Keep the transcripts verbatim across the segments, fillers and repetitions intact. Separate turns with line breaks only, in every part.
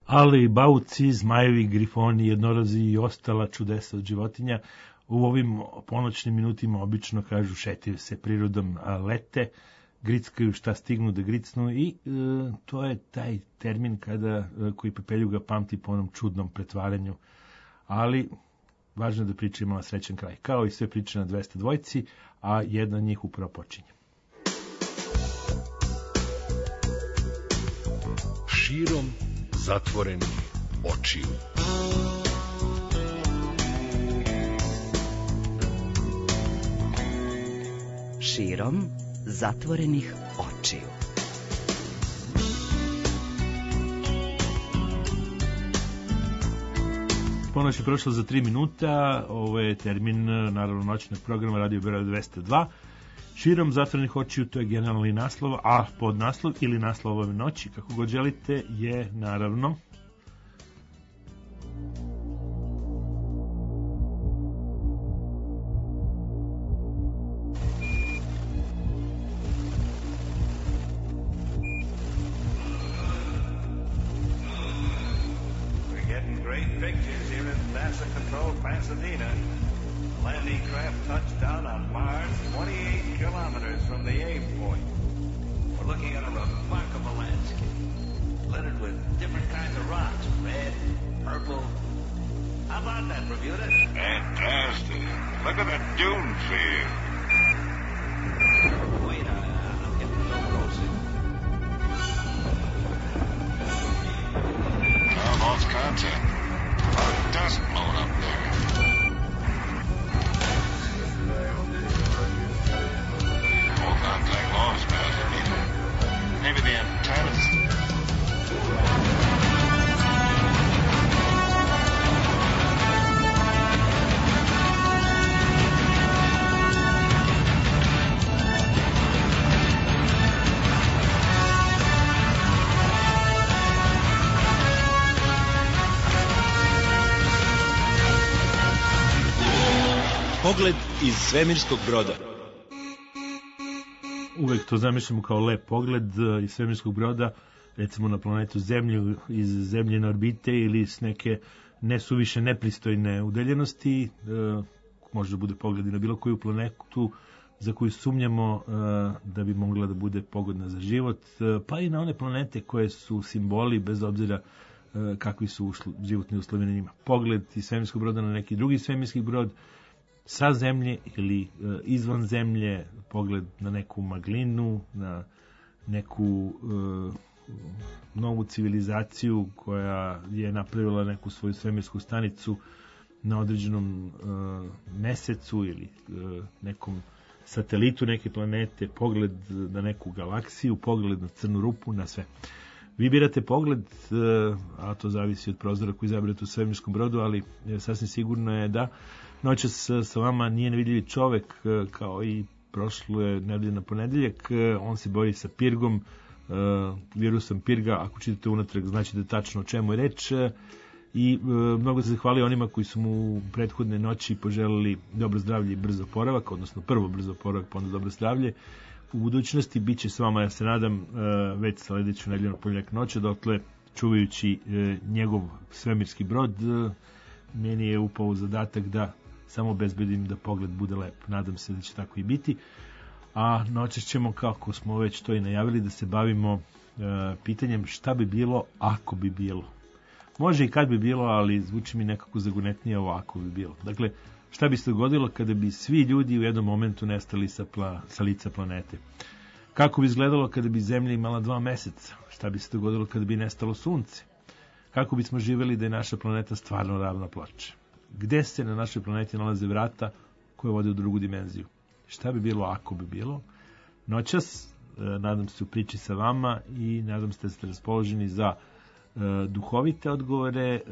ali bauci, zmajevi, grifoni, jednorozi i ostala čudesa od životinja u ovim ponoćnim minutima obično kažu šetaju se prirodom, a lete, grickaju šta stignu da gricnu i e, to je taj termin kada e, koji Pepeljuga pamti po onom čudnom pretvaranju, ali važno je da priča imala srećan kraj, kao i sve priče na dvesta dvojci, a jedna od njih upravo počinje.
Širom zatvorenih očiju.
Širom zatvorenih očiju.
Ponoć je prošlo za tri minuta, ovo je termin naravno noćnog programa Radio Beograd dvesta dva. Širom zatvorenih očiju, to je generalni naslov, a podnaslov ili naslov ove noći, kako god želite, je naravno
Pasadena. Landing craft touched down on Mars, twenty-eight kilometers from the aim point. We're looking at a remarkable landscape, littered with different kinds of rocks, red, purple. How about that, Bermuda?
Fantastic. Look at the dune field.
Wait, I, I'm getting a little closer.
Oh, lost contact. Oh, it doesn't blow up there. All contact lost, Pasadena. Maybe the antennas.
Pogled iz svemirskog broda.
Uvek to zamišljamo kao lep pogled iz svemirskog broda, recimo na planetu Zemlju, iz zemljene orbite ili s neke nesuviše nepristojne udaljenosti. E, može da bude pogled i na bilo koju planetu za koju sumnjamo e, da bi mogla da bude pogodna za život, e, pa i na one planete koje su simboli bez obzira e, kakvi su uslo, životni uslovi na njima. Pogled iz svemirskog broda na neki drugi svemirski brod, sa zemlje ili e, izvan zemlje, pogled na neku maglinu, na neku e, novu civilizaciju koja je napravila neku svoju svemirsku stanicu na određenom e, mesecu ili e, nekom satelitu neke planete, pogled na neku galaksiju, pogled na crnu rupu, na sve. Vi birate pogled, e, a to zavisi od prozora koji izaberete u svemirskom brodu, ali e, sasvim sigurno je da noćas sa vama nije nevidljivi čovek, kao i prošle nedelje na ponedeljak. On se bori sa pirgom, virusom pirga. Ako čitate unatrag, znaćete tačno o čemu je reč. I mnogo se zahvali onima koji su mu prethodne noći poželeli dobro zdravlje i brzo oporavak, odnosno prvo brzo oporavak, pa onda dobro zdravlje. U budućnosti bit će s vama, ja se nadam, već sledeću nedelju na ponedjeljak noće, dotle čuvajući njegov svemirski brod, meni je upao zadatak da samo obezbedim da pogled bude lep. Nadam se da će tako i biti. A noćas ćemo, kako smo već to i najavili, da se bavimo e, pitanjem šta bi bilo ako bi bilo. Može i kad bi bilo, ali zvuči mi nekako zagonetnije ovo ako bi bilo. Dakle, šta bi se dogodilo kada bi svi ljudi u jednom momentu nestali sa, pla, sa lica planete? Kako bi izgledalo kada bi Zemlja imala dva meseca? Šta bi se dogodilo kada bi nestalo Sunce? Kako bismo živeli da je naša planeta stvarno ravna ploča? Gde se na našoj planeti nalaze vrata koje vode u drugu dimenziju? Šta bi bilo ako bi bilo? Noćas, e, nadam se u priči sa vama i nadam se da ste raspoloženi za e, duhovite odgovore, e,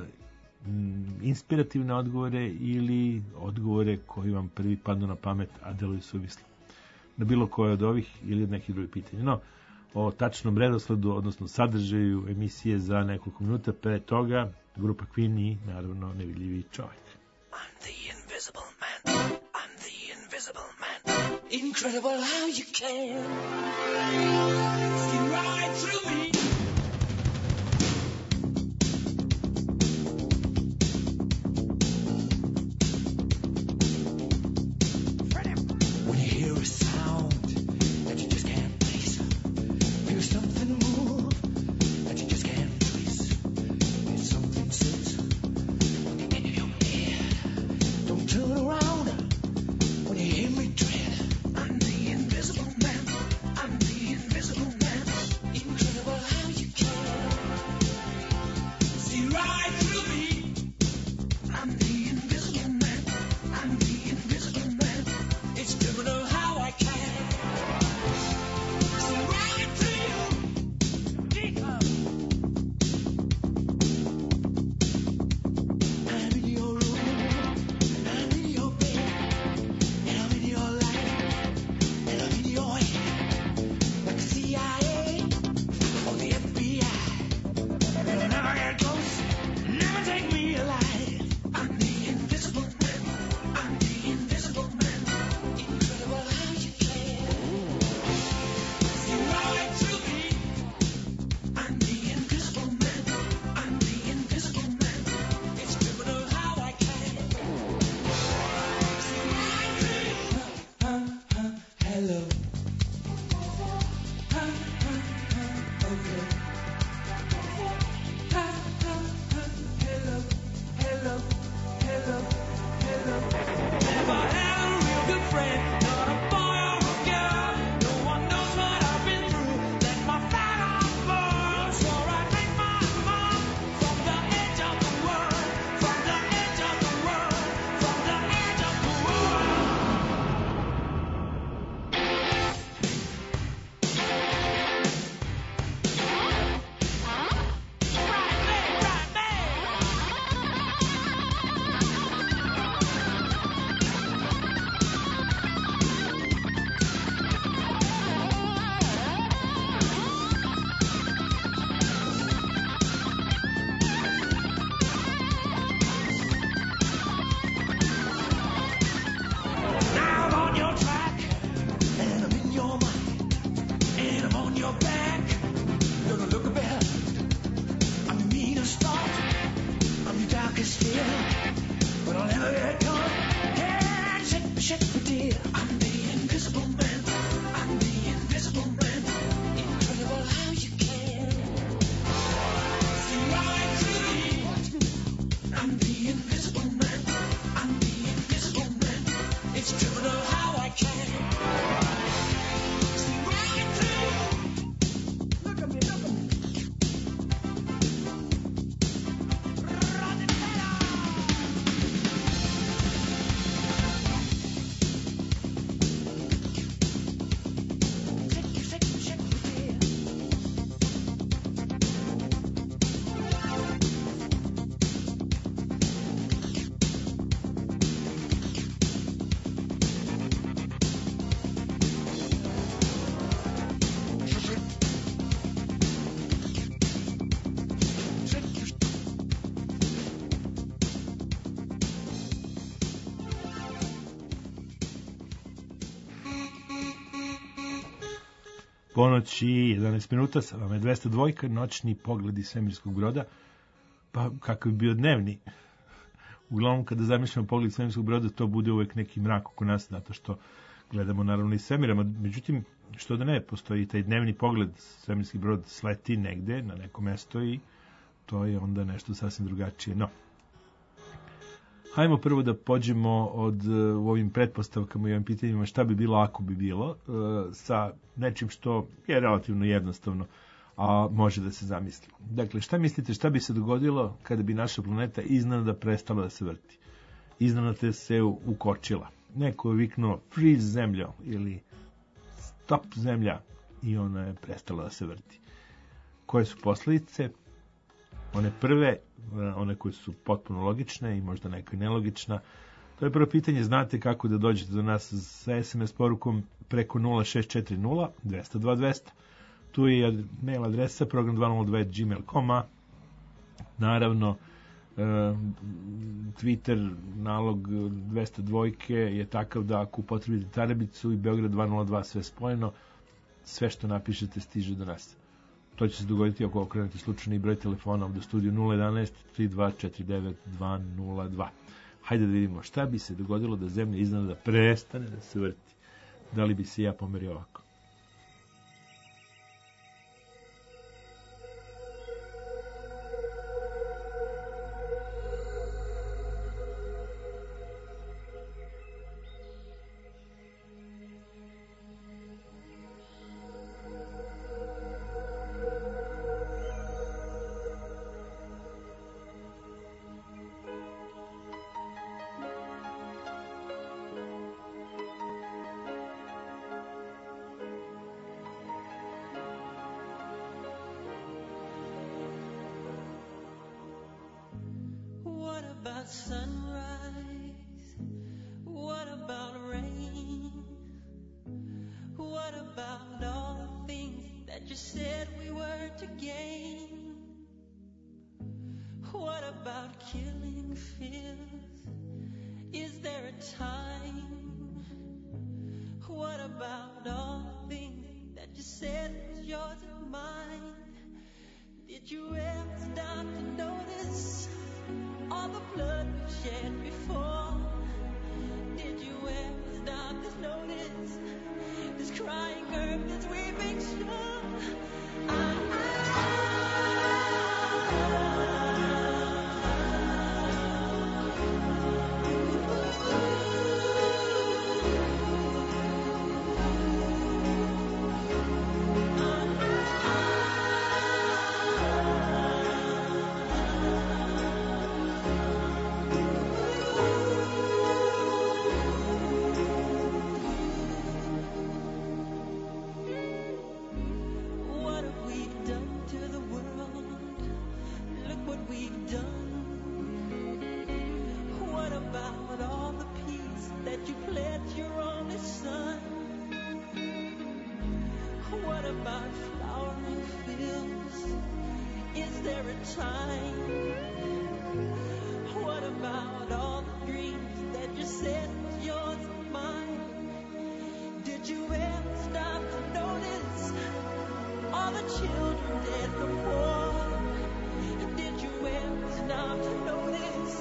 inspirativne odgovore ili odgovore koji vam prvi padnu na pamet, a deluju suvislo. Na bilo koje od ovih ili od nekih drugih pitanja. No, o tačnom redosledu, odnosno sadržaju emisije za nekoliko minuta, pre toga grupa Queen i naravno nevidljivi čovjek.
I'm the invisible man. I'm the invisible man. Incredible how you can see right through me. darkest fear, but I'll never get caught. Yeah, check, check the deal. I'm the invisible man. I'm the invisible man. Incredible how you can see right through me. I'm the invisible man. I'm the invisible man. It's criminal how I can see right through you. Look at me, look at me.
Ponoć i jedanaest minuta, sa vama je dvesta dva, noćni pogledi svemirskog broda, pa kakav bi bio dnevni. Uglavnom, kada zamišljamo pogled svemirskog broda, to bude uvek neki mrak oko nas, zato što gledamo naravno i svemirama. Međutim, što da ne, postoji taj dnevni pogled, svemirski brod sleti negde, na neko mesto i to je onda nešto sasvim drugačije. No, hajmo prvo da pođemo od u ovim pretpostavkama i ovim pitanjima šta bi bilo ako bi bilo, sa nečim što je relativno jednostavno, a može da se zamisli. Dakle, šta mislite šta bi se dogodilo kada bi naša planeta iznenada prestala da se vrti? Iznenada se ukočila. Neko je viknuo freeze zemljo ili stop zemlja i ona je prestala da se vrti. Koje su posledice? One prve, one koje su potpuno logične i možda neka i nelogična. To je prvo pitanje, znate kako da dođete do nas sa es em es porukom preko nula šest četiri nula dva zero dva dva zero zero. Tu je mail adresa program dva nula dva gmail dot com. Naravno, Twitter nalog dvesta dva je takav da ako upotrebite tarabicu i Beograd dva nula dva sve spojeno, sve što napišete stiže do nas. To će se dogoditi ako okrenete slučajni broj telefona ovdje u studiju nula jedan tri dva četiri devet dva nula dva. Hajde da vidimo šta bi se dogodilo da zemlja iznenada prestane da se vrti. Da li bi se ja pomerio ovako?
Sunrise, what about rain? What about all the things that you said we were to gain? What about killing fears? Is there a time? What about all the things that you said was yours and mine? Did you ever stop to notice all the blood we shed before? Did you ever stop to notice this crying earth, this weeping shore? I, children dead before. Did you ever stop to notice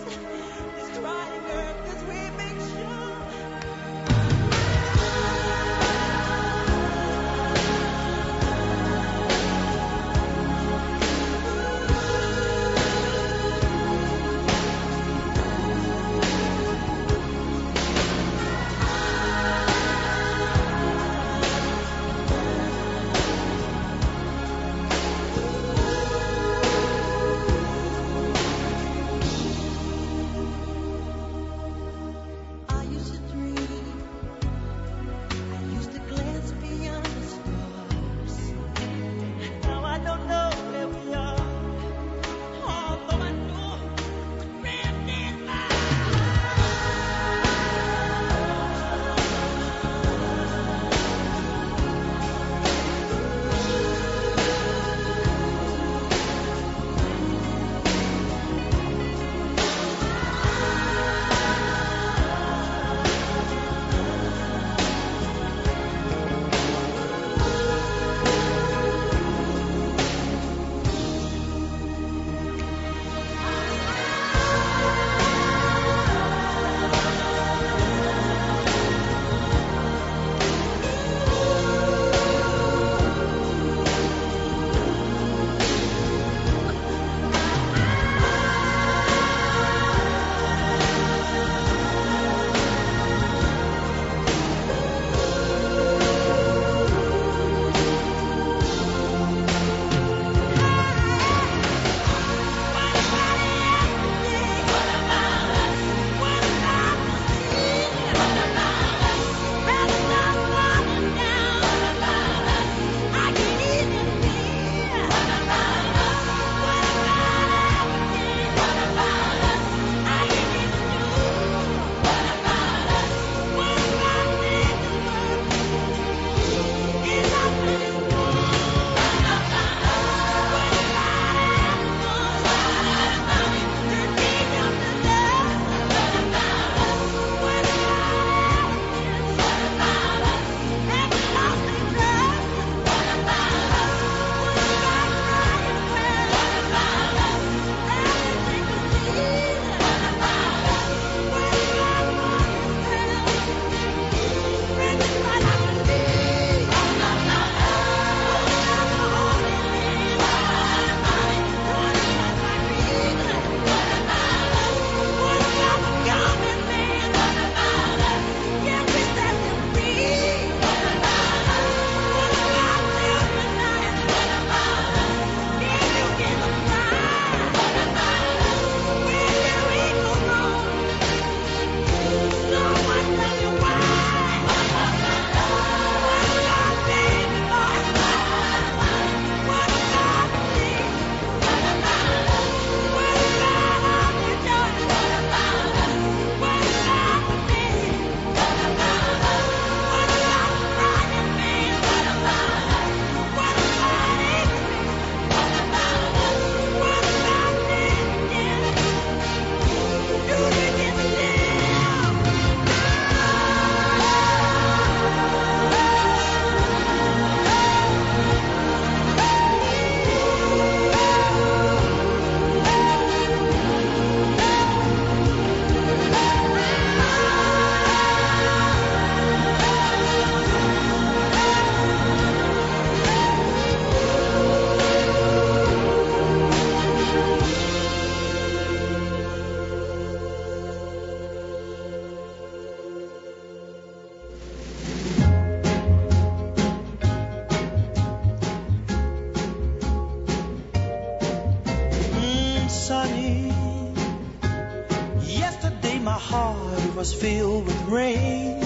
sunny. Yesterday my heart was filled with rain.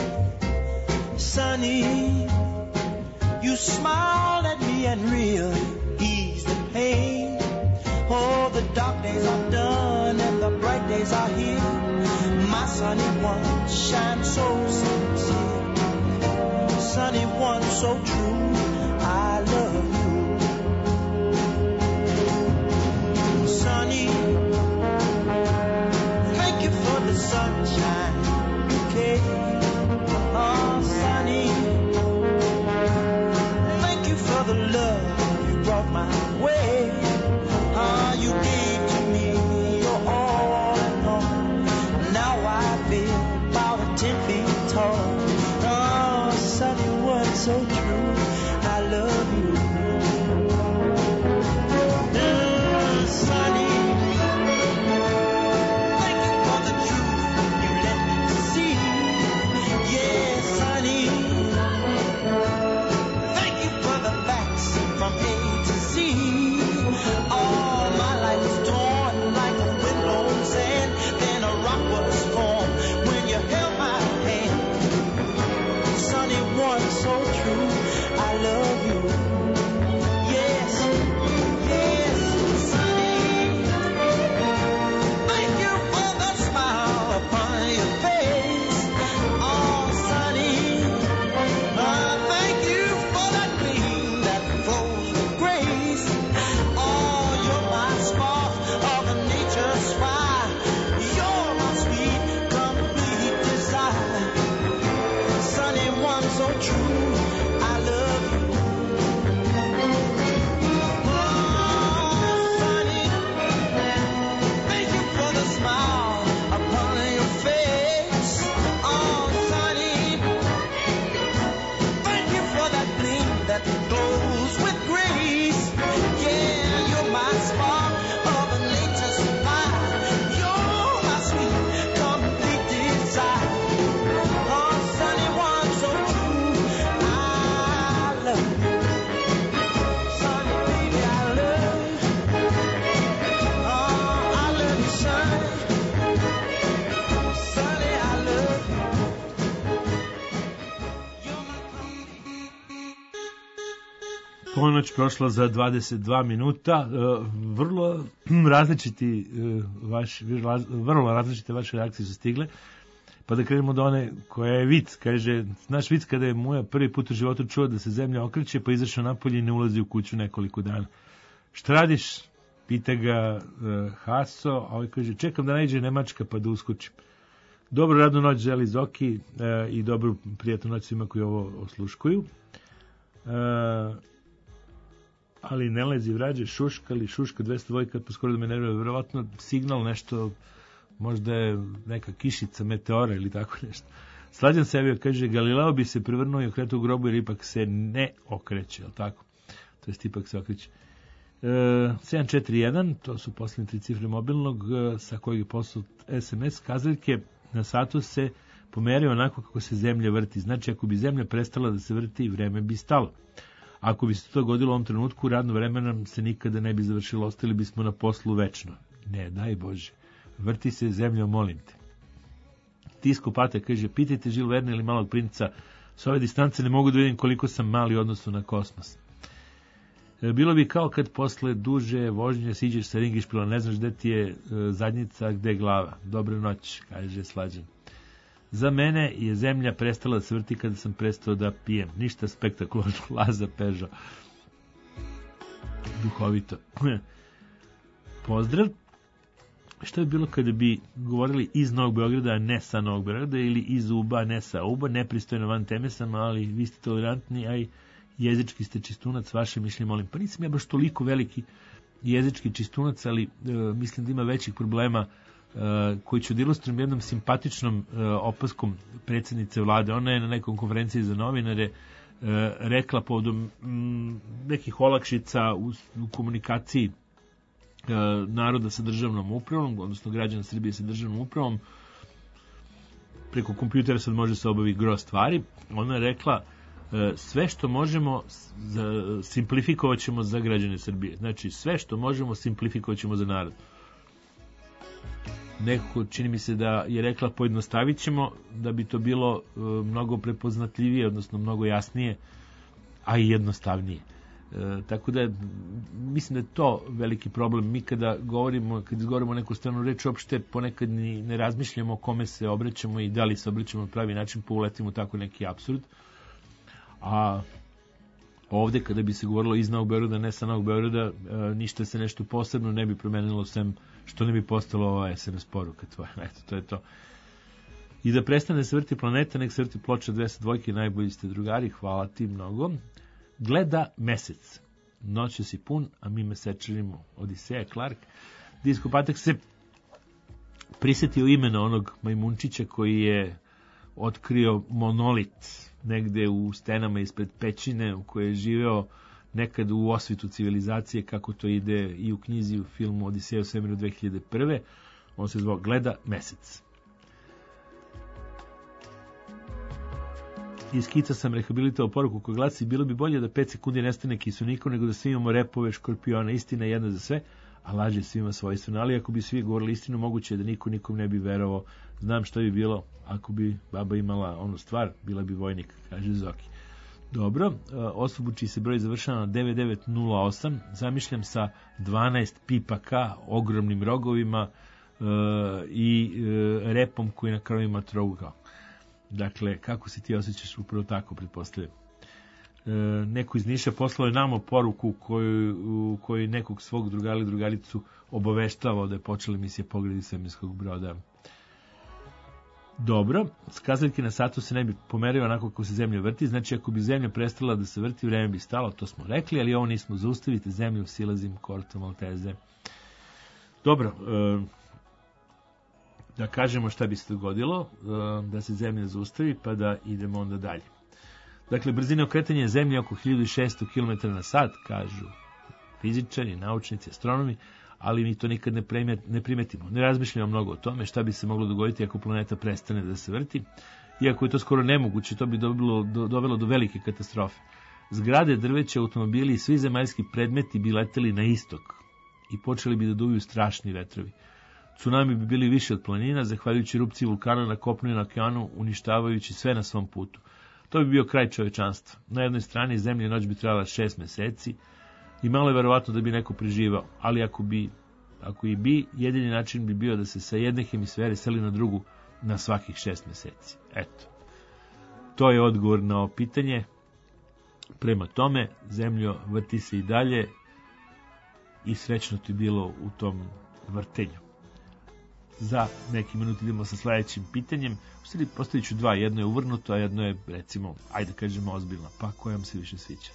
Sunny, you smiled at me and really eased the pain. Oh, the dark days are done and the bright days are here. My sunny one shines so sincere. Sunny one so true, I love you. Sunny, thank you for the sunshine bouquet. Oh, sunny, thank you for the love you brought my way. Ah, you gave to me your all and all. Now I feel about ten feet tall. Oh, sunny one so true, I love you. Oh, sunny, thank you for the truth you let me see. Yeah, sunny, thank you for the facts from A to Z. All my life was torn like a windblown sand. Then a rock was formed when you held my hand. Sunny one so true, I love you. Yes, yes, sunny. Thank you for the smile upon your face. Oh, sunny. Uh, thank you for that gleam that flows with grace. Oh, you're my spark of nature's fire. You're my sweet, complete desire. Sunny one so true, I love you. Oh, sunny, thank you for the smile upon your face. Oh, sunny, thank you for that gleam that glows with grace. Yeah, you're my spark of nature's fire. You're my sweet, complete desire. Oh, sunny one so true, I love you. Sunny baby, I love you. Oh, I love you, sunny. Sunny, I love you. You're my
Ponoć prošla za dvadeset dva minuta, e, vrlo različiti e, vaš, vrlo različite vaše reakcije su stigle, pa da krenemo do one koja je vic, kaže, znaš vic kada je Muja prvi put u životu čuo da se zemlja okreće, pa izašao napolje i ne ulazi u kuću nekoliko dana. Šta radiš? Pita ga e, Haso, a ovaj kaže, čekam da naiđe Nemačka pa da uskočim. Dobro radnu noć želi Zoki e, i dobru prijatnu noć svima koji ovo osluškuju. E, ali ne lezi vrađe, šuškali, šuška dvesta dvojka, pa skoro da me nervira, verovatno signal nešto, možda je neka kišica meteora ili tako nešto. Slađan se javio, kaže, Galileo bi se prevrnuo i okretao u grobu jer ipak se ne okreće, jel tako? To jest ipak se okreće. E, sedam četiri jedan, to su posljednje tri cifre mobilnog, e, sa kojeg je poslao es em es, kazaljke na satu se pomeraju onako kako se zemlja vrti. Znači, ako bi zemlja prestala da se vrti, vreme bi stalo. Ako bi se to dogodilo u ovom trenutku, radno vreme nam se nikada ne bi završilo, ostali bismo na poslu večno. Ne, daj Bože. Vrti se zemlja, molim te. Tisko Pate kaže, pitajte Žil Verne ili Malog princa, s ove distance ne mogu da vidim koliko sam mali u odnosu na kosmos. Bilo bi kao kad posle duže vožnje siđeš sa ringišpila, ne znaš gde ti je zadnjica, a gde je glava. Dobra noć, kaže Slađan. Za mene je zemlja prestala da se vrti kada sam prestao da pijem. Ništa spektakularno, Laza Pežo. Duhovito. Pozdrav. Šta bi bilo kada bi govorili iz Novog Beograda, a ne sa Novog Beograda, ili iz Uba, a ne sa Uba? Nepristojno van teme sam, ali vi ste tolerantni, a i jezički ste čistunac, vaše mišljenje molim. Pa nisam ja baš toliko veliki jezički čistunac, ali e, mislim da ima većih problema e, koji ću da ilustrujem jednom simpatičnom e, opaskom predsjednice vlade. Ona je na nekoj konferenciji za novinare e, rekla povodom m, nekih olakšica u, u komunikaciji e, naroda sa državnom upravom, odnosno građana Srbije sa državnom upravom. Preko kompjutera sad može se obaviti gro stvari. Ona je rekla sve što možemo simplifikovat ćemo za građane Srbije. Znači, sve što možemo simplifikovat ćemo za narod. nekako čini mi se da je rekla pojednostavit ćemo, da bi to bilo e, mnogo prepoznatljivije, odnosno mnogo jasnije, a i jednostavnije. E, tako da mislim da je to veliki problem. Mi kada govorimo, kada izgovorimo neku stranu reč, uopšte ponekad ni ne razmišljamo o kome se obraćamo i da li se obraćamo na pravi način, pa uletimo tako neki apsurd. A ovde kada bi se govorilo iz Novog Beograda, ne sa Novog Beograda, e, ništa se nešto posebno ne bi promenilo, sem što ne bi postalo ova es em es poruka tvoja. Eto, to je to. I da prestane se vrti planeta, nek se vrti ploča dvesta dva, najbolji ste drugari, hvala ti mnogo. Gleda mesec, noće si pun, a mi mesečarimo. Odiseja Clark. Disko Patak se prisetio imena onog majmunčića koji je otkrio monolit negde u stenama ispred pećine u kojoj je živeo nekad u osvitu civilizacije, kako to ide i u knjizi i u filmu Odiseja u svemiru dve hiljade prve. On se zvao Gleda mesec. Iz Kica sam rehabilitao poruku koja glasi: bilo bi bolje da pet sekundi nestane kiselnikom nego da svi imamo repove škorpiona. Istina je jedna za sve, a laž je svima svojstvena. Ali ako bi svi govorili istinu, moguće je da niko nikom ne bi verovao. Znam šta bi bilo ako bi baba imala onu stvar, bila bi vojnik, kaže Zoki. Dobro, osobu čiji se broj završava na devet devet nula osam, zamišljam sa dvanaest pipa ka, ogromnim rogovima e, i e, repom koji na kraju ima trougao. Dakle, kako se ti osjećaš? Upravo tako, pretpostavljam. E, neko iz Niša poslao je nama poruku koju, u kojoj nekog svog drugara ili drugaricu obaveštavao da je počela emisija Pogledi svemirskog broda. Dobro, kazaljke na satu se ne bi pomerio onako kako se zemlja vrti, znači ako bi zemlja prestala da se vrti, vreme bi stalo, to smo rekli, ali ovo nismo zaustaviti, zemlju silazim Korto Malteze. Dobro, e, da kažemo šta bi se dogodilo, e, da se zemlja zaustavi, pa da idemo onda dalje. Dakle, brzina okretanja zemlje oko hiljadu šesto kilometara na sat, kažu fizičari, naučnici, astronomi, ali mi to nikad ne, primet, ne primetimo. Ne razmišljamo mnogo o tome šta bi se moglo dogoditi ako planeta prestane da se vrti. Iako je to skoro nemoguće, to bi dobilo, do, dovelo do velike katastrofe. Zgrade, drveće, automobili i svi zemaljski predmeti bi leteli na istok i počeli bi da duju strašni vetrovi. Tsunami bi bili više od planina, zahvaljujući erupciji vulkana na kopnu i na okeanu, uništavajući sve na svom putu. To bi bio kraj čovečanstva. Na jednoj strani zemlje noć bi trajala šest meseci, i malo je verovatno da bi neko preživao, ali ako bi, ako i bi, jedini način bi bio da se sa jedne hemisfere seli na drugu na svakih šest meseci. Eto. To je odgovor na ovo pitanje. Prema tome, zemljo, vrti se i dalje i srećno ti bilo u tom vrtenju. Za neki minut idemo sa sledećim pitanjem. U stvari postavit ću dva, jedno je uvrnuto, a jedno je, recimo, ajde kažemo ozbiljno, pa koja vam se više sviđa.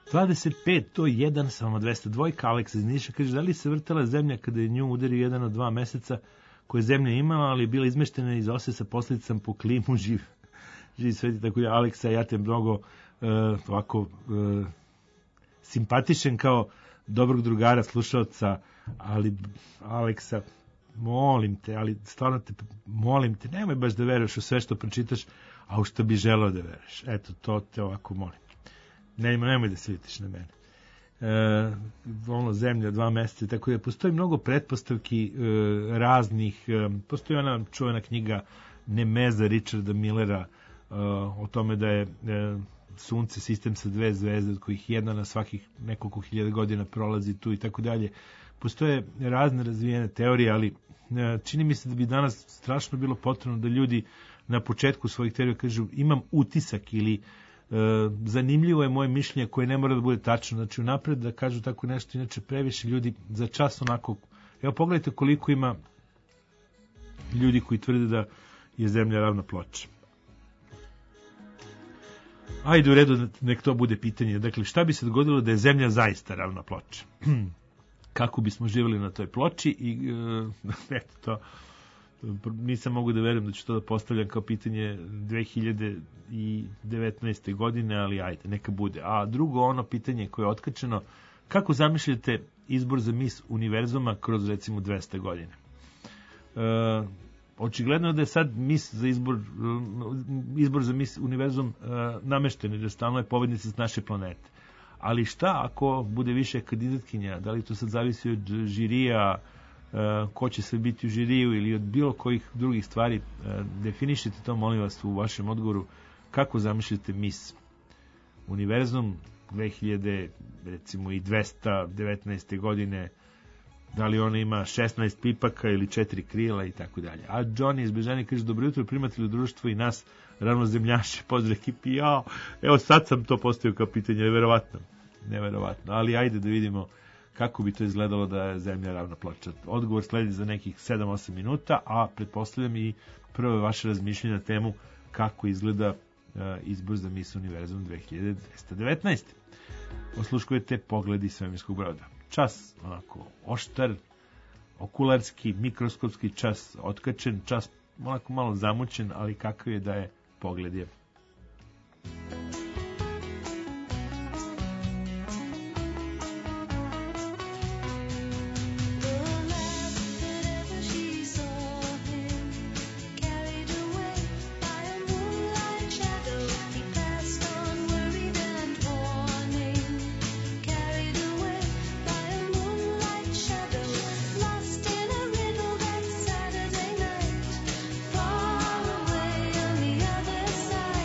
dvadeset pet do jedan, samo dvesta dva, Aleksa iz Niša kaže, da li se vrtala zemlja kada je nju udario jedan od dva meseca koje zemlja imala, ali je bila izmeštena iz ose sa posljedicama po klimu, živ, živ sveti, tako je Aleksa, ja te mnogo uh, ovako uh, simpatišen kao dobrog drugara, slušalca, ali Aleksa, molim te, ali stvarno te, molim te, nemoj baš da veruješ u sve što pročitaš, a u što bi želeo da veruješ. Eto, to te ovako molim. Nemoj, nemoj da se ljutiš na mene. E, ono, zemlja, dva meseca, tako da postoji mnogo pretpostavki e, raznih, e, postoji ona čuvena knjiga Nemeza Richarda Millera e, o tome da je e, sunce sistem sa dve zvezde, od kojih jedna na svakih nekoliko hiljada godina prolazi tu i tako dalje. Postoje razne razvijene teorije, ali e, čini mi se da bi danas strašno bilo potrebno da ljudi na početku svojih teorija kažu imam utisak ili E, zanimljivo je moje mišljenje koje ne mora da bude tačno, znači unapred da kažu tako nešto, inače previše ljudi za čas onako, evo pogledajte koliko ima ljudi koji tvrde da je zemlja ravna ploča. Ajde u redu, nek to bude pitanje, dakle šta bi se dogodilo da je zemlja zaista ravna ploča? Kako bismo živjeli na toj ploči i e, eto to, nisam mogu da verujem da ću to da postavljam kao pitanje dve hiljade devetnaeste. godine, ali ajde, neka bude. A drugo ono pitanje koje je otkačeno, kako zamišljate izbor za mis univerzuma kroz recimo dvesta godina? E, očigledno je da je sad mis za izbor, izbor za mis univerzum e, namešten, jer stalno je pobednica s naše planete. Ali šta ako bude više kandidatkinja? Da li to sad zavisi od žirija, Uh, ko će sve biti u žiriju ili od bilo kojih drugih stvari, uh, definišite to, molim vas, u vašem odgovoru, kako zamišljate mis univerzum dve hiljade dvesta devetnaeste. godine, da li ona ima šesnaest pipaka ili četiri krila i tako dalje. A Johnny iz Bežani kaže, dobro jutro, primatelju društva i nas ravnozemljaše, pozdrav ekipi, jao, evo sad sam to postavio kao pitanje, neverovatno, neverovatno, ali ajde da vidimo kako bi to izgledalo da je zemlja ravna ploča. Odgovor sledi za nekih sedam osam minuta, a pretpostavljam i prvo vaše razmišljenje na temu kako izgleda uh, izbor za mis univerzum dve hiljade dvesta devetnaeste. Osluškujete Pogledi svemirskog broda. Čas onako oštar, okularski, mikroskopski, čas otkačen, čas onako malo zamućen, ali kakav je da je pogled je.
Far away on the other side.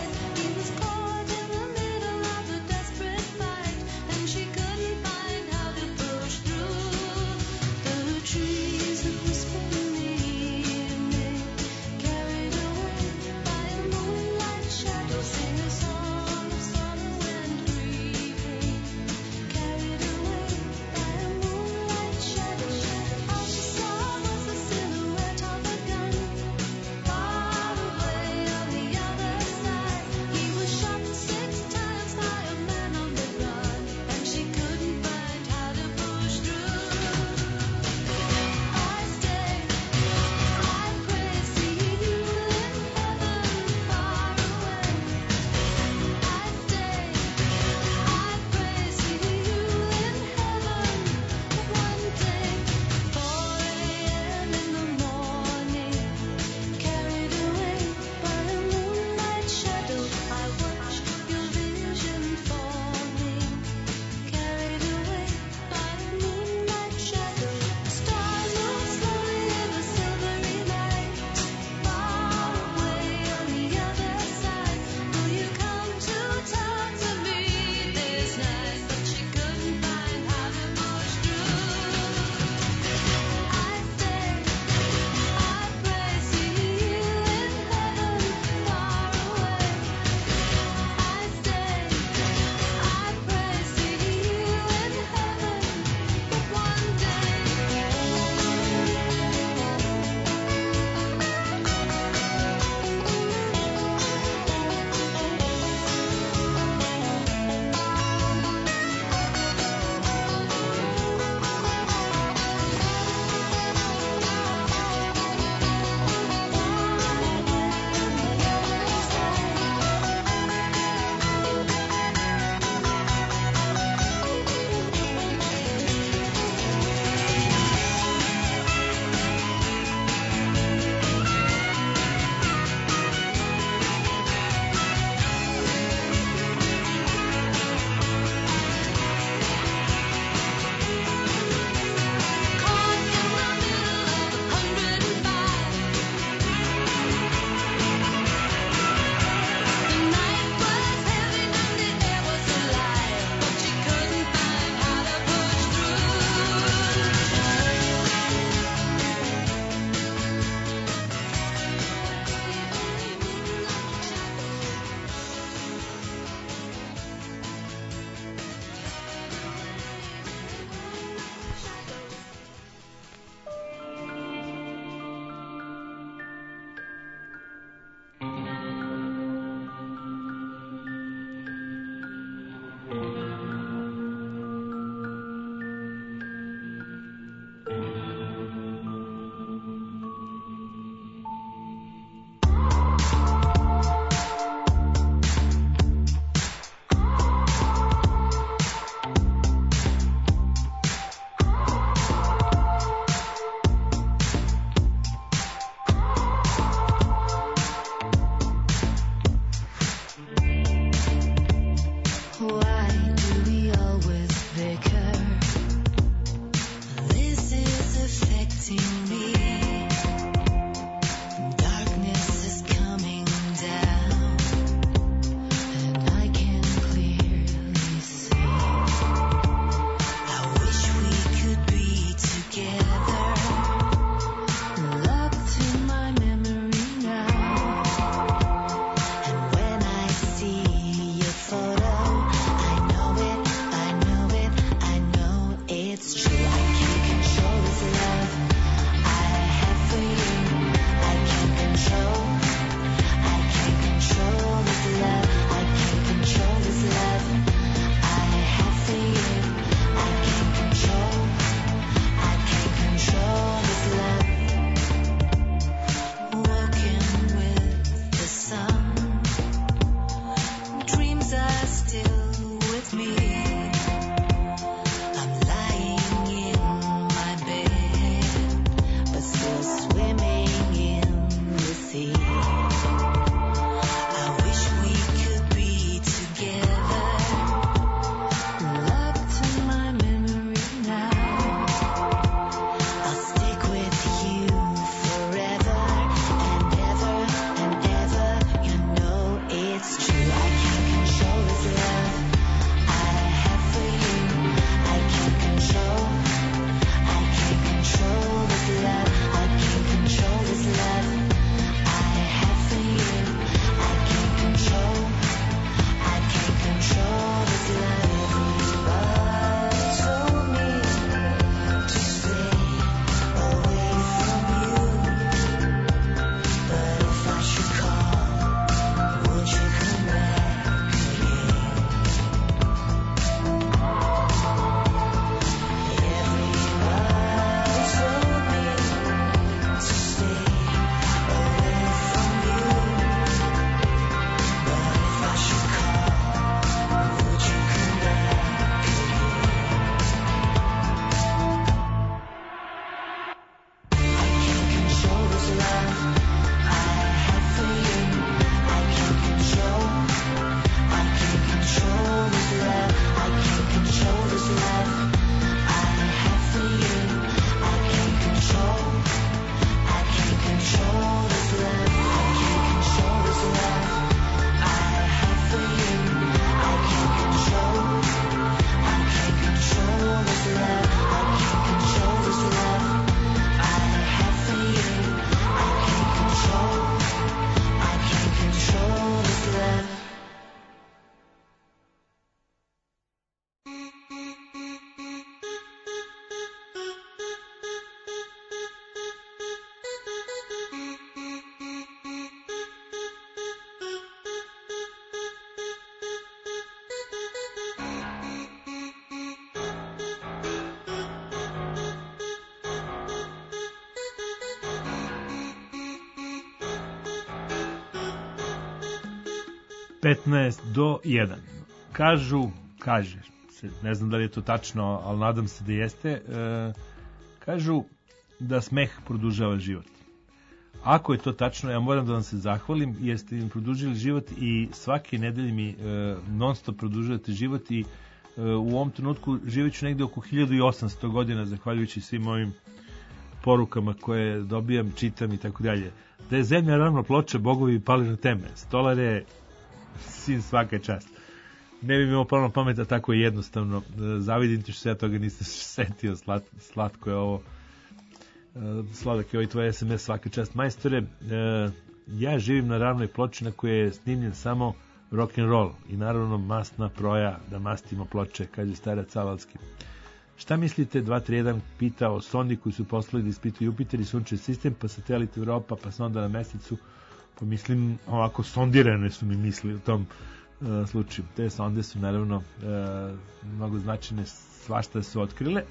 petnaest do jedan. Kažu, kaže, ne znam da li je to tačno, ali nadam se da jeste, e, kažu da smeh produžava život. Ako je to tačno, ja moram da vam se zahvalim, jer ste im produžili život i svake nedelje mi e, non stop produžujete život i e, u ovom trenutku živit ću negde oko hiljadu osamsto godina, zahvaljujući svim ovim porukama koje dobijam, čitam i tako dalje. Da je zemlja ravno ploča, bogovi pali na teme. Stolare, sin svaka čast. Ne bi mi ovo palo na pamet, a tako je jednostavno. Zavidim ti što se ja toga niste setio, slat, slatko je ovo. Sladak je ovaj tvoj es em es, svaka čast majstore. Ja živim na ravnoj ploči na kojoj je snimljen samo rock and roll i naravno masna proja da mastimo ploče, kaže starac Cavalski. Šta mislite, dva tri jedan pita o sondi koji su poslali da ispituju Jupiter i sunčev sistem, pa satelit Europa, pa sonda na mesecu, pa mislim, ovako sondirane su mi misli u tom uh, slučaju. Te sonde su naravno uh, mnogo značajne, svašta su otkrile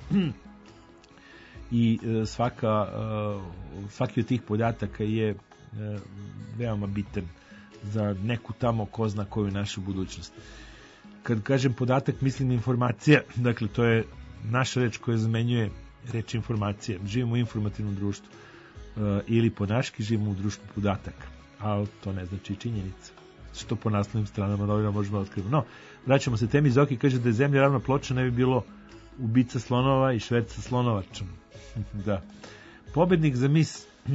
i uh, svaka, uh, svaki od tih podataka je uh, veoma bitan za neku tamo ko zna koju našu budućnost. Kad kažem podatak, mislim informacija, dakle to je naša reč koja zamenjuje reč informacije. Živimo u informativnom društvu uh, ili po naški živimo u društvu podataka, ali to ne znači činjenica. Što po naslovnim stranama novina možemo otkriti. No, vraćamo se temi. Zoki kaže da je zemlja ravna ploča, ne bi bilo ubica slonova i šverca slonovačom. Da. Pobednik za mis uh,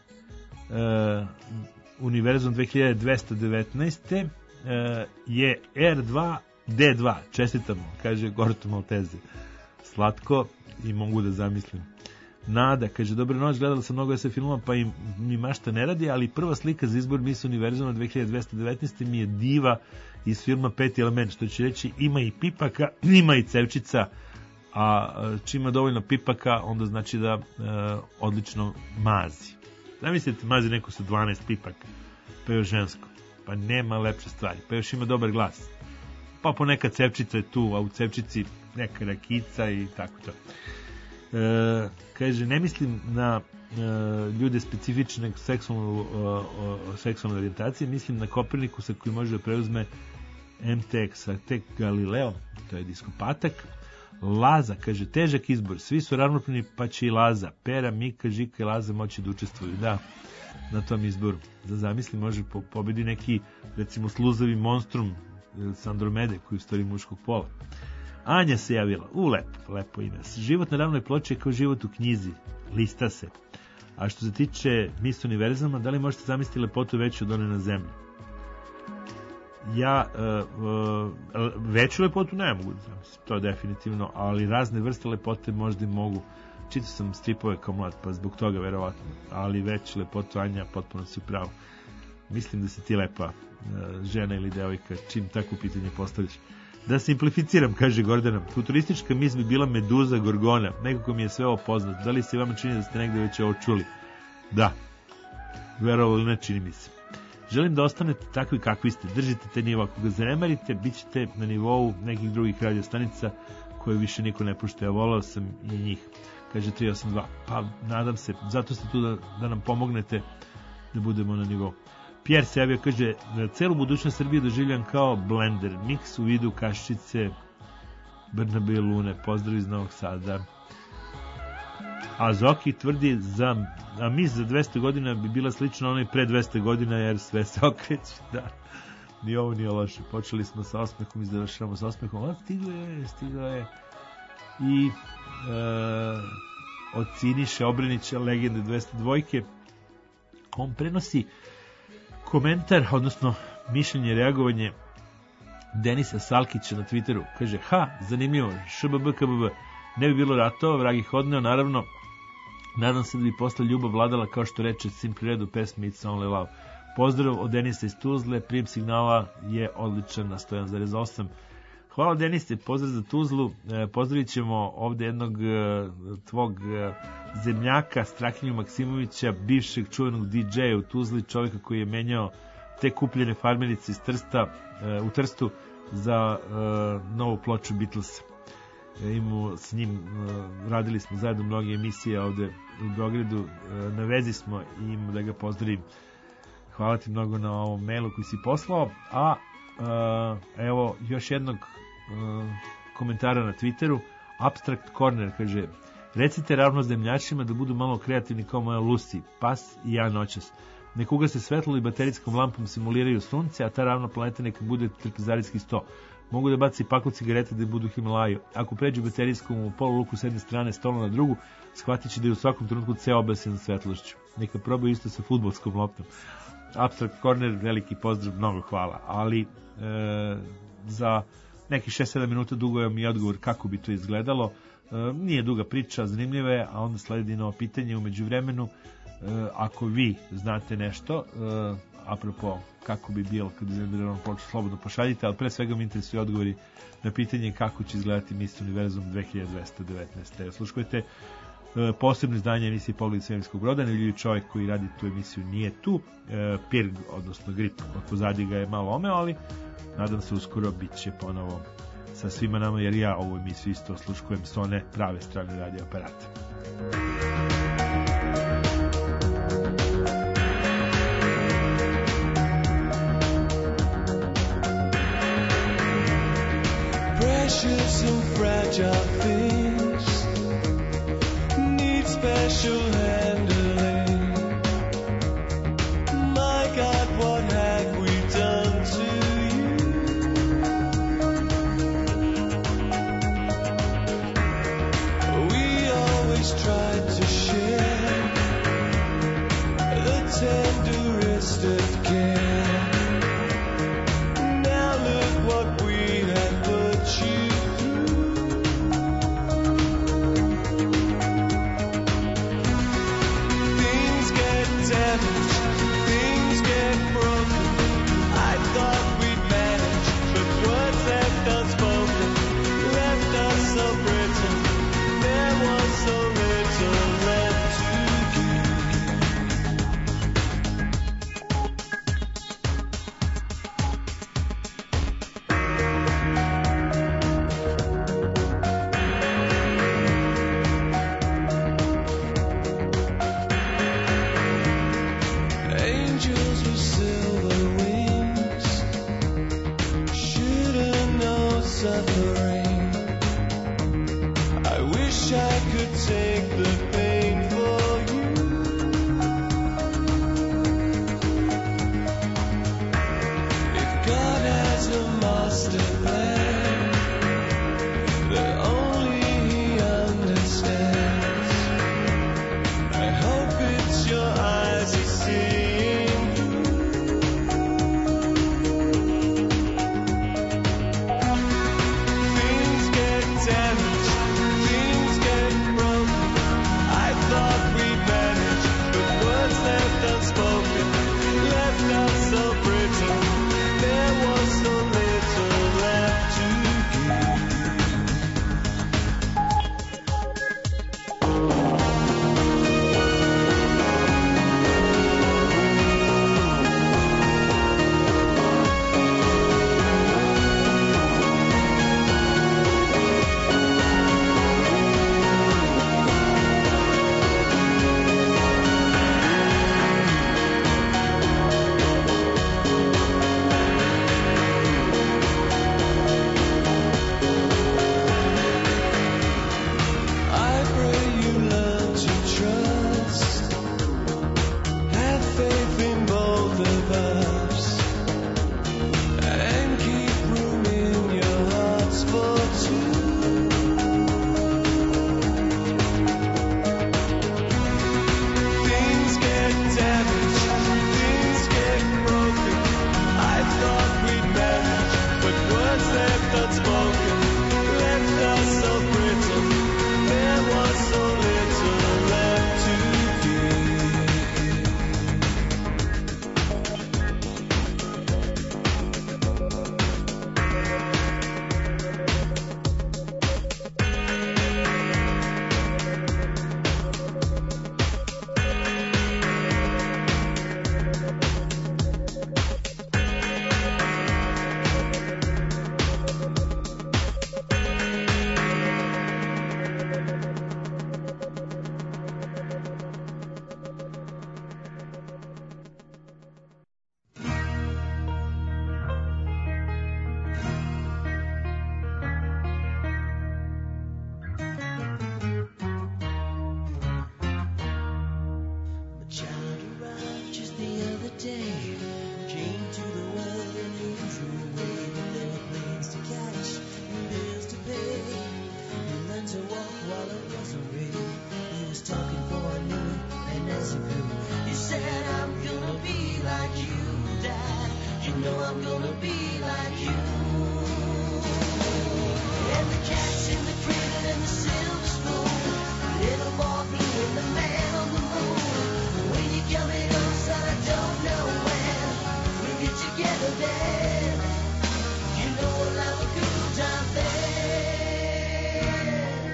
univerzum dve hiljade dvesta devetnaest. Uh, je er dva de dva. Čestitamo, kaže Gorto Malteze. Slatko i mogu da zamislim. Nada, kaže, dobro noć, gledala sam mnogo se filmova, pa im, mi mašta ne radi, ali prva slika za izbor Miss Univerzuma dve hiljade dvesta devetnaest. mi je diva iz filma Peti element, što će reći ima i pipaka, ima i cevčica, a čim ima dovoljno pipaka, onda znači da e, odlično mazi. Zamislite, mazi neko sa dvanaest pipaka, pa još žensko, pa nema lepše stvari, pa još ima dobar glas, pa poneka cevčica je tu, a u cevčici neka rakica i tako to. E, kaže, ne mislim na e, ljude specifične seksualne, seksualne orijentacije, mislim na Kopernikusa koji može da preuzme em te eks, a tek Galileo, to je diskopatak. Laza, kaže, težak izbor, svi su ravnopravni, pa će i Laza, Pera, Mika, Žika i Laza moći da učestvuju, da, na tom izboru. Da zamisli, može po, pobedi neki, recimo, sluzavi monstrum s Andromede, koji je u stvari muškog pola. Anja se javila, u lepo, lepo ime. Život na ravnoj ploči je kao život u knjizi, lista se. A što se tiče Miss Univerzuma, da li možete zamisliti lepotu veću od one na zemlji? Ja uh, uh, veću lepotu ne mogu da zamislim, to je definitivno, ali razne vrste lepote možda i mogu. Čitao sam stripove kao mlad, pa zbog toga verovatno, ali veću lepotu, Anja, potpuno si pravo. Mislim da si ti lepa uh, žena ili devojka, čim takvo pitanje postaviš. Da simplificiram, kaže Gordana, futuristička mis bi bila Meduza Gorgona, nekako mi je sve ovo poznato. Da li se vama čini da ste negde već ovo čuli? Da, verovali ne, čini mi se. Želim da ostanete takvi kakvi ste, držite te nivo, ako ga zanemarite, bit ćete na nivou nekih drugih radiostanica koje više niko ne pušta. Ja volao sam i njih, kaže tri osam dva. Pa nadam se, zato ste tu da, da nam pomognete da budemo na nivou. Pierre se javio, kaže, celu budućnost Srbije doživljam kao blender, miks u vidu kaščice, Brnabe i Lune, pozdrav iz Novog Sada. A Zoki tvrdi za, a mis za dvesta godina bi bila slična onoj pre dvesta godina, jer sve se okreće, da. Ni ovo nije loše. Počeli smo sa osmehom i završavamo sa osmehom. A stiglo je, stiglo je. I e, od Siniše Obrenića, legende dvesta dvojke, on prenosi komentar, odnosno mišljenje, reagovanje Denisa Salkića na Twitteru. Kaže, ha, zanimljivo, šbbkbb, ne bi bilo ratova, vrag ih odneo, naravno, nadam se da bi posle ljubav vladala, kao što reče Simply Red u pesmi It's Only Love. Pozdrav od Denisa iz Tuzle, prijem signala je odličan na sto jedan zarez osam. Hvala Denise, pozdrav za Tuzlu, e, pozdravit ćemo ovde jednog e, tvog e, zemljaka, Strahinju Maksimovića, bivšeg čuvenog di džeja u Tuzli, čovjeka koji je menjao te kupljene farmerice iz Trsta, e, u Trstu za e, novu ploču Beatlesa. E, imamo s njim, e, radili smo zajedno mnoge emisije ovde u Beogradu, e, na vezi smo i imamo da ga pozdravim. Hvala ti mnogo na ovom mailu koji si poslao, a uh, evo još jednog uh, komentara na Twitteru. Abstract Corner kaže: recite ravnozemljačima da budu malo kreativni kao moja Lucy, pas i ja noćas. Nek ugase svetlo i baterijskom lampom simuliraju sunce, a ta ravna planeta neka bude trpezarijski sto. Mogu da baci paklu cigarete da budu Himalaju. Ako pređu baterijskom u polu luku s jedne strane, stola na drugu, shvatit će da je u svakom trenutku ceo obasen svetlošću. Neka probaju isto sa fudbalskom loptom. Abstract Corner, veliki pozdrav, mnogo hvala. Ali e, za nekih šest sedam minuta dugo je mi odgovor kako bi to izgledalo. E, nije duga priča, zanimljiva je, a onda sledi novo pitanje. Umeđu vremenu, e, ako vi znate nešto, e, apropo kako bi bilo kad bi počeo, slobodno pošaljite, ali pre svega mi interesuje odgovori na pitanje kako će izgledati Mister Univerzum dve hiljade dvesta devetnaeste. Slušajte, e, posebno izdanje emisije Pogled svemirskog broda, nevljivi čovjek koji radi tu emisiju nije tu, e, Pirg, odnosno grip od pozadi ga je malo omeo, ali nadam se uskoro bit će ponovo sa svima nama, jer ja ovu emisiju isto osluškujem s one prave strane radio aparata.
Precious and fragile things need special handling. My God, what have we done to you? We always tried to share the tenderest of care. Now look what we have put you through. Things get damaged, things get broken. I thought we'd manage, but words left unspoken, left us so brittle. There was so little left to give. Angels with silver wings shouldn't know suffering. I wish I could take the pain for you. If God has a master plan that only He understands, I hope it's your eyes He's seeing through. I'm gonna be like you. And the cat's in the cradle and the silver spoon, little boy blue and the man on the moon. When you coming home, son, I don't know when we'll get together then. You know we'll have a good time then.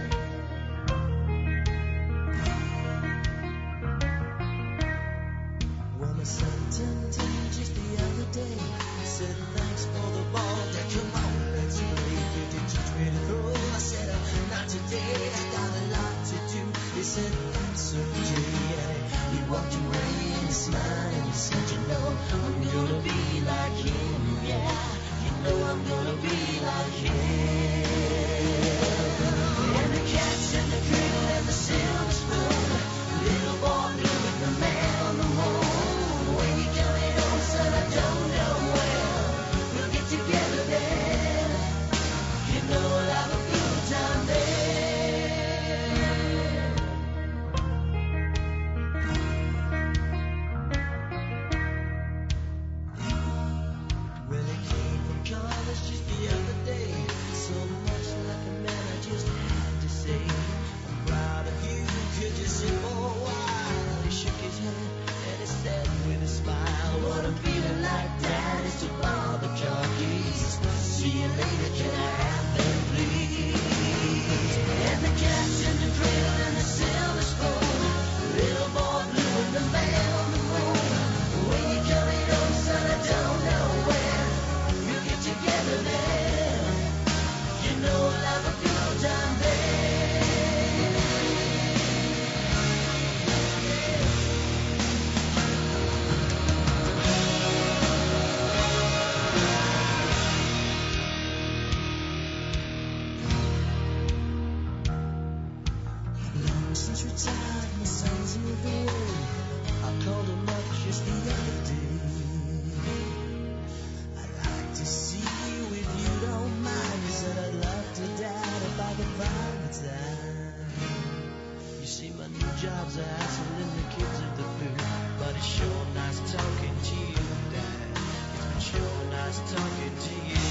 Well, my son turned ten just the other day. He said, thanks for the ball, Dad, come on, let's play. Did you teach me to throw? I said, uh, not today, I got a lot to do. He said, that's okay, and he walked away and he smiled and he said, you know, I'm gonna be like him, yeah. You know I'm gonna be like him. And the cat's in the cradle and the silver spoon, little boy blue and the man on the moon. When you coming home, son, I don't know when we'll get together then. You know we'll have a good time then. Well, he came from college just the other day. So much like a man, I just had to say, I'm proud of you. Could you sit for a while? He shook his head and he said with a smile, what I'm feeling like, Dad, is to borrow the car keys. See you later, can I have them, please? And the cat's in the cradle and the silver spoon, little boy blue and the man on the moon. When you coming home, son, I don't know when we'll get together then. You know we'll have a good time then. Long since retired, my son's moved away. I called him up just the other day. I'd like to see you if you don't mind. He said I'd love to, Dad, if I could find the time. You see, my new job's a hassle and the kids are the food, but it's sure nice talking to you, Dad. It's been sure nice talking to you.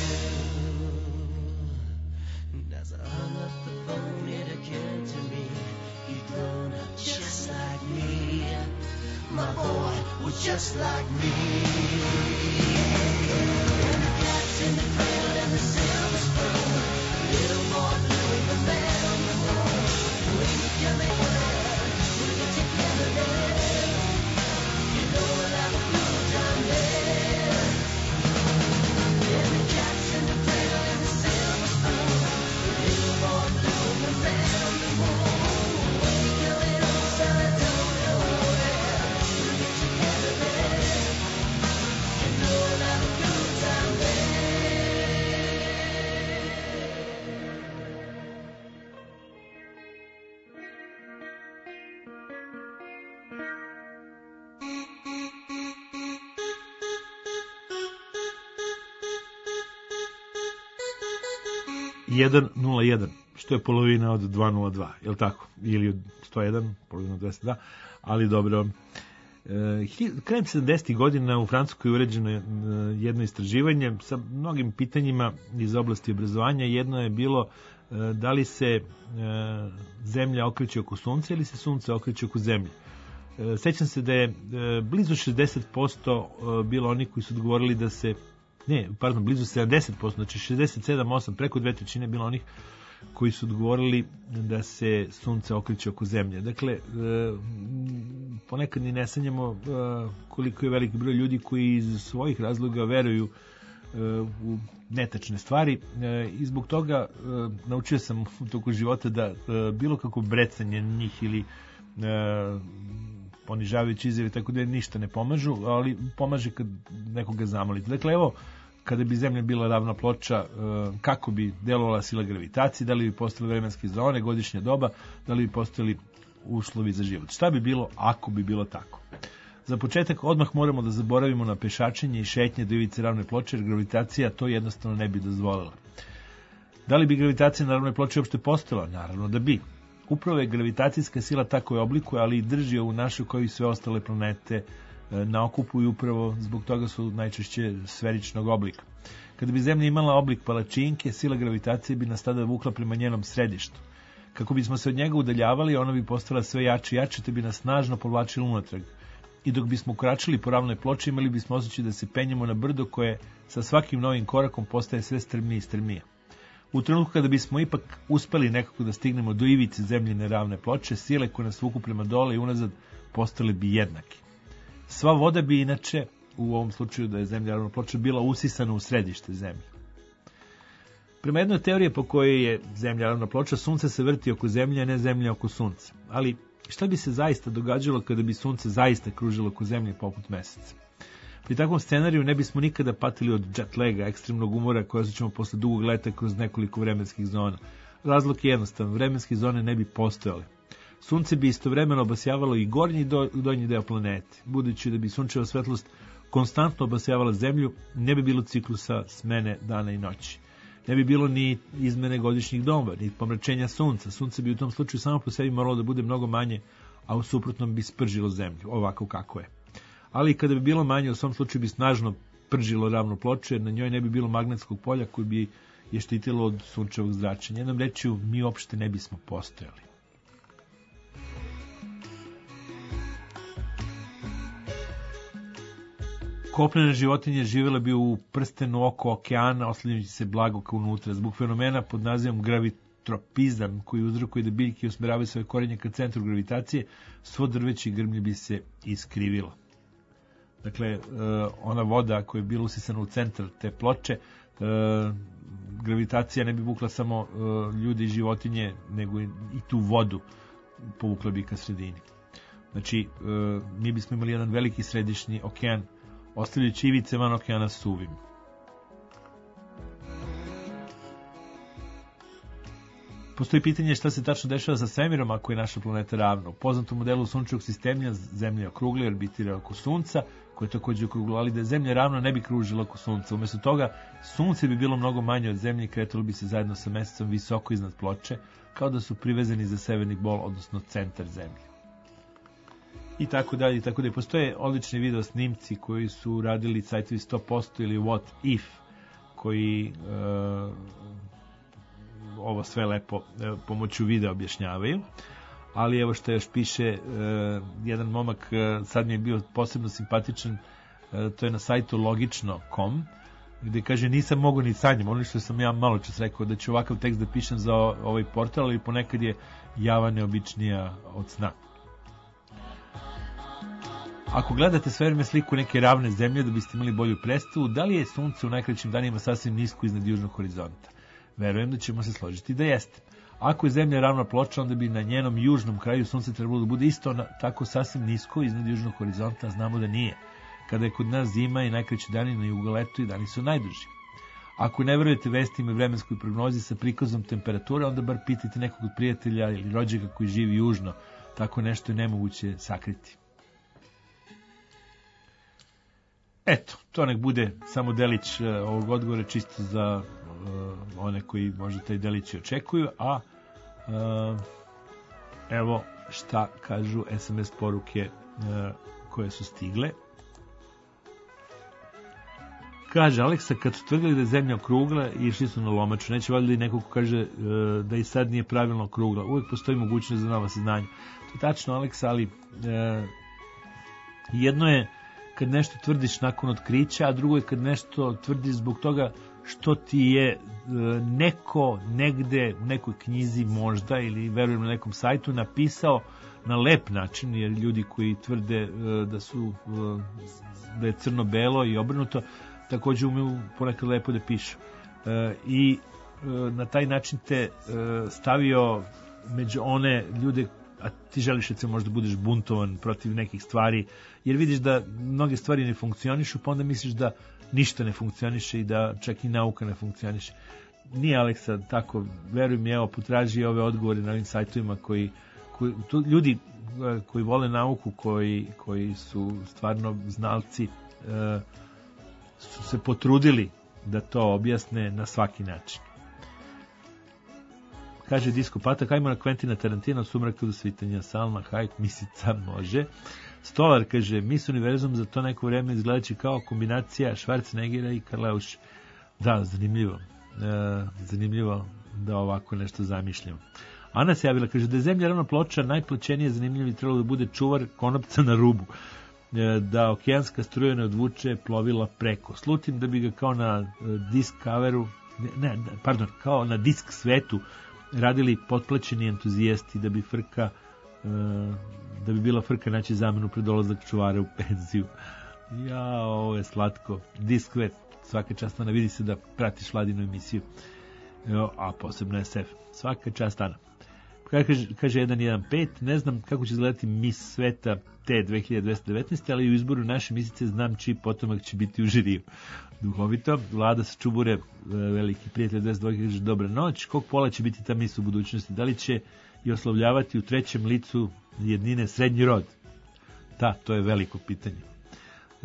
And as I hung up the phone, it occurred to me, he'd grown up just like me. My boy was just like me. And the cat's in the cradle and the silver spoon, little boy blue and the man on the moon. When you coming home, we'll get together then. You know we'll have a good time then. And the cat's in the cradle and the silver spoon, little boy blue and the man on the moon. When you coming home, son, I don't know when we'll get together then. You know we'll have a good time then.
jedan nula jedan, što je polovina od dva nula dva, je li tako? Ili od sto jedan, polovina od dvesta dva, ali dobro. E, krajem sedamdesetih godina u Francuskoj je uređeno e, jedno istraživanje sa mnogim pitanjima iz oblasti obrazovanja. Jedno je bilo e, da li se e, zemlja okreće oko sunca ili se sunce okreće oko zemlje. E, sećam se da je e, blizu šezdeset posto e, bilo oni koji su odgovorili da se ne, pardon, blizu sedamdeset posto, znači šezdeset sedam osam, preko dve trećine bilo onih koji su odgovorili da se sunce okreće oko zemlje. Dakle, e, ponekad ni ne sanjamo e, koliko je veliki broj ljudi koji iz svojih razloga veruju e, u netačne stvari e, i zbog toga e, naučio sam u toku života da e, bilo kako brecanje njih ili e, ponižavajući izjave, tako da ništa ne pomažu, ali pomaže kad nekoga zamolite. Dakle, evo, kada bi zemlja bila ravna ploča, kako bi delovala sila gravitacije, da li bi postojale vremenske zone, godišnja doba, da li bi postojali uslovi za život. Šta bi bilo ako bi bilo tako? Za početak odmah moramo da zaboravimo na pešačenje i šetnje do ivice ravne ploče, jer gravitacija to jednostavno ne bi dozvolila. Da li bi gravitacija na ravnoj ploči uopšte postojala? Naravno da bi. Upravo je gravitacijska sila tako je oblikuje, ali i drži ovu našu kao i sve ostale planete na okupu i upravo zbog toga su najčešće sferičnog oblika. Kada bi Zemlja imala oblik palačinke, sila gravitacije bi nas tada vukla prema njenom središtu. Kako bismo se od njega udaljavali, ona bi postala sve jače i jače, te bi nas snažno povlačila unatrag. I dok bismo koračili po ravnoj ploči, imali bismo osjećaj da se penjemo na brdo koje sa svakim novim korakom postaje sve strmnije i strmnije. U trenutku kada bismo ipak uspeli nekako da stignemo do ivice Zemljine ravne ploče, sile koje nas vuku prema dole i unazad postale bi jednake. Sva voda bi inače, u ovom slučaju da je Zemlja ravna ploča, bila usisana u središte Zemlje. Prema jednoj teoriji po kojoj je Zemlja ravna ploča, Sunce se vrti oko Zemlje, a ne Zemlja oko Sunca. Ali šta bi se zaista događalo kada bi Sunce zaista kružilo oko Zemlje poput Meseca? Pri takvom scenariju ne bismo nikada patili od jet laga, ekstremnog umora koje osjećamo posle dugog leta kroz nekoliko vremenskih zona. Razlog je jednostavan, vremenske zone ne bi postojale. Sunce bi istovremeno obasjavalo i gornji i do, donji deo planete. Budući da bi sunčeva svetlost konstantno obasjavala Zemlju, ne bi bilo ciklusa smene dana i noći. Ne bi bilo ni izmene godišnjih doba, ni pomračenja Sunca. Sunce bi u tom slučaju samo po sebi moralo da bude mnogo manje, a u suprotnom bi spržilo Zemlju, ovako kako je. Ali kada bi bilo manje, u svom slučaju bi snažno pržilo ravnu ploču, jer na njoj ne bi bilo magnetskog polja koje bi je štitilo od sunčevog zračenja. Jednom rečju, mi uopšte ne bismo postojali. Kopnene životinje živjele bi u prstenu oko okeana, oslanjajući se blago kao unutra, zbog fenomena pod nazivom gravitropizam, koji uzrokuje da biljke usmeravaju svoje korenje ka centru gravitacije, svo drveće i grmlje bi se iskrivilo. Dakle, ona voda koja je bila usisana u centar te ploče, gravitacija ne bi vukla samo ljude i životinje, nego i tu vodu povukla bi ka sredini. Znači, mi bismo imali jedan veliki središnji okean, ostavljajući ivice van okeana suvim. Postoji pitanje šta se tačno dešava sa svemirom ako je naša planeta ravna. U poznatom modelu sunčevog sistema Zemlja je okrugla i orbitira oko Sunca, koje je takođe okruglo, ali da je Zemlja ravna ne bi kružila oko Sunca. Umesto toga, Sunce bi bilo mnogo manje od Zemlje i kretalo bi se zajedno sa Mesecom visoko iznad ploče, kao da su privezani za severni bol, odnosno centar Zemlje. I tako dalje, i tako dalje. Postoje odlični video snimci koji su radili sajtovi sto posto ili What If, koji uh, ovo sve lepo uh, pomoću videa objašnjavaju. Ali evo što još piše, uh, jedan momak, uh, sad mi je bio posebno simpatičan, uh, to je na sajtu logično tačka com, gde kaže nisam mogao ni sanjam, ono što sam ja malo čas rekao, da ću ovakav tekst da pišem za ovaj portal, ali ponekad je java neobičnija od sna. Ako gledate sve vreme sliku neke ravne zemlje da biste imali bolju predstavu, da li je Sunce u najkraćim danima sasvim nisko iznad južnog horizonta? Verujem da ćemo se složiti da jeste. Ako je Zemlja ravna ploča, onda bi na njenom južnom kraju Sunce trebalo da bude isto na, tako sasvim nisko iznad južnog horizonta, a znamo da nije. Kada je kod nas zima i najkraći dani na jugoletu i dani su najduži. Ako ne verujete vestima i vremenskoj prognozi sa prikazom temperature, onda bar pitajte nekog od prijatelja ili rođaka koji živi južno. Tako nešto je nemoguće sakriti. Eto, to nek bude samo delić uh, ovog odgovora, čisto za uh, one koji možda taj delić očekuju, a uh, evo šta kažu es em es poruke uh, koje su stigle. Kaže Aleksa, kad su tvrdili da je Zemlja okrugla, išli su na lomaču. Neće valjda i neko ko kaže uh, da i sad nije pravilno okrugla. Uvijek postoji mogućnost za nova saznanja. To je tačno, Aleksa, ali uh, jedno je kad nešto tvrdiš nakon otkrića, a drugo je kad nešto tvrdiš zbog toga što ti je neko negde u nekoj knjizi možda ili verujem na nekom sajtu napisao na lep način, jer ljudi koji tvrde da su da je crno-belo i obrnuto takođe umeju ponekad lepo da pišu. I na taj način te stavio među one ljude, a ti želiš da se možda budeš buntovan protiv nekih stvari, jer vidiš da mnoge stvari ne funkcionišu, pa onda misliš da ništa ne funkcioniše i da čak i nauka ne funkcioniše. Nije, Aleksa, tako, veruj mi, evo, potraži ove odgovore na ovim sajtovima koji, koji tu, ljudi koji vole nauku, koji, koji su stvarno znalci, e, su se potrudili da to objasne na svaki način. Kaže Disko Patak, ajmo na Quentina Tarantino, Sumrak do svitanja, Salma Hayek, Misica, može. Stolar kaže, Miss Univerzum za to neko vreme izgledaće kao kombinacija Schwarzeneggera i Karleuše. Da, zanimljivo. E, zanimljivo da ovako nešto zamišljam. Ana se javila, kaže da je zemlja ravno ploča, najplaćenije zanimljivo bi trebalo da bude čuvar konopca na rubu. E, da okeanska struja ne odvuče plovila preko. Slutim da bi ga kao na Discoveru, ne, ne, pardon, kao na Disk svetu radili potplaćeni entuzijasti da bi frka e, da bi bila frka naći zamenu pred dolazak čuvara u penziju. Ja, ovo je slatko. Disk svet, svaka čast, Ana, vidi se da pratiš Vladinu emisiju. Jo, a posebno S F. Svaka čast, Ana. Kaže, kaže jedan jedan pet, ne znam kako će izgledati Miss Sveta te dve hiljade dvesta devetnaeste, ali u izboru naše misice znam čiji potomak će biti u žiriju. Duhovito, Vlada sa Čubure, veliki prijatelj dvadeset dva, kaže dobra noć, kog pola će biti ta mis u budućnosti, da li će i oslovljavati u trećem licu jednine srednji rod? Da, to je veliko pitanje. E,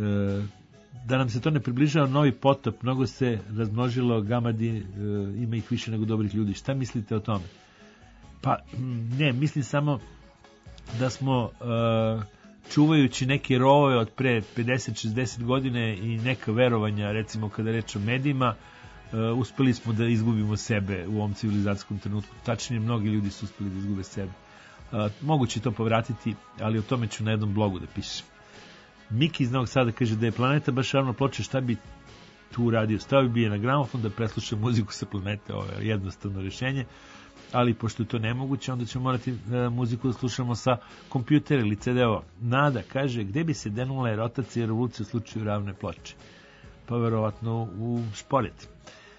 da nam se to ne približava novi potop, mnogo se razmnožilo gamadi, e, ima ih više nego dobrih ljudi. Šta mislite o tome? Pa, ne, mislim samo da smo uh, čuvajući neke rovove od pre pedeset šezdeset godine i neka verovanja, recimo kada reč o medijima, uh, uspeli smo da izgubimo sebe u ovom civilizacijskom trenutku. Tačnije, mnogi ljudi su uspeli da izgube sebe. Uh, moguće to povratiti, ali o tome ću na jednom blogu da pišem. Miki iz Novog Sada kaže da je planeta baš ravno ploče, šta bi tu uradio? Stavio bi je na gramofon da presluša muziku sa planete, ovo je jednostavno rješenje. Ali pošto je to nemoguće, onda ćemo morati e, muziku da slušamo sa kompjutera ili ce de-ova. Nada kaže, gde bi se denula rotacija i revolucija u slučaju ravne ploče? Pa verovatno u šporeti.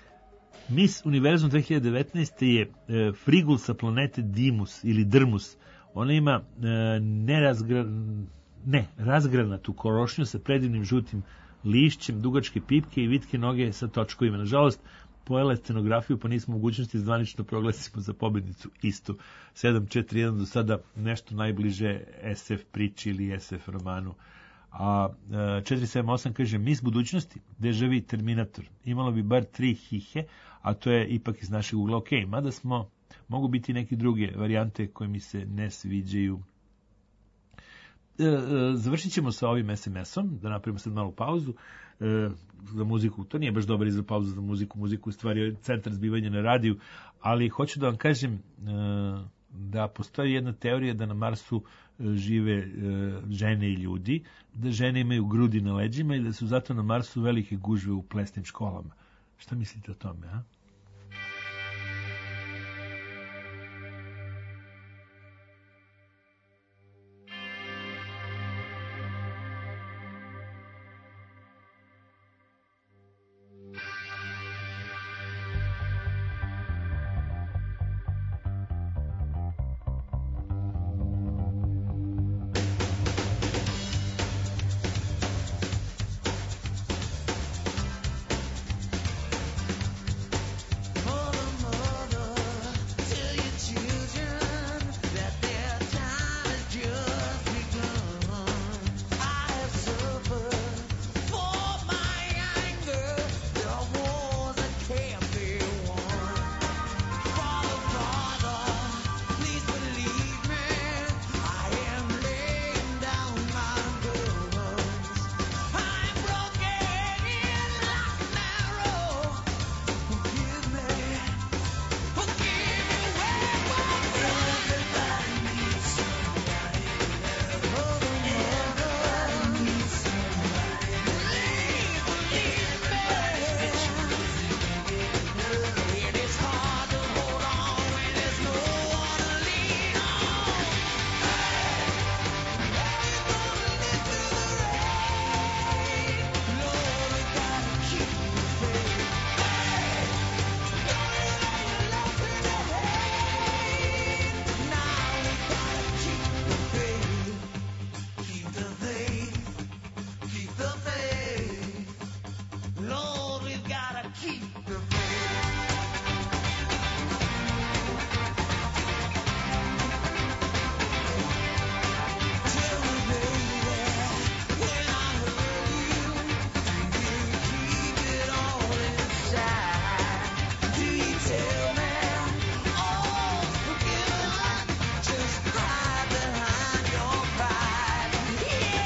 Miss Univerzum dve hiljade devetnaeste je e, frigul sa planete Dimus ili Drmus. Ona ima e, nerazgra, ne, razgranatu korošnju sa predivnim žutim lišćem, dugačke pipke i vitke noge sa točkovima. Nažalost, pojela je scenografiju, pa nismo mogućnosti zvanično proglasimo za pobednicu istu. sedam četiri jedan do sada nešto najbliže es ef priči ili es ef romanu. A četiri sedam osam kaže, Miss budućnosti, Deja Vu, Terminator. Imalo bi bar tri hihe, a to je ipak iz našeg ugla ok. Mada smo, mogu biti neke druge varijante koje mi se ne sviđaju. Završit ćemo sa ovim es em esom, da napravimo sad malu pauzu. E, za muziku, to nije baš dobar izraz pauza za muziku, muziku u stvari je centar zbivanja na radiju, ali hoću da vam kažem e, da postoji jedna teorija da na Marsu e, žive e, žene i ljudi, da žene imaju grudi na leđima i da su zato na Marsu velike gužve u plesnim školama. Šta mislite o tome, a?
Yeah.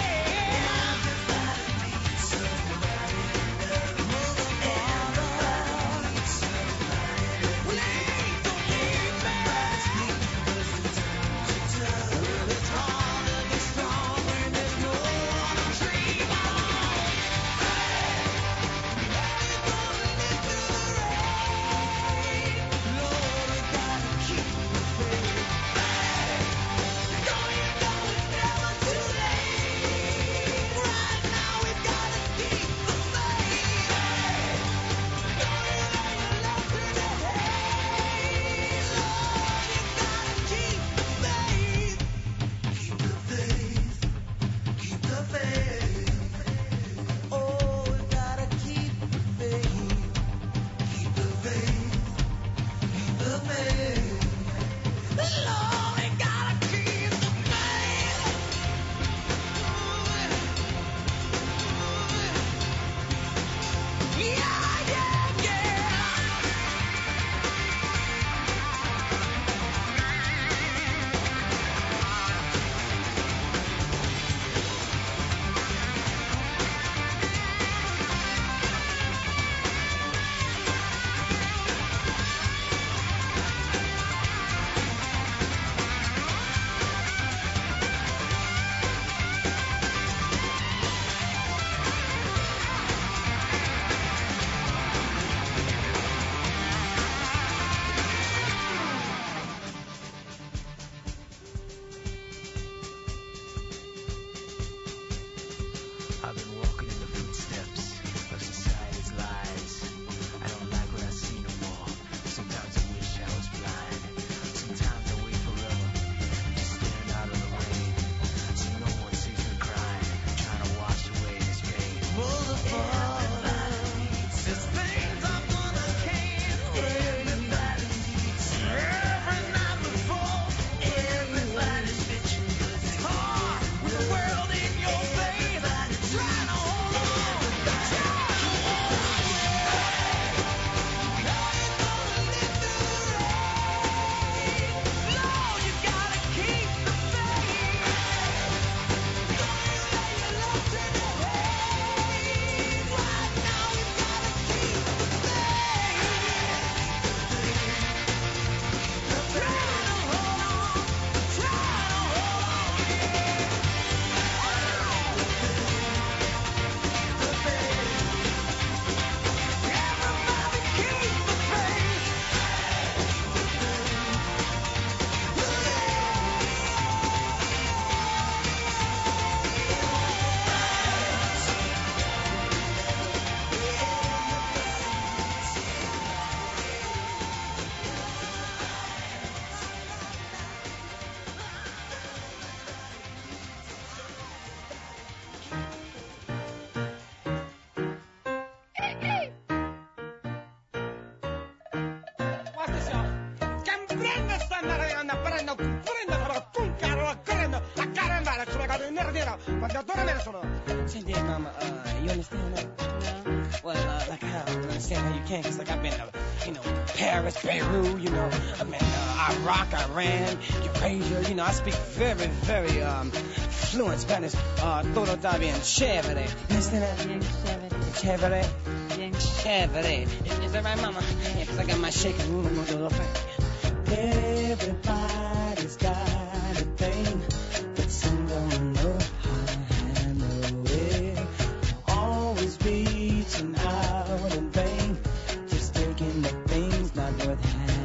Say, dear mama, uh, you understand that? No. Well, uh, like how? I don't understand how you can, because, like, I've been to, you know, Paris, Beirut, you know, I've been uh, Iraq, Iran, Eurasia, you know, I speak very, very um, fluent Spanish. Uh, todo está bien chévere. You understand that?
Bien chévere.
Chévere?
Bien
Chévere. Is, is that right, mama? Yeah, because I got my shaking room, I'm going to do a little thing. Everybody's got a thing, but some don't know how to handle it. Always reaching out in vain, just taking the things not worth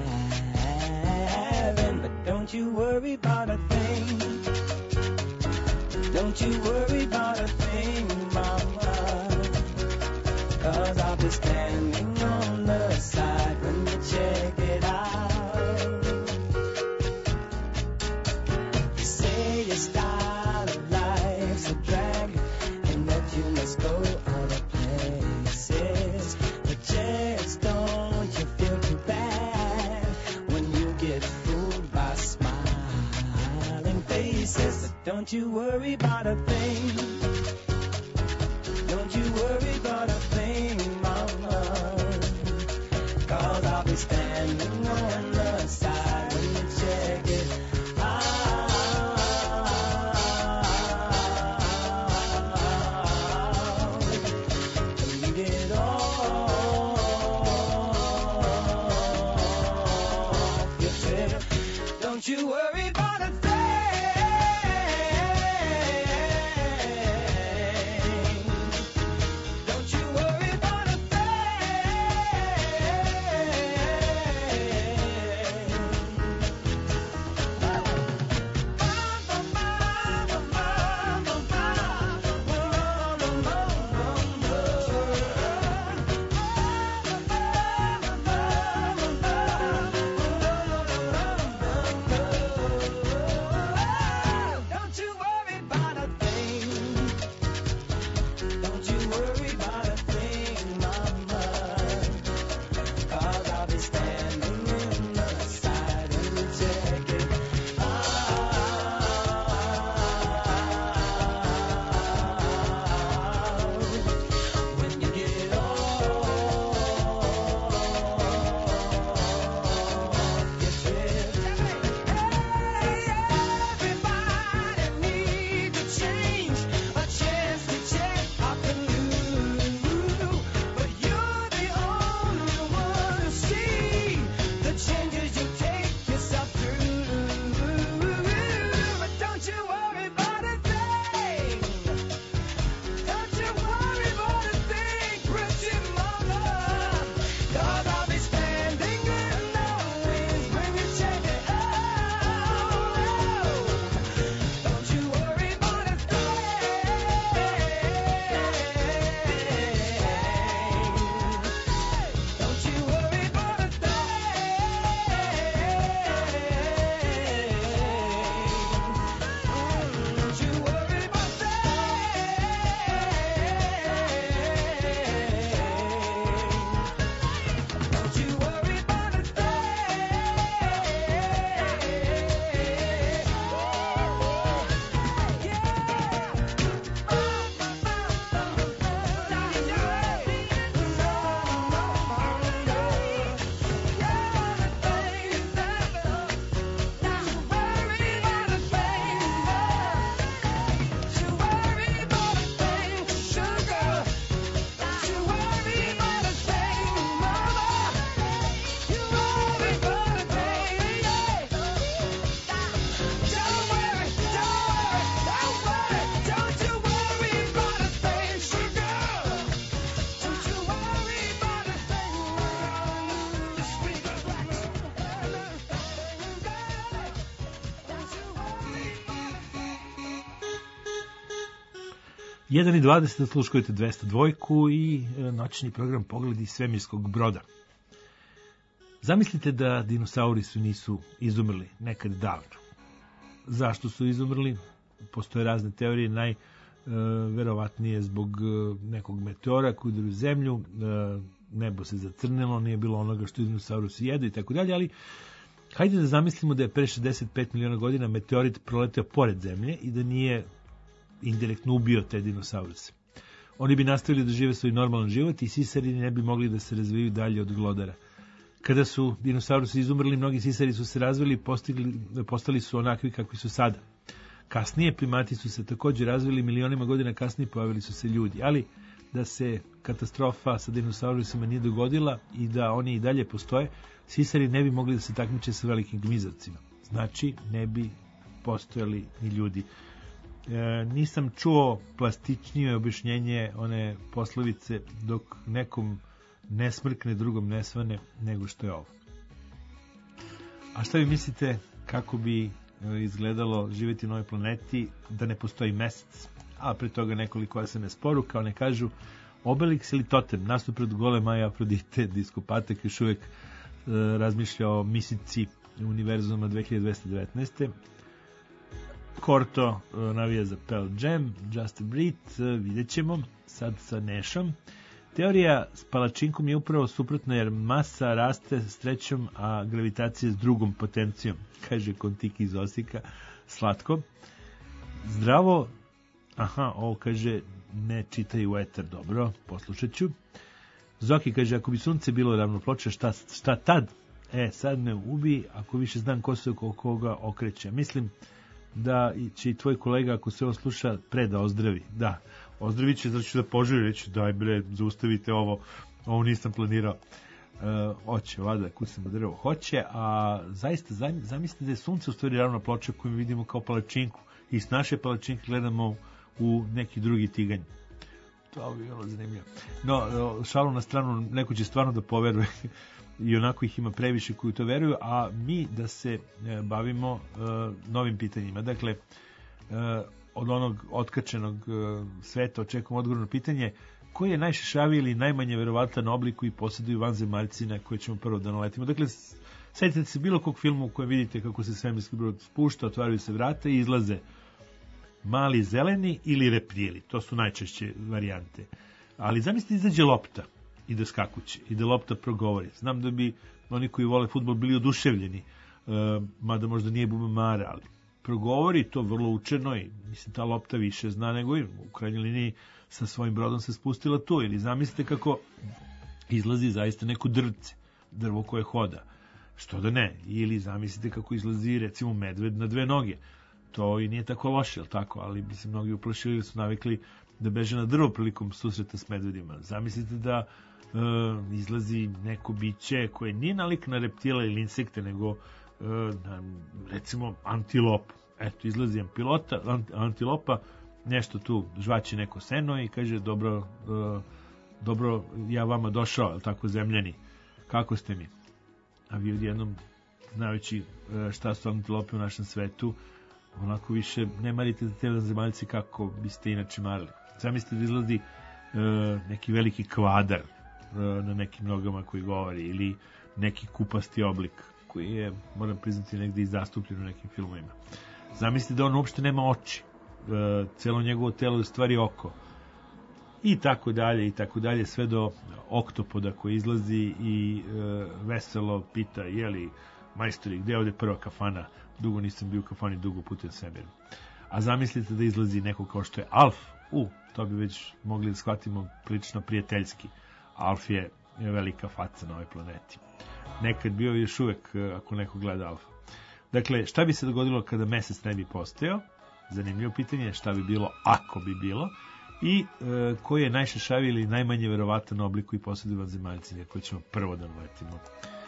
having. But don't you worry about a thing. Don't you worry about a thing, mama. Cause I'll be standing on the side when you check it out. You say your style of life's a drag, and that you must go other places. But just don't you feel too bad when you get fooled by smiling faces. But don't you worry about a thing. Don't you worry about a thing, mama. Cause I'll be standing on the side when you check it out. Leave it all off your chest. Don't you worry about a thing. Don't you worry about a Don't you worry about a thing. Don't you worry about a thing, mama. Cause I'll be standing in the side when you check it out. When you get off your trip. Hey, everybody needs a change, a chance to check up and new. But you're the only one to see the changes you take yourself through. But don't you worry about a thing. Don't you worry about a thing, pretty mama. Cause I'll be standing in the wings when you check it out. Don't you worry about a thing. Don't you worry about a thing. Don't you worry about thing. Don't you worry about a
jedan i dvadeset sluškujete dvesta dva i e, noćni program Pogled iz svemirskog broda. Zamislite da dinosauri su nisu izumrli nekad davno. Zašto su izumrli? Postoje razne teorije, najverovatnije zbog e, nekog meteora koji udari u zemlju, e, nebo se zacrnilo, nije bilo onoga što dinosaurusi jedu i tako dalje, ali hajde da zamislimo da je pre šezdeset pet miliona godina meteorit proleteo pored zemlje i da nije indirektno ubio te dinosauruse. Oni bi nastavili da žive svoj normalan život i sisari ne bi mogli da se razviju dalje od glodara. Kada su dinosaurusi izumrli, mnogi sisari su se razvili i postigli, postali su onakvi kakvi su sada. Kasnije primati su se također razvili, milionima godina kasnije pojavili su se ljudi, ali da se katastrofa sa dinosaurusima nije dogodila i da oni i dalje postoje, sisari ne bi mogli da se takmiče sa velikim gmizavcima. Znači, ne bi postojali ni ljudi. E, nisam čuo plastičnije objašnjenje one poslovice dok nekom ne smrkne, drugom ne svane, nego što je ovo. A šta vi mislite kako bi izgledalo živjeti na ovoj planeti da ne postoji mesec? A pre toga nekoliko es em es poruka, one kažu Obelix ili totem, nastupred gole Maja Afrodite, Disko Patek još uvijek e, razmišlja o misici univerzuma dve hiljade dvesta devetnaeste. Korto e, navija za Pearl Jam, Just a Brit, e, vidjet ćemo sad sa Nešom. Teorija s palačinkom je upravo suprotna jer masa raste s trećom, a gravitacija s drugom potencijom, kaže Kontiki iz Osijeka, slatko. Zdravo, aha, ovo kaže ne čitaj u eter, dobro, poslušat ću. Zoki kaže, ako bi sunce bilo ravnoploče, šta, šta tad? E, sad me ubi, ako više znam ko se oko koga okreće. Mislim da će i tvoj kolega, ako se ovo sluša, pre da ozdravi. Da, ozdravit će, zato ću da požuri, reći, daj bre, zaustavite ovo, ovo nisam planirao. E, hoće, vada, kucamo drvo, hoće, a zaista zamislite da je sunce u stvari ravnoploče koju vidimo kao palačinku i s naše palačinke gledamo u neki drugi tiganj. To bi bilo zanimljivo. No, šalu na stranu, neko će stvarno da poveruje i onako ih ima previše koji to veruju, a mi da se bavimo uh, novim pitanjima. Dakle, uh, od onog otkačenog uh, sveta očekujemo odgovor na pitanje koji je najšešaviji ili najmanje verovatan oblik koji posjeduju vanzemaljci na koje ćemo prvo da naletimo. Dakle, setite se bilo kog filma u kojem vidite kako se svemirski brod spušta, otvaraju se vrata i izlaze mali zeleni ili reptili. To su najčešće varijante. Ali zamislite izađe lopta i da skakuće i da lopta progovori. Znam da bi oni koji vole fudbal bili oduševljeni, uh, mada možda nije bubamara, ali progovori to vrlo učeno i mislim ta lopta više zna nego i u krajnjoj liniji sa svojim brodom se spustila tu. Ili zamislite kako izlazi zaista neko drvce, drvo koje hoda. Što da ne? Ili zamislite kako izlazi recimo medved na dve noge. To i nije tako loše, jel tako? Ali bi se mnogi uplašili ili su navikli da beže na drvo prilikom susreta s medvedima. Zamislite da e, izlazi neko biće koje nije nalik na reptila ili insekte, nego e, na, recimo antilopu. Eto, izlazi pilota, ant, antilopa, nešto tu žvaće neko seno i kaže dobro, e, dobro ja vama došao, jel tako, zemljani, kako ste mi? A vi odjednom, znajući e, šta su antilope u našem svetu, onako više ne marite za te vanzemaljci kako biste inače marili. Zamislite da izlazi e, neki veliki kvadar e, na nekim nogama koji govori ili neki kupasti oblik koji je, moram priznati, negdje i zastupljen u nekim filmovima. Zamislite da on uopšte nema oči. E, celo njegovo telo je u stvari oko. I tako dalje, i tako dalje, sve do oktopoda koji izlazi i e, veselo pita, jeli, majstori, gde je ovde prva kafana? Dugo nisam bio u kafani, dugo putujem svemirom. A zamislite da izlazi neko kao što je Alf. U, to bi već mogli da shvatimo prilično prijateljski. Alf je velika faca na ovoj planeti. Nekad bio još uvek, ako neko gleda Alfa. Dakle, šta bi se dogodilo kada mesec ne bi postojao? Zanimljivo pitanje, šta bi bilo ako bi bilo? I e, koji je najšešaviji ili najmanje verovatan oblik koji posjeduju vanzemaljci, koji ćemo prvo da naletimo.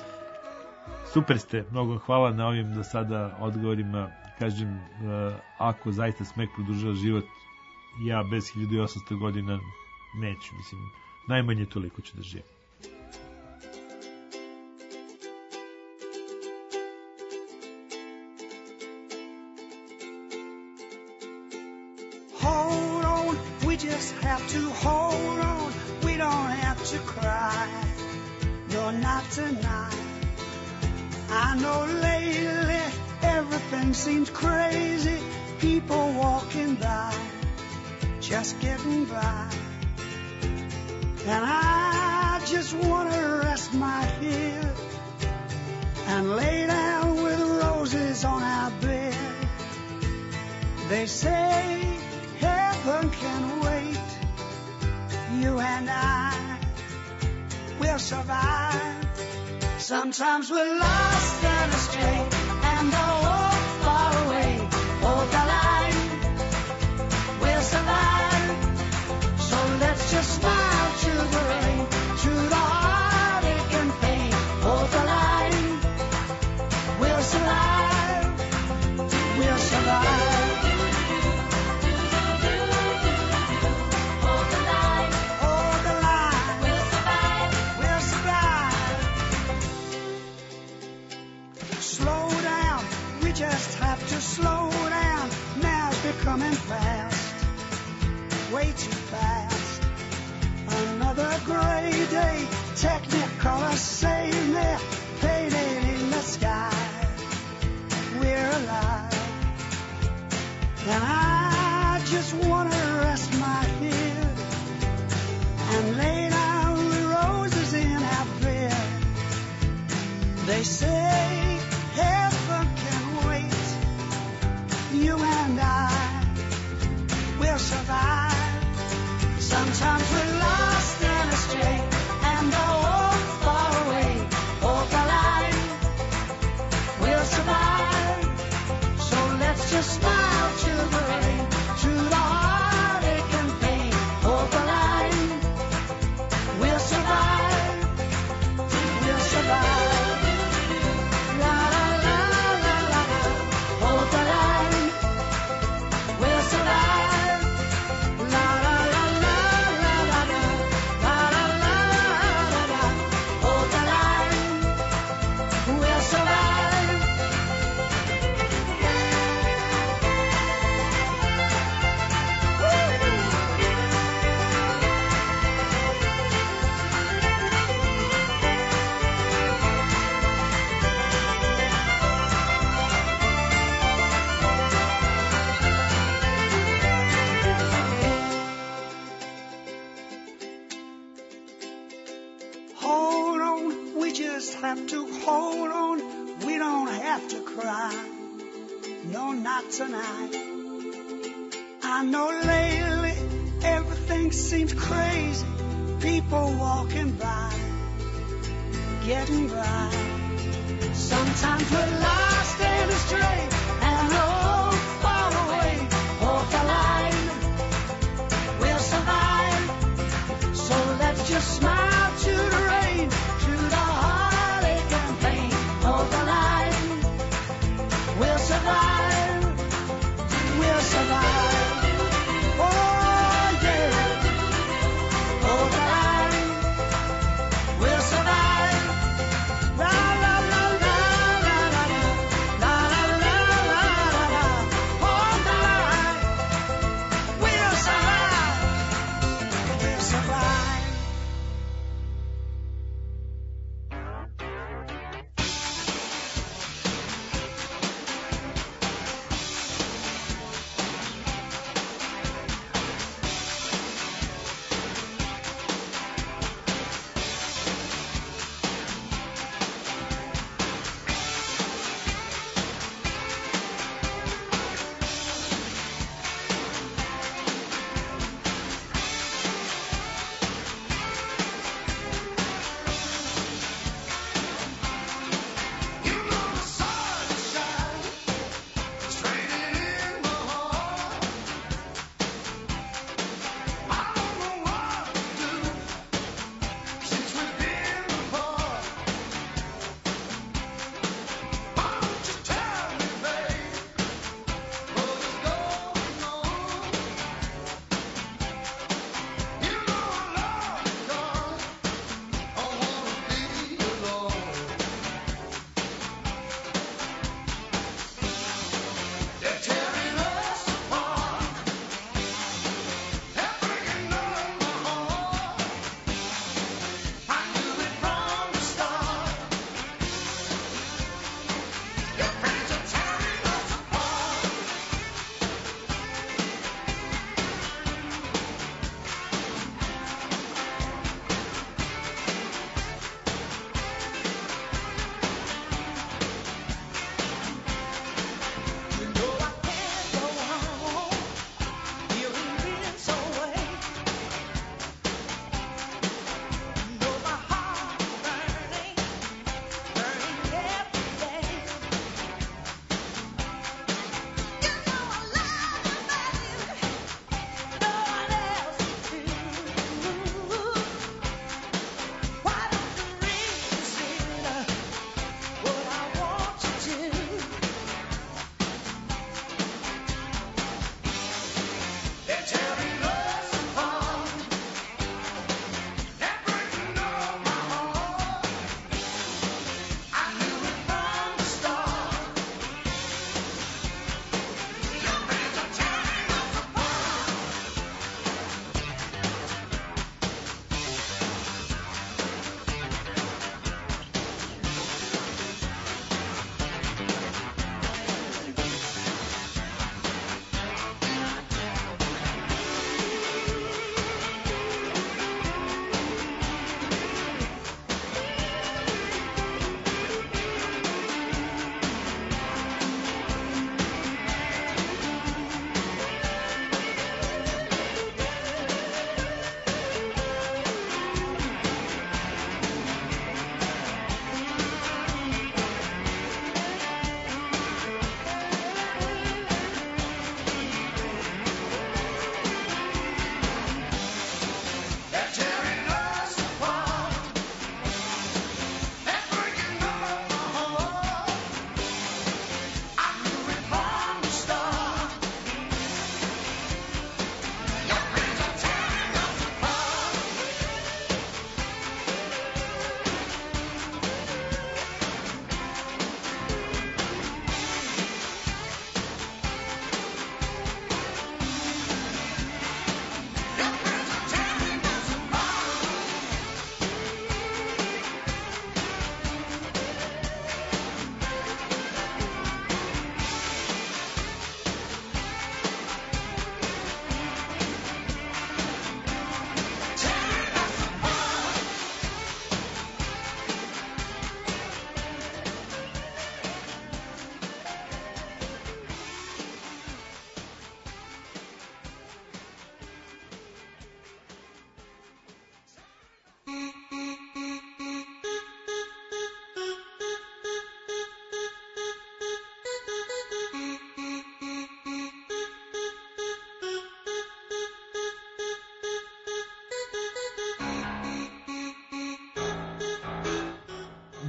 Super ste, mnogo hvala na ovim do sada odgovorima. Kažem, e, ako zaista smek produžava život, ja bez hiljadu osamsto godina neću, mislim, najmanje toliko ću da živim.
Hold on, we just have to hold on. We don't have to cry. No, not tonight. I know lately everything seems crazy. People walking by, just getting by. And I just want to rest my head and lay down with roses on our bed. They say, hey, heaven can wait. You and I will survive. Sometimes we're lost and astray, and all far away. Hold the line, we'll survive. So let's just smile to the rain, to the heartache and pain. Hold the line, we'll survive, we'll survive. Hold the line, hold the line, we'll survive, we'll survive. Slow down, we just have to slow down. Now's becoming fast, way too fast. Another gray day, Technicolor saying they're painted in the sky. We're alive, and I just want to rest my head and lay down the roses in our bed. They say heaven can wait. You and I will survive. Sometimes we're lost and astray, and all far away. Hold the line, we'll survive. So let's just smile to the rain, to the heartache and pain. Hold the line, we'll survive, we'll survive. La la la la la la. Hold the line, we'll survive. La la la la la la la. La la la la la. Hold the line, we'll survive. Hold on, we just have to hold on. We don't have to cry. No, not tonight. I know lately everything seems crazy. People walking by, getting by. Sometimes we're lost and astray, and all far away. Hold the line, we'll survive. So let's just smile to the rain, to the heartache and pain. Hold the line, we'll survive, we'll survive. Oh yeah, hold the line, we'll survive. La la la la la la la la la la la la.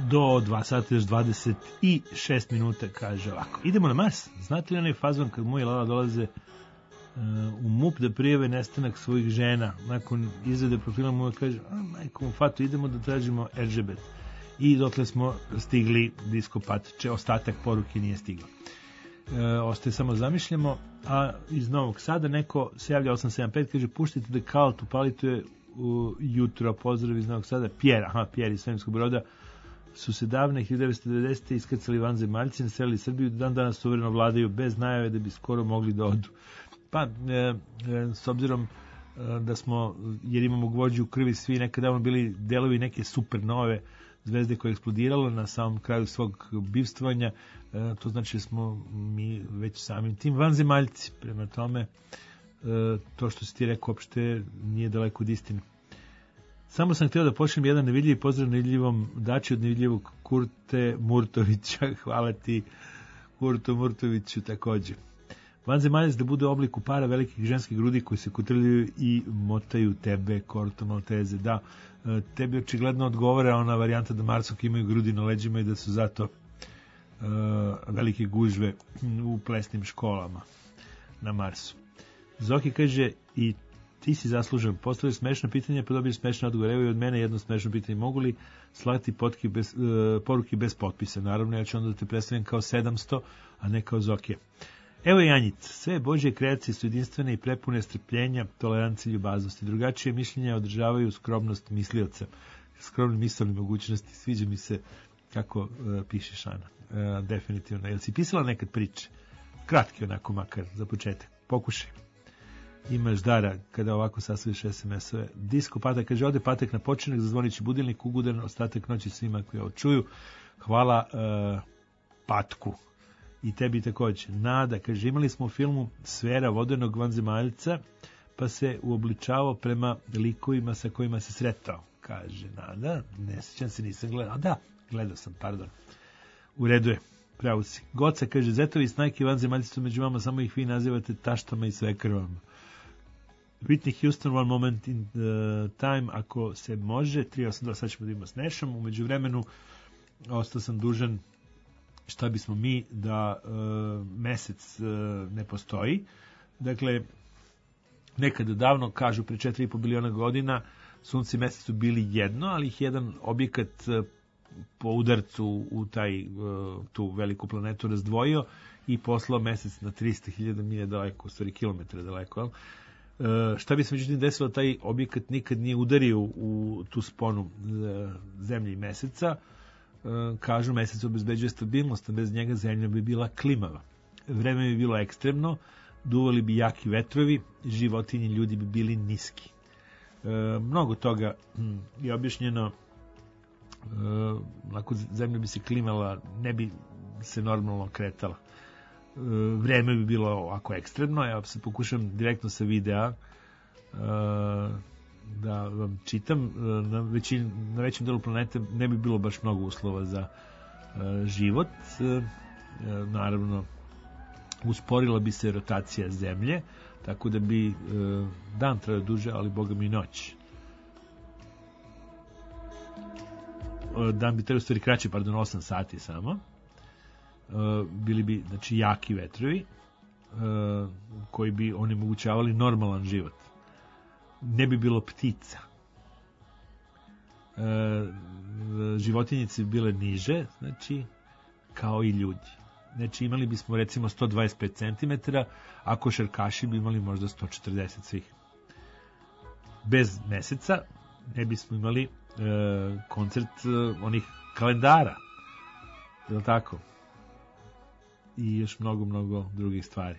do dva sata još dvadeset šest minuta, kaže ovako. Idemo na Mars. Znate li onaj fazon kad moji Lala dolaze uh, u MUP da prijave nestanak svojih žena? Nakon izrade profila mu kaže, a majko mu fatu, idemo da tražimo er ge be te. I dotle smo stigli disko patiče, ostatak poruke nije stiglo. E, ostaje samo zamišljamo, a iz Novog Sada neko se javlja osam sedam pet, kaže puštite The Cult, upalite je u jutro, pozdrav iz Novog Sada, Pjer, aha, Pjer iz Svemirskog Broda, su se davne hiljadu devetsto devedesete iskrcali vanzemaljci, naselili Srbiju, dan danas suvereno vladaju bez najave da bi skoro mogli da odu. Pa, e, e, s obzirom e, da smo, jer imamo gvođu u krvi, svi nekada davno bili delovi neke supernove zvezde koja je eksplodirala na samom kraju svog bivstvovanja, e, to znači da smo mi već samim tim vanzemaljci, prema tome e, to što si ti rekao uopšte nije daleko od istine. Samo sam htio da počnem jedan nevidljivi pozdrav nevidljivom Dači od nevidljivog Kurte Murtovića. Hvala ti, Kurto Murtoviću, takođe. Vanzemaljac da bude u obliku para velikih ženskih grudi koji se kotrljaju i motaju tebe, Korto Malteze. Da, tebi očigledno odgovara ona varijanta da Marsovki imaju grudi na leđima i da su zato uh, velike gužve u plesnim školama na Marsu. Zoki kaže, i ti si zaslužen. Postavljaju smešno pitanje, pa dobiješ smešno odgovor. Evo i od mene jedno smešno pitanje. Mogu li slati potki bez, uh, poruki bez potpisa? Naravno, ja ću onda da te predstavim kao sedamsto, a ne kao Zokije. Evo je Anjic. Sve Božje kreacije su jedinstvene i prepune strpljenja, tolerancije i ljubaznosti. Drugačije mišljenja održavaju skromnost mislioca. Skromni misleni mogućnosti. Sviđa mi se kako uh, pišeš, Ana. Uh, definitivno. Jel si pisala nekad priče? Kratke onako makar, za početak. Pokušaj. Imaš dara kada ovako sastaviš es em es-ove. Disko Patak kaže, ode Patak na počinak, zazvonit će budilnik, ugudan ostatak noći svima koji ovo čuju. Hvala uh, Patku. I tebi također. Nada kaže, imali smo u filmu Sfera vodenog vanzemaljca, pa se uobličavao prema likovima sa kojima se sretao. Kaže Nada, ne sjećam se, nisam gledao. A da, gledao sam, pardon. U redu je, pravo si. Goca kaže, zetovi, snajke i vanzemaljci su među vama, samo ih vi nazivate taštama i svekrvama. Whitney Houston, One Moment in Time, ako se može, tri osam dva, sad ćemo da imamo s Nešom. Umeđu vremenu, ostao sam dužan šta bismo mi da uh, mesec uh, ne postoji. Dakle, nekada davno, kažu pre četiri i po biliona godina, Sunce i mesec su bili jedno, ali ih jedan objekat uh, po udarcu u taj, uh, tu veliku planetu razdvojio i poslao mesec na trista hiljada milja daleko, u stvari kilometra daleko. Uh, šta bi se međutim desilo, taj objekat nikad nije udario u tu sponu uh, zemlje i meseca. Kažu, mesec obezbeđuje stabilnost, a bez njega zemlja bi bila klimava. Vreme bi bilo ekstremno, duvali bi jaki vetrovi, životinji, ljudi bi bili niski. E, mnogo toga je objašnjeno. E, ako zemlja bi se klimala, ne bi se normalno kretala. E, vreme bi bilo ovako ekstremno. Ja se pokušam direktno sa videa e, da vam čitam. Na, većin, na većem delu planete ne bi bilo baš mnogo uslova za e, život. E, naravno, usporila bi se rotacija zemlje, tako da bi e, dan trajao duže, ali boga mi noć. E, dan bi trajao u stvari kraće, pardon, osam sati samo. E, bili bi, znači, jaki vetrovi e, koji bi onemogućavali normalan život. Ne bi bilo ptica. E, životinjice bi bile niže, znači, kao i ljudi. Znači, imali bismo recimo sto dvadeset pet centimetara, a košarkaši bi imali možda sto četrdeset svih. Bez meseca ne bismo imali e, koncert e, onih kalendara. Je li tako? I još mnogo, mnogo drugih stvari.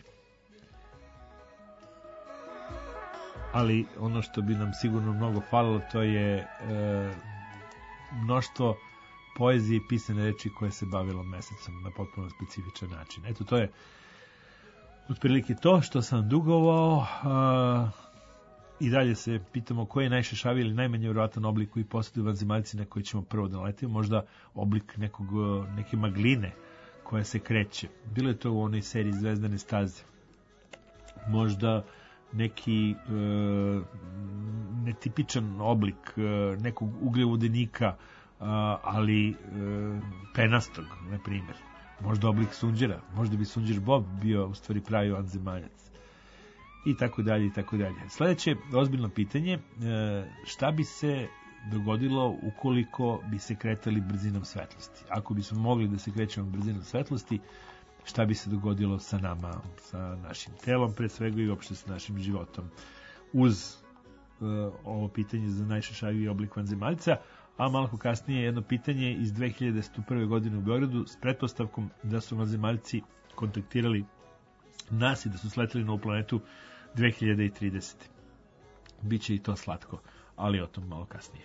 Ali ono što bi nam sigurno mnogo falilo, to je e, mnoštvo poezije i pisane reči koje se bavilo mesecom na potpuno specifičan način. Eto, to je otprilike to što sam dugovao. A, i dalje se pitamo koji je najšešaviji ili najmanje vjerojatan oblik koji posjeduju vanzemaljci na koji ćemo prvo da letimo. Možda oblik nekog, neke magline koja se kreće. Bilo je to u onoj seriji Zvezdane staze. Možda neki e, netipičan oblik e, nekog ugljovodenika ali e, penastog, na primjer. Možda oblik sunđera, možda bi sunđer Bob bio u stvari pravi vanzemaljac. I tako dalje, i tako dalje. Sljedeće ozbiljno pitanje, e, šta bi se dogodilo ukoliko bi se kretali brzinom svetlosti? Ako bismo mogli da se krećemo brzinom svetlosti, šta bi se dogodilo sa nama, sa našim telom, pre svega i uopšte sa našim životom? Uz uh, ovo pitanje za najšašaviji oblik vanzemaljca, a malo kasnije jedno pitanje iz dve hiljade prve. godine u Beogradu s pretpostavkom da su vanzemaljci kontaktirali nas i da su sleteli na ovu planetu dve hiljade tridesete. Biće i to slatko, ali o tom malo kasnije.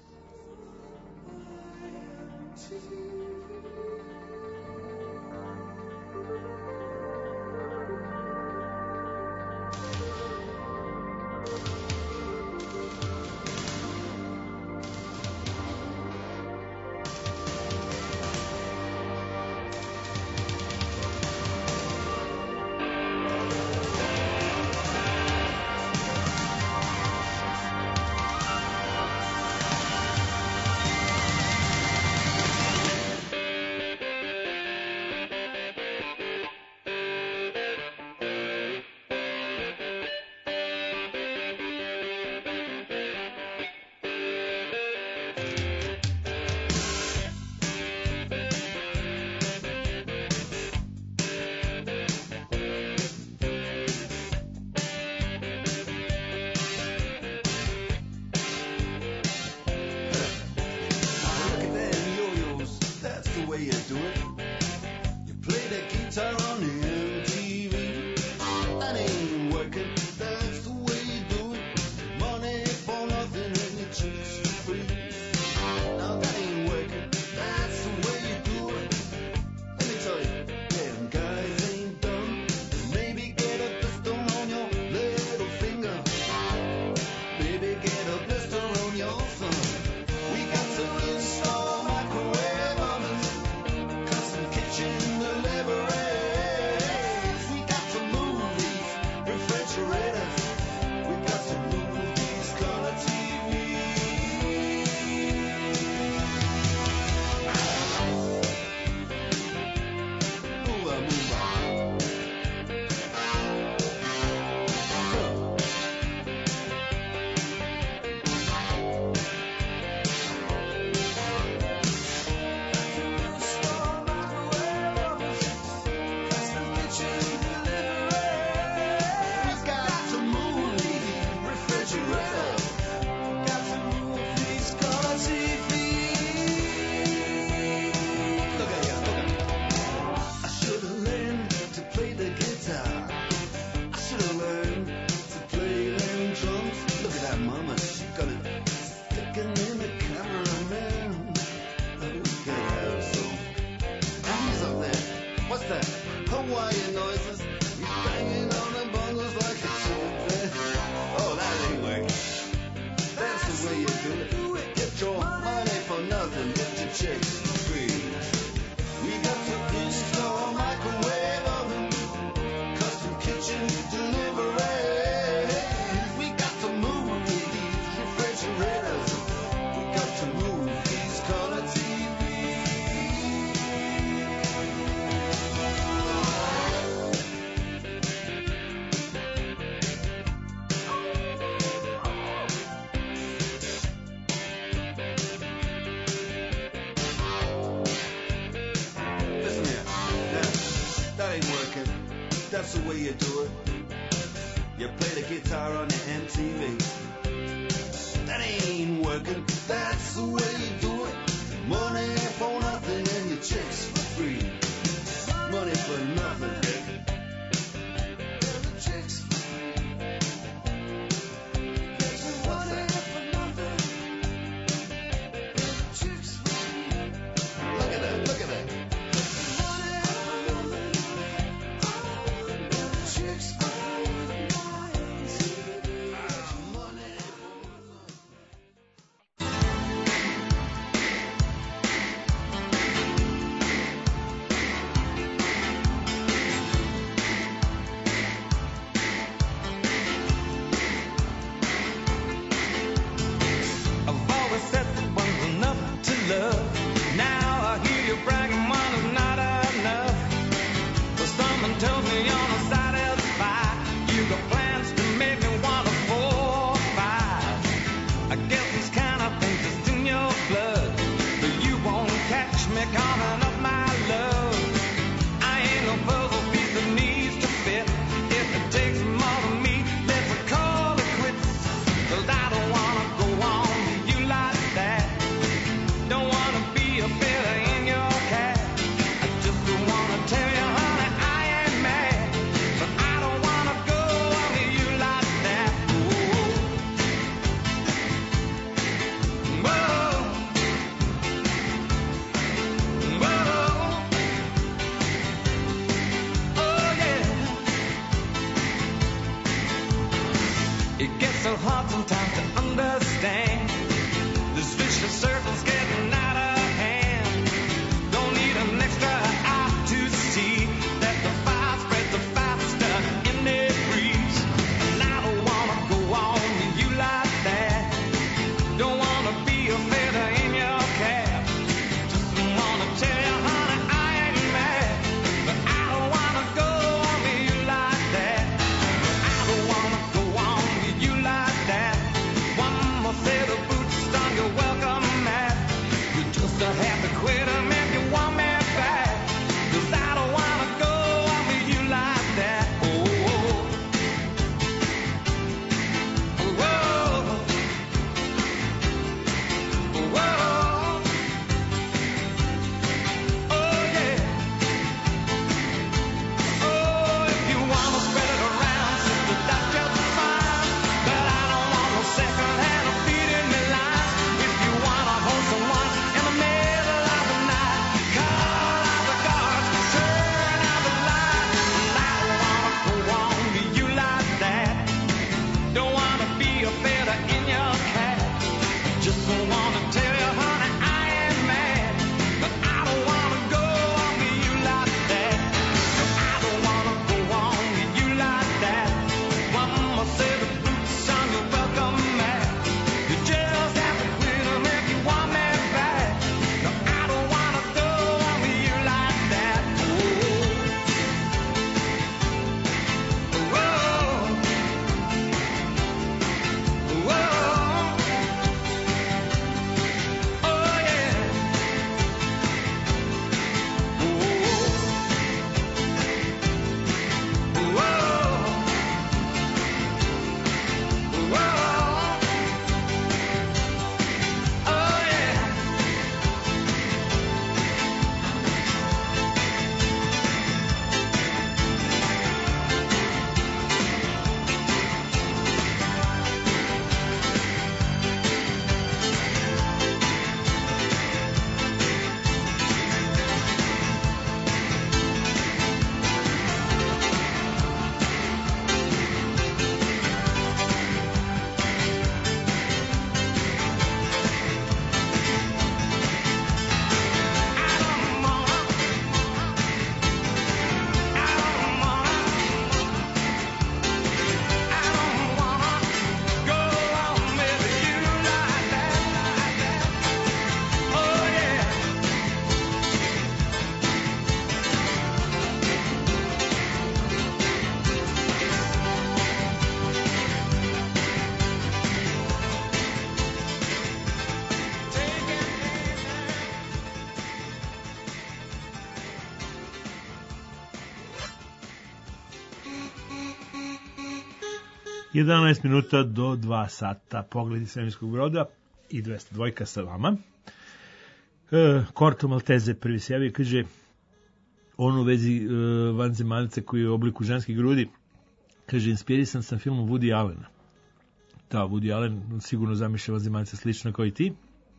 me coming up my love. I ain't no puzzle piece that needs to fit. If it takes more than me, let's call it quits. 'Cause I don't wanna go on with you like that. Don't wanna be a feather in your cap. I just don't wanna tell you, honey, I ain't mad. But I don't wanna go on with you like that. Whoa. Whoa. Whoa. Oh yeah. It gets so hard sometimes to understand. This vicious circle's getting out of hand. Don't need an extra eye to see that the fire spreads the faster in the breeze. And I don't wanna go on with you like that. Don't wanna be a feather in your cap. Just wanna tell you, honey, I ain't mad. But I don't wanna go on with you like that. I don't wanna go on with you like that. One more set of boots on your welcome mat. You just have to quit 'em if you want me back. 'Cause I don't wanna go on with you like that. Oh, oh. Whoa. Whoa. Oh yeah. Oh, if you wanna spread it around, sister, that's just fine. But I don't want no second-hand feeding me lines. If you wanna hold someone in the middle of the night, call out the guards, turn out the light. And I don't wanna go on with you like that. Don't wanna be a feather in your cap. Just don't wanna tell you, honey, I ain't mad. But I don't wanna go on with you like that. I don't wanna go on with you like that. One more set of boots on your welcome mat. You just have to quit 'em if you want me back. No, I don't wanna go on with you like that. Whoa. Whoa. Whoa. Oh yeah. Whoa. Whoa. Whoa. Oh yeah.
jedanaest minuta do dva sata, pogledi svemirskog broda i dvesta dva sa vama. E, Korto Malteze prvi se javio, kaže on u vezi e, vanzemaljca koji je u obliku ženskih grudi, kaže, inspirisan sam filmom Woody Allena. Da, Woody Allen sigurno zamišlja vanzemaljca slično kao i ti.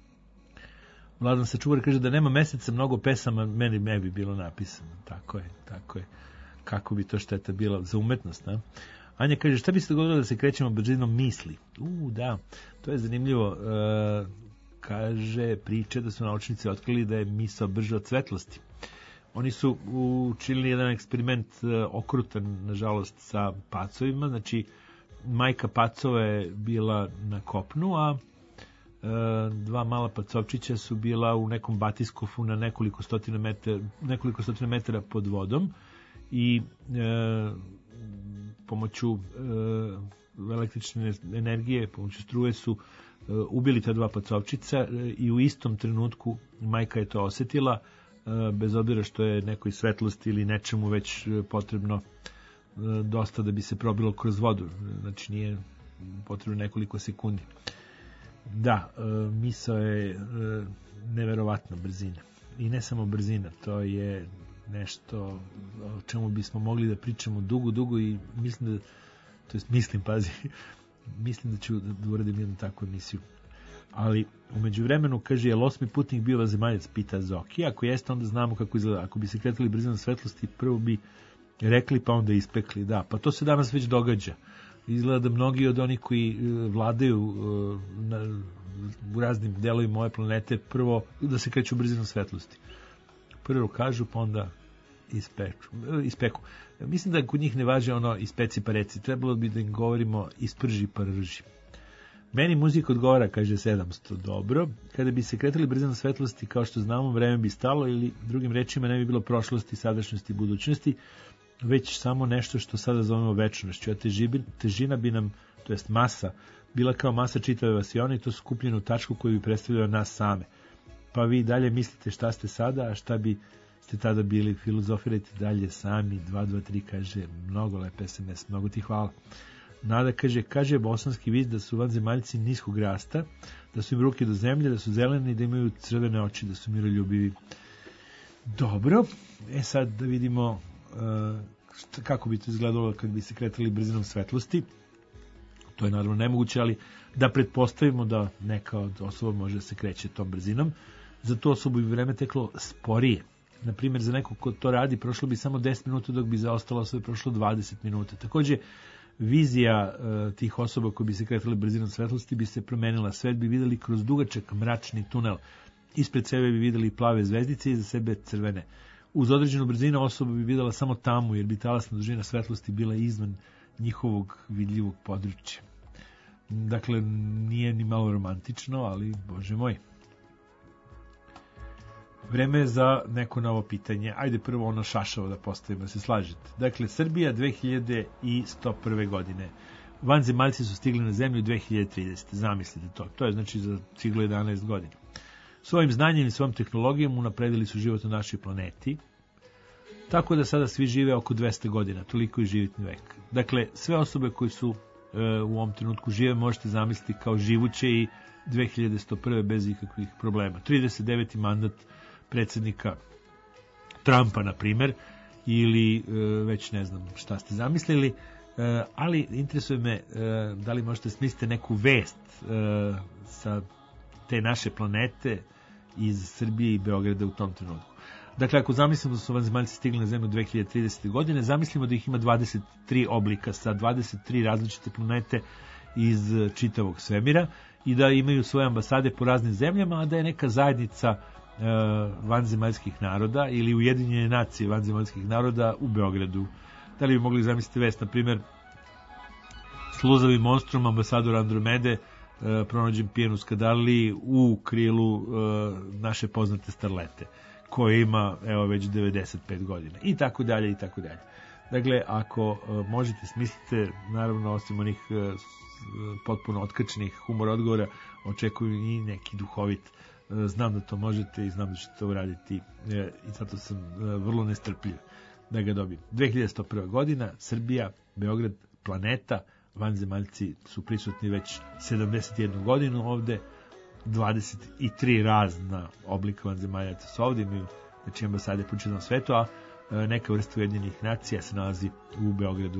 Vladan Sačuvar kaže da nema meseca mnogo pesama, meni ne bi bilo napisano. Tako je, tako je. Kako bi to šteta bila za umetnost, ne? Anja kaže, šta bi se dogodilo da se krećemo brzinom misli? U, da, to je zanimljivo. E, kaže, priče da su naučnici otkrili da je misao brža od svetlosti. Oni su učinili jedan eksperiment e, okrutan, nažalost, sa pacovima. Znači, majka pacova je bila na kopnu, a e, dva mala pacovčića su bila u nekom batiskofu na nekoliko stotina metara, nekoliko stotina metara pod vodom i e, pomoću e, električne energije, pomoću struje su ubili ta dva pacovčica e, i u istom trenutku majka je to osetila, e, bez obzira što je nekoj svetlosti ili nečemu već e, potrebno e, dosta da bi se probilo kroz vodu. Znači nije potrebno nekoliko sekundi. Da, e, misao je e, neverovatna brzina. I ne samo brzina, to je nešto o čemu bismo mogli da pričamo dugo, dugo i mislim da, to jest mislim, pazi, mislim da ću da uradim jednu takvu emisiju. Ali umeđu vremenu, kaže, je li osmi putnik bio vanzemaljac, pita Zoki. Ako jeste, onda znamo kako izgleda. Ako bi se kretali brzinom svetlosti, prvo bi rekli pa onda ispekli. Da, pa to se danas već događa. Izgleda da mnogi od onih koji vladaju na, u raznim delovima ove planete, prvo da se kreću brzinom svetlosti. Prvo kažu, pa onda ispeku. ispeku. Mislim da kod njih ne važe ono ispeci pa reci. Trebalo bi da im govorimo isprži pa rži. Meni muzika odgovara, kaže sedamsto. Dobro. Kada bi se kretali brzinom svetlosti, kao što znamo, vreme bi stalo ili drugim rečima ne bi bilo prošlosti, sadašnjosti i budućnosti, već samo nešto što sada zovemo večnošću. A težina, težina bi nam, to jest masa, bila kao masa čitave vasione i to skupljenu tačku koju bi predstavljala nas same. Pa vi dalje mislite šta ste sada, a šta bi ste tada bili, filozofirajte dalje sami. dva dva tri kaže, mnogo lep es em es, mnogo ti hvala. Nada kaže, kaže bosanski vid da su vanzemaljci niskog rasta, da su im ruke do zemlje, da su zeleni, da imaju crvene oči, da su miroljubivi. Dobro, e sad da vidimo uh, šta, kako bi to izgledalo kad bi se kretali brzinom svetlosti. To je naravno nemoguće, ali da pretpostavimo da neka od osoba može da se kreće tom brzinom. Za tu osobu bi vreme teklo sporije. Na primjer, za nekog ko to radi, prošlo bi samo deset minuta, dok bi za ostalo osobe prošlo dvadeset minuta. Takođe, vizija uh, tih osoba koji bi se kretali brzinom svetlosti bi se promenila. Svet bi videli kroz dugačak mračni tunel. Ispred sebe bi videli plave zvezdice i za sebe crvene. Uz određenu brzinu osoba bi videla samo tamu, jer bi talasna dužina svetlosti bila izvan njihovog vidljivog područja. Dakle, nije ni malo romantično, ali, bože moj. Vreme je za neko novo pitanje. Ajde prvo ono šašavo da postavimo, da se slažete. Dakle, Srbija dve hiljade sto prve. godine. Vanzemaljci su stigli na zemlju dve hiljade tridesete. Zamislite to. To je znači za ciglo jedanaest godina. Svojim znanjem i svojom tehnologijom unapredili su život na našoj planeti. Tako da sada svi žive oko dvesta godina. Toliko je životni vek. Dakle, sve osobe koji su e, u ovom trenutku žive možete zamisliti kao živuće i dve hiljade sto prve. bez ikakvih problema. trideset deveti mandat predsjednika Trumpa, na primjer, ili e, već ne znam šta ste zamislili, e, ali interesuje me e, da li možete smisliti neku vest e, sa te naše planete iz Srbije i Beograda u tom trenutku. Dakle, ako zamislimo da su vanzemaljci stigli na zemlju dve hiljade tridesete. godine, zamislimo da ih ima dvadeset tri oblika sa dvadeset tri različite planete iz čitavog svemira i da imaju svoje ambasade po raznim zemljama, a da je neka zajednica vanzemaljskih naroda ili Ujedinjene nacije vanzemaljskih naroda u Beogradu. Da li bi mogli zamisliti vest, na primjer, sluzavi monstrum, ambasador Andromede, pronađen pijen u Skadaliji u krilu naše poznate starlete, koja ima, evo, već devedeset pet godina. I tako dalje, i tako dalje. Dakle, ako možete smislite, naravno, osim onih potpuno otkačenih humor odgovora, očekuju i neki duhovit. Znam da to možete i znam da ćete to uraditi i zato sam vrlo nestrpljiv da ga dobijem. dve hiljade sto prva. godina, Srbija, Beograd, planeta, vanzemaljci su prisutni već sedamdeset jednu godinu ovde, dvadeset tri razna oblika vanzemaljaca su ovde, imaju znači ambasade po čitavom svetu, a neka vrsta Ujedinjenih nacija se nalazi u Beogradu.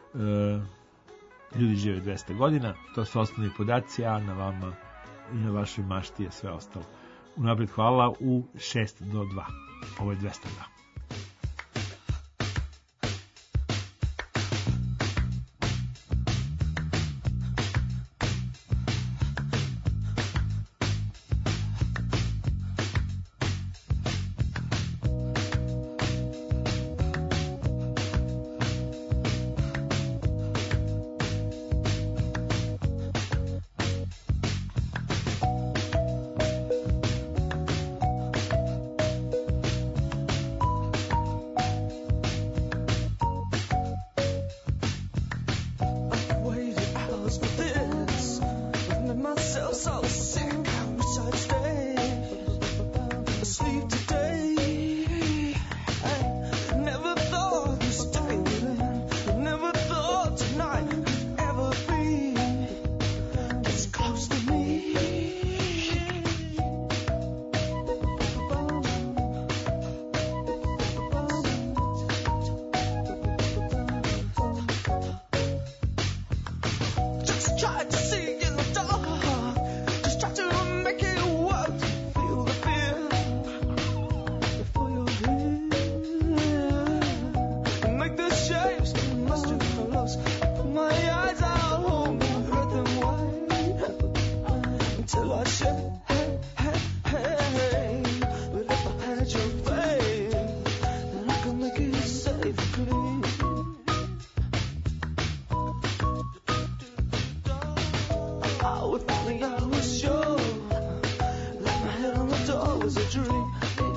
Ljudi žive dvesta godina, to su osnovni podaci, a na vama i na vašoj mašti je sve ostalo. Unapred hvala u šest do dva. Ovo je dvesta dva.
tried to see in the dark. Just try to make it work. Feel the fear before you're here. Make the shapes, must have close. Put my eyes out home and heard them wide until I said, hey, hey, hey. But if I had your faith, then I could make it safe and clean. Oh, if only I was sure. Like my head on the door was a dream.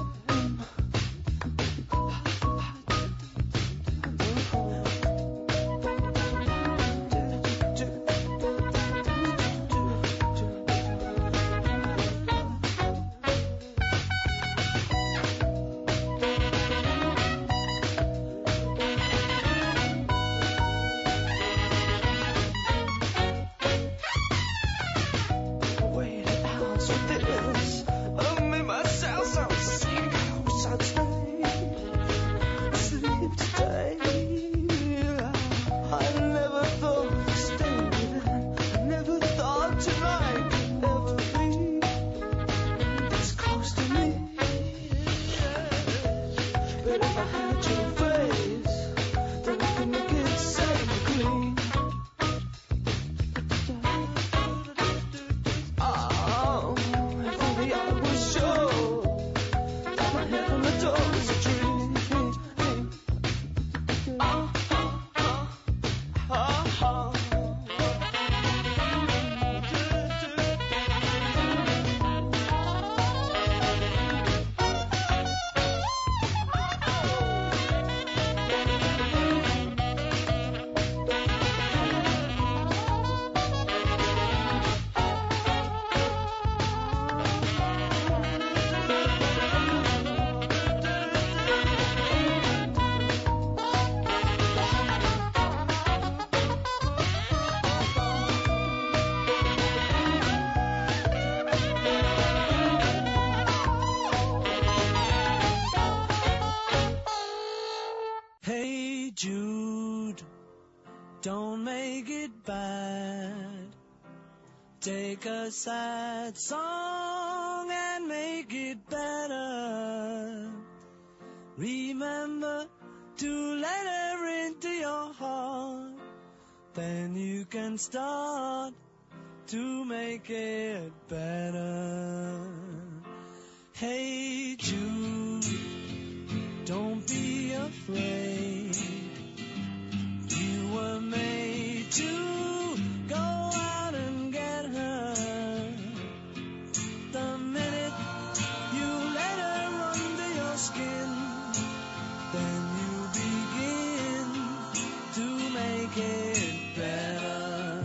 Wait an ounce with this. I made myself so sick. I wish I'd stay. Sleep today. I never thought of staying then. I never thought tonight could ever be this close to me. But if I had your face, then I could make it safe and clean. Oh, if only I was sure that my head on the door was a dream. Oh, oh, oh, oh.
Hey Jude, don't make it bad. Take a sad song and make it better. Remember to let her into your heart. Then you can start to make it better. Hey Jude, don't be afraid. You were made to go out and get her. The minute you let her under your skin, then you begin to make it better.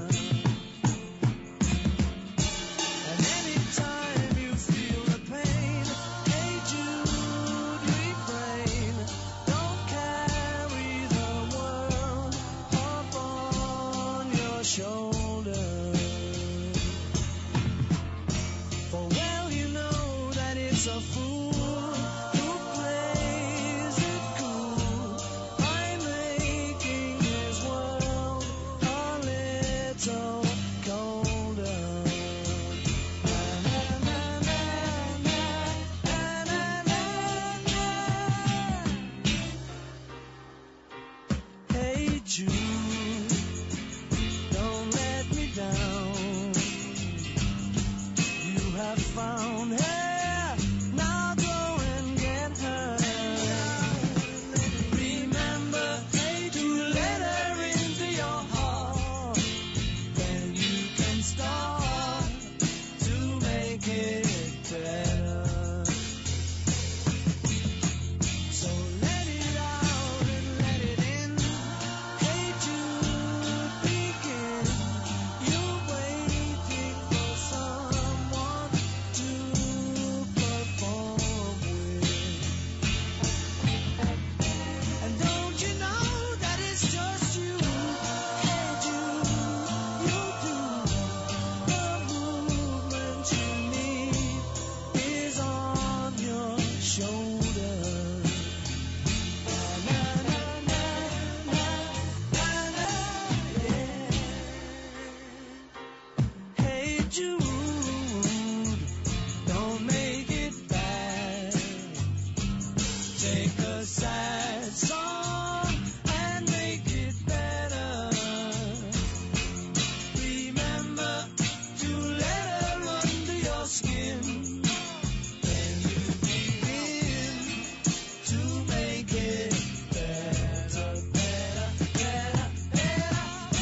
And anytime you feel the pain, hey Jude, refrain. Don't care
take a sad song and make it better. Remember to let her under your skin. Then you begin to make it better, better, better, better,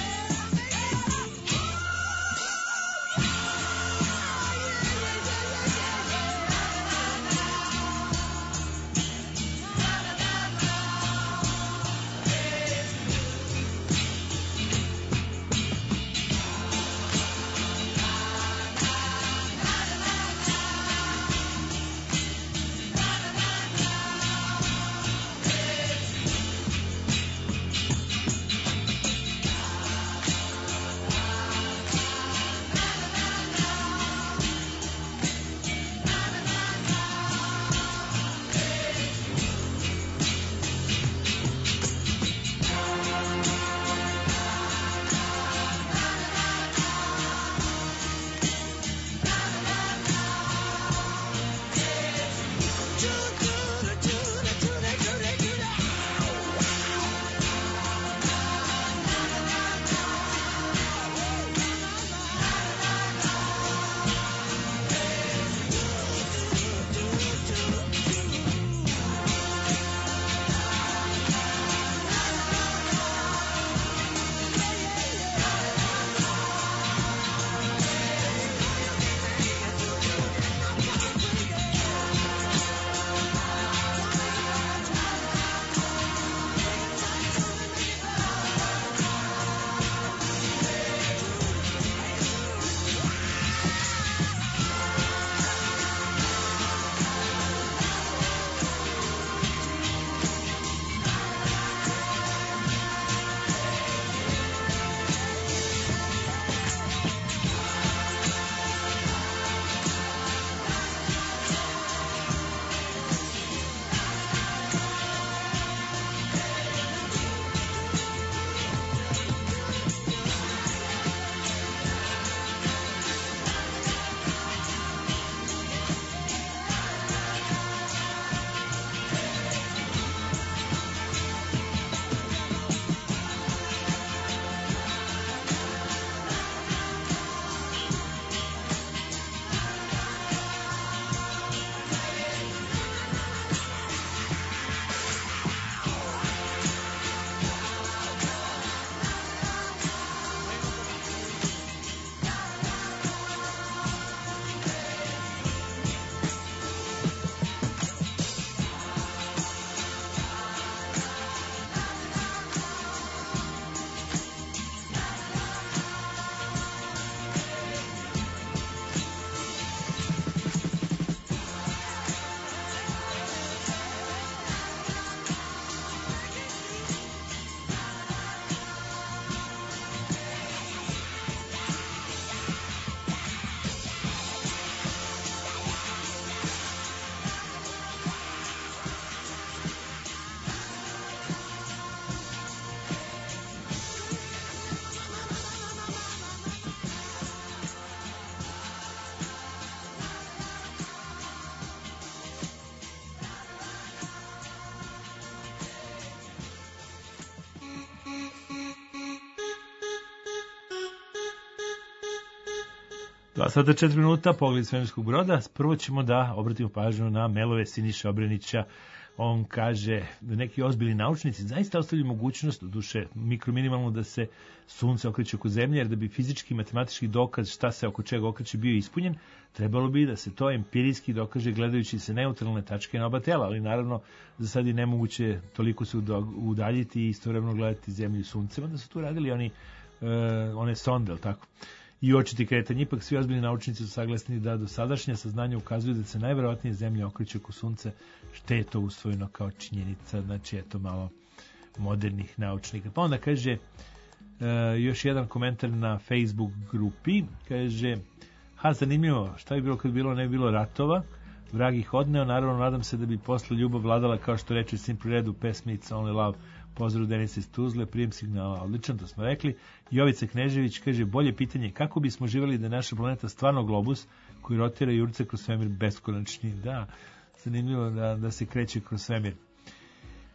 dva sata četiri minuta, pogled svemirskog broda. Prvo ćemo da obratimo pažnju na mailove Siniše Obrenića. On kaže da neki ozbiljni naučnici zaista ostavljaju mogućnost, duše mikrominimalno, da se sunce okreće oko zemlje, jer da bi fizički i matematički dokaz šta se oko čega okreće bio ispunjen, trebalo bi da se to empirijski dokaže gledajući se neutralne tačke na oba tela, ali naravno za sad je nemoguće toliko se udaljiti i istovremeno gledati zemlju i sunce, da su tu radili oni, uh, one sonde, ali tako? I očiti kretanje. Ipak svi ozbiljni naučnici su saglasni da do sadašnja saznanja ukazuju da se najverovatnije zemlja okreće oko sunce, što je to usvojeno kao činjenica. Znači, eto malo modernih naučnika. Pa onda kaže uh, još jedan komentar na Facebook grupi. Kaže, ha, zanimljivo, šta bi bilo kad bilo, ne bi bilo ratova, vrag ih odneo, naravno nadam se da bi posle ljubav vladala, kao što reče Simple Red u pesmi It's Only Love. Pozdrav Denisa iz Tuzle, prijem signala, odličan, to smo rekli. Jovica Knežević kaže, bolje pitanje, kako bismo živjeli da je naša planeta stvarno globus koji rotira i urca kroz svemir beskonačni? Da, zanimljivo da, da se kreće kroz svemir.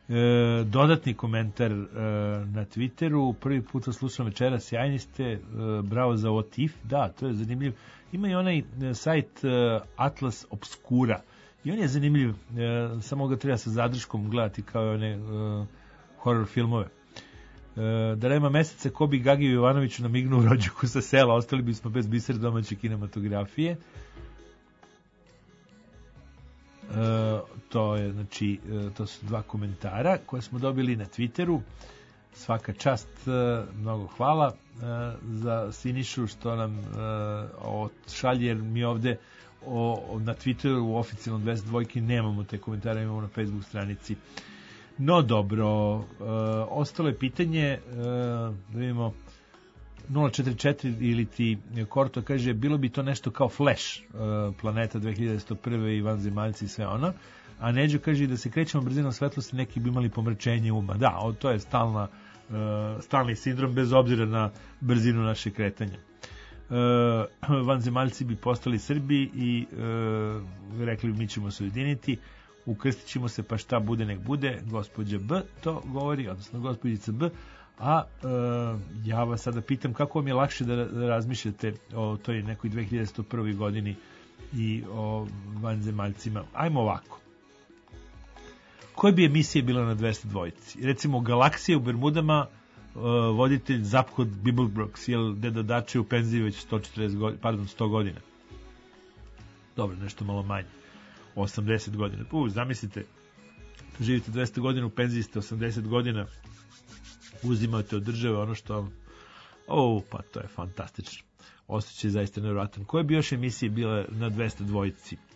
E, dodatni komentar e, na Twitteru, prvi put vas slušam večera, sjajni ste, e, bravo za What If, da, to je zanimljiv. Ima i onaj e, sajt e, Atlas Obscura i on je zanimljiv, e, samo ga treba sa zadrškom gledati kao one e, horror filmove. E, da nema meseca ko bi Gagiju Jovanoviću namignuo rođaku sa sela, ostali bismo bez biser domaće kinematografije. E, to je, znači, e, to su dva komentara koje smo dobili na Twitteru. Svaka čast, e, mnogo hvala e, za Sinišu što nam e, šalje, jer mi ovde o, na Twitteru u oficijalnom dvesta dva nemamo te komentare, imamo na Facebook stranici. No dobro, e, ostalo je pitanje, e, da vidimo, nula četiri četiri ili ti Korto kaže, bilo bi to nešto kao Flash, uh, planeta dve hiljade sto prve i vanzemaljci i sve ono, a Neđo kaže da se krećemo brzinom svetlosti, neki bi imali pomračenje uma. Da, o, to je stalna, uh, stalni sindrom bez obzira na brzinu naše kretanja. Uh, vanzemaljci bi postali Srbi i uh, rekli mi ćemo se ujediniti, ukrstit ćemo se pa šta bude nek bude, gospođa B to govori, odnosno gospođica B. A e, ja vas sada pitam kako vam je lakše da, da razmišljate o toj nekoj dve hiljade sto prvoj godini i o vanzemaljcima. Ajmo ovako. Koje bi emisije bila na dvesta dva? Recimo Galaksija u Bermudama, e, voditelj Zapkod Bibelbrox, jel Deda Dače u penziji već sto četrdeset godina, pardon, sto godina. Dobro, nešto malo manje. osamdeset godina. U, zamislite, živite dvesta godina, u penziji ste osamdeset godina, uzimate od države ono što vam... O, pa to je fantastično. Osjećaj je zaista nevjerojatan. Koje bi još emisije bile na dvesta dva? E,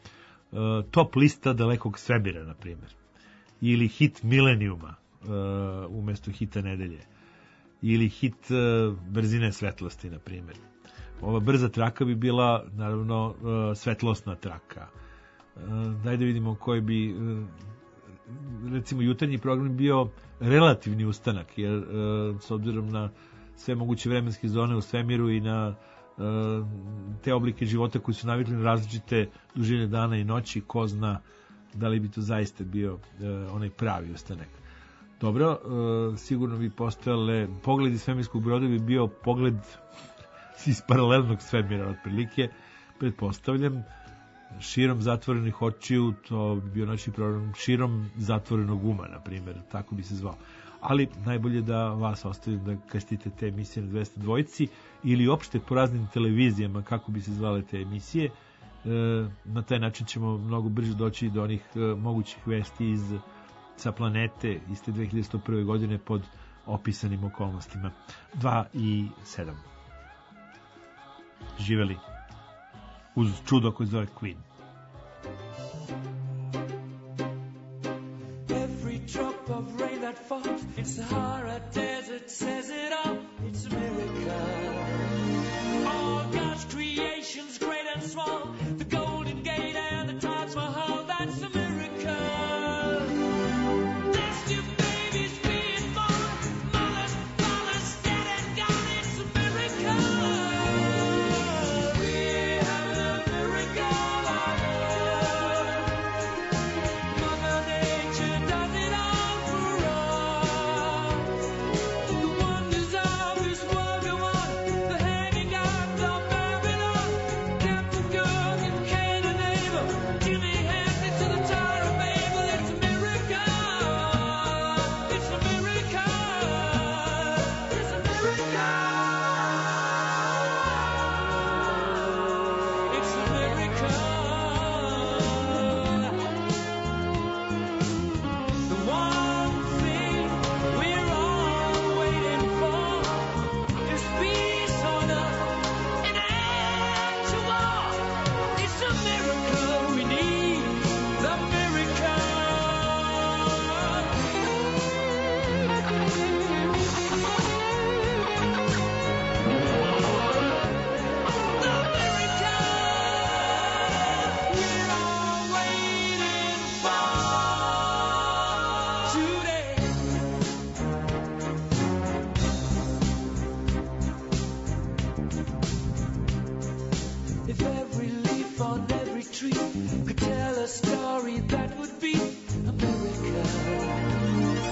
top lista dalekog svemira, na primjer. Ili hit milenijuma e, umjesto hita nedelje. Ili hit e, brzine svetlosti, na primjer. Ova brza traka bi bila, naravno, e, svetlosna traka. E, daj da vidimo koje bi... E, recimo jutarnji program bio relativni ustanak, jer e, s obzirom na sve moguće vremenske zone u svemiru i na e, te oblike života koji su navikli na različite dužine dana i noći, ko zna da li bi to zaista bio e, onaj pravi ustanak. Dobro, e, sigurno bi postojale, pogled iz svemirskog broda bi bio pogled iz paralelnog svemira, otprilike, pretpostavljam, širom zatvorenih očiju, to bi bio naši program širom zatvorenog uma, na primjer, tako bi se zvao. Ali najbolje da vas ostavim da krstite te emisije na dvesta dva ili opšte po raznim televizijama, kako bi se zvale te emisije. E, na taj način ćemo mnogo brže doći do onih e, mogućih vesti iz, sa planete iz te dve hiljade sto prve godine pod opisanim okolnostima. dva i sedam. Živeli. Uz čudo koje zove Queen.
Every drop of rain that falls in Sahara Desert says it all, it's a miracle. All God's creations, great and small, the Golden Gate and the Taj Mahal, that's a miracle. There's two babies being born, mothers, fathers, dead and gone, it's a miracle. tree could tell a story that would be America.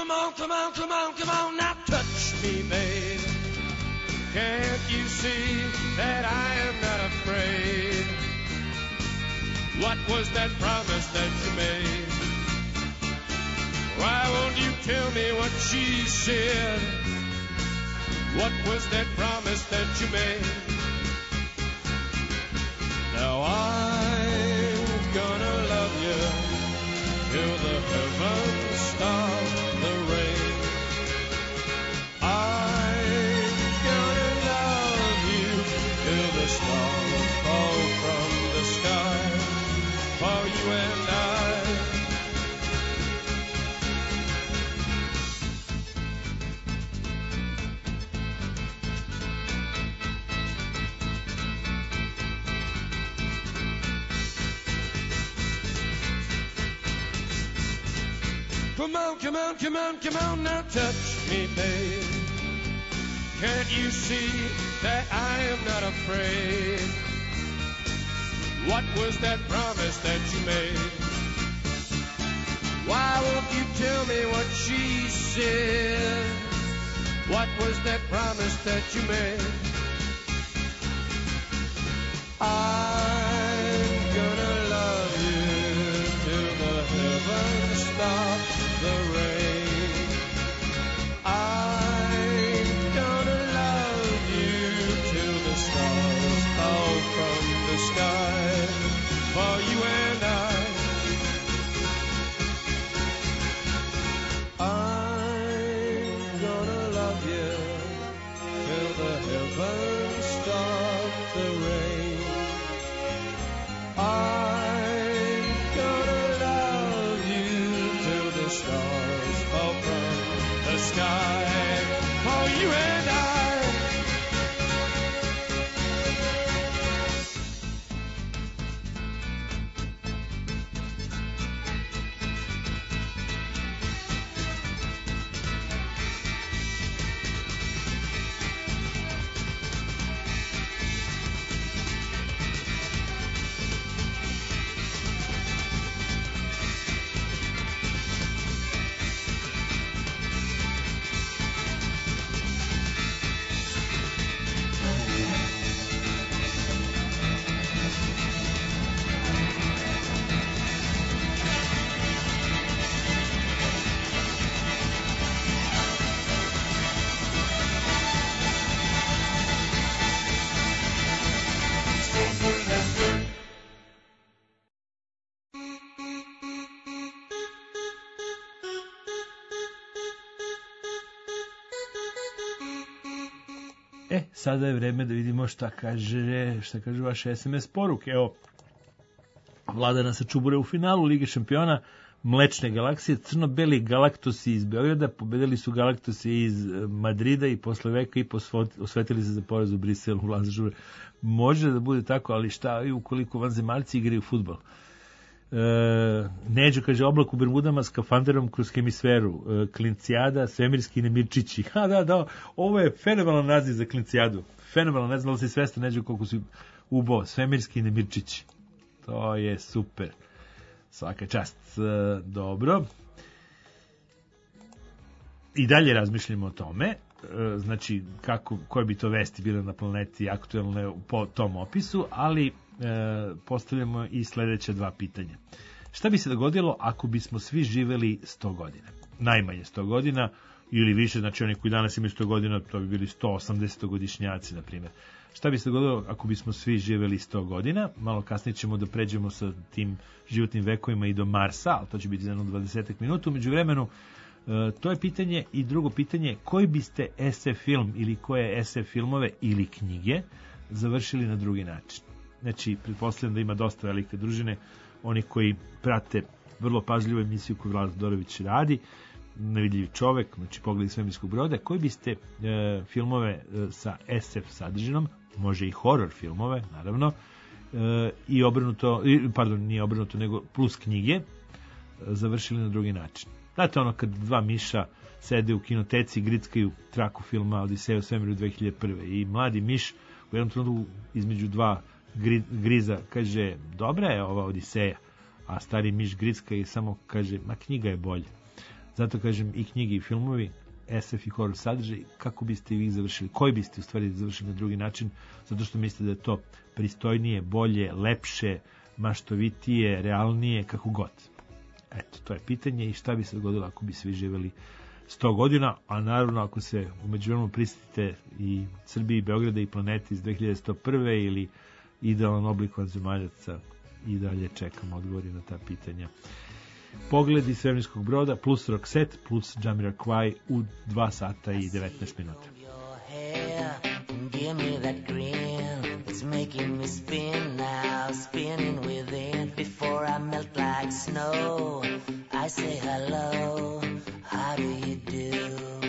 Come on, come on, come on, come on, now touch me, babe. Can't you see that I am not afraid? What was that promise that you made? Why won't you tell me what she said? What was that promise that you made? Now I'm gonna love you till the heavens stop the rain. I'm gonna love you till the stars fall from the sky for you and I. Come on, come on, come on, come on, now touch me, babe. Can't you see that I am not afraid? What was that promise that you made? Why won't you tell me what she said? What was that promise that you made? I'm gonna love you till the heavens stop the rain. I'm gonna love you till the stars fall from the sky for you and I. I'm gonna love you till the heavens stop the rain. I'm gonna love you till the stars fall from the sky for you and I.
E, sada je vreme da vidimo šta kaže, šta kaže vaše es em es poruke. Evo, Vladana sa Čubure u finalu Lige šampiona Mlečne galaksije, crno-beli Galaktosi iz Beograda pobedili su Galaktosi iz Madrida i posle veka i osvetili se za poraz u Briselu. Vlada Žure. Može da bude tako, ali šta i ukoliko vanzemaljci igraju fudbal? E, Neđo kaže, oblak u Bermudama s kafanderom kroz hemisferu, e, Klincijada, svemirski nemirčići. Ha, da, da, ovo je fenomenalan naziv za Klincijadu. Fenomenalan, ne znam da li si svestan, Neđo, koliko si ubao, svemirski nemirčići. To je super. Svaka čast. E, dobro. I dalje razmišljamo o tome. E, znači, kako, koje bi to vesti bile na planeti aktuelne po tom opisu, ali E, postavljamo i sledeća dva pitanja. Šta bi se dogodilo ako bismo svi živeli sto godina? Najmanje sto godina ili više, znači oni koji danas imaju sto godina, to bi bili sto osamdesetogodišnjaci, na primjer. Šta bi se dogodilo ako bismo svi živeli sto godina? Malo kasnije ćemo da pređemo sa tim životnim vekovima i do Marsa, ali to će biti za jedno dvadesetak minuta. Umeđu vremenu, e, to je pitanje. I drugo pitanje, koji biste es ef film ili koje es ef filmove ili knjige završili na drugi način? Znači, pretpostavljam da ima dosta velike družine, oni koji prate vrlo pažljivo emisiju koju Vlada Todorović radi, Nevidljivi čovek, znači Pogled iz svemirskog broda. Koji biste e, filmove e, sa es ef sadržinom, može i horor filmove, naravno, e, i obrnuto, pardon, nije obrnuto, nego plus knjige, e, završili na drugi način. Znate ono kad dva miša sede u kinoteci i grickaju traku filma Odiseja u svemiru dve hiljade prve i mladi miš u jednom trenutku između dva griza kaže, dobra je ova Odiseja, a stari miš gricka i samo kaže, ma knjiga je bolja. Zato kažem i knjige i filmovi, es ef i horror sadržaj, kako biste vi završili, koji biste u stvari završili na drugi način, zato što mislite da je to pristojnije, bolje, lepše, maštovitije, realnije, kako god. Eto, to je pitanje i šta bi se dogodilo ako bi svi živeli sto godina, a naravno ako se u međuvremenu prisetite i Srbiji, Beograda i planeti iz dve hiljade sto prve ili idealan oblik vanzemaljaca, i dalje čekamo odgovori na ta pitanja. Pogled iz svemirskog broda plus Roxette plus Jamiroquai u dva sata i devetnaest minuta.
Give me that grin, it's making me spin now, spinning within. Before I melt like snow, I say hello, how do you do?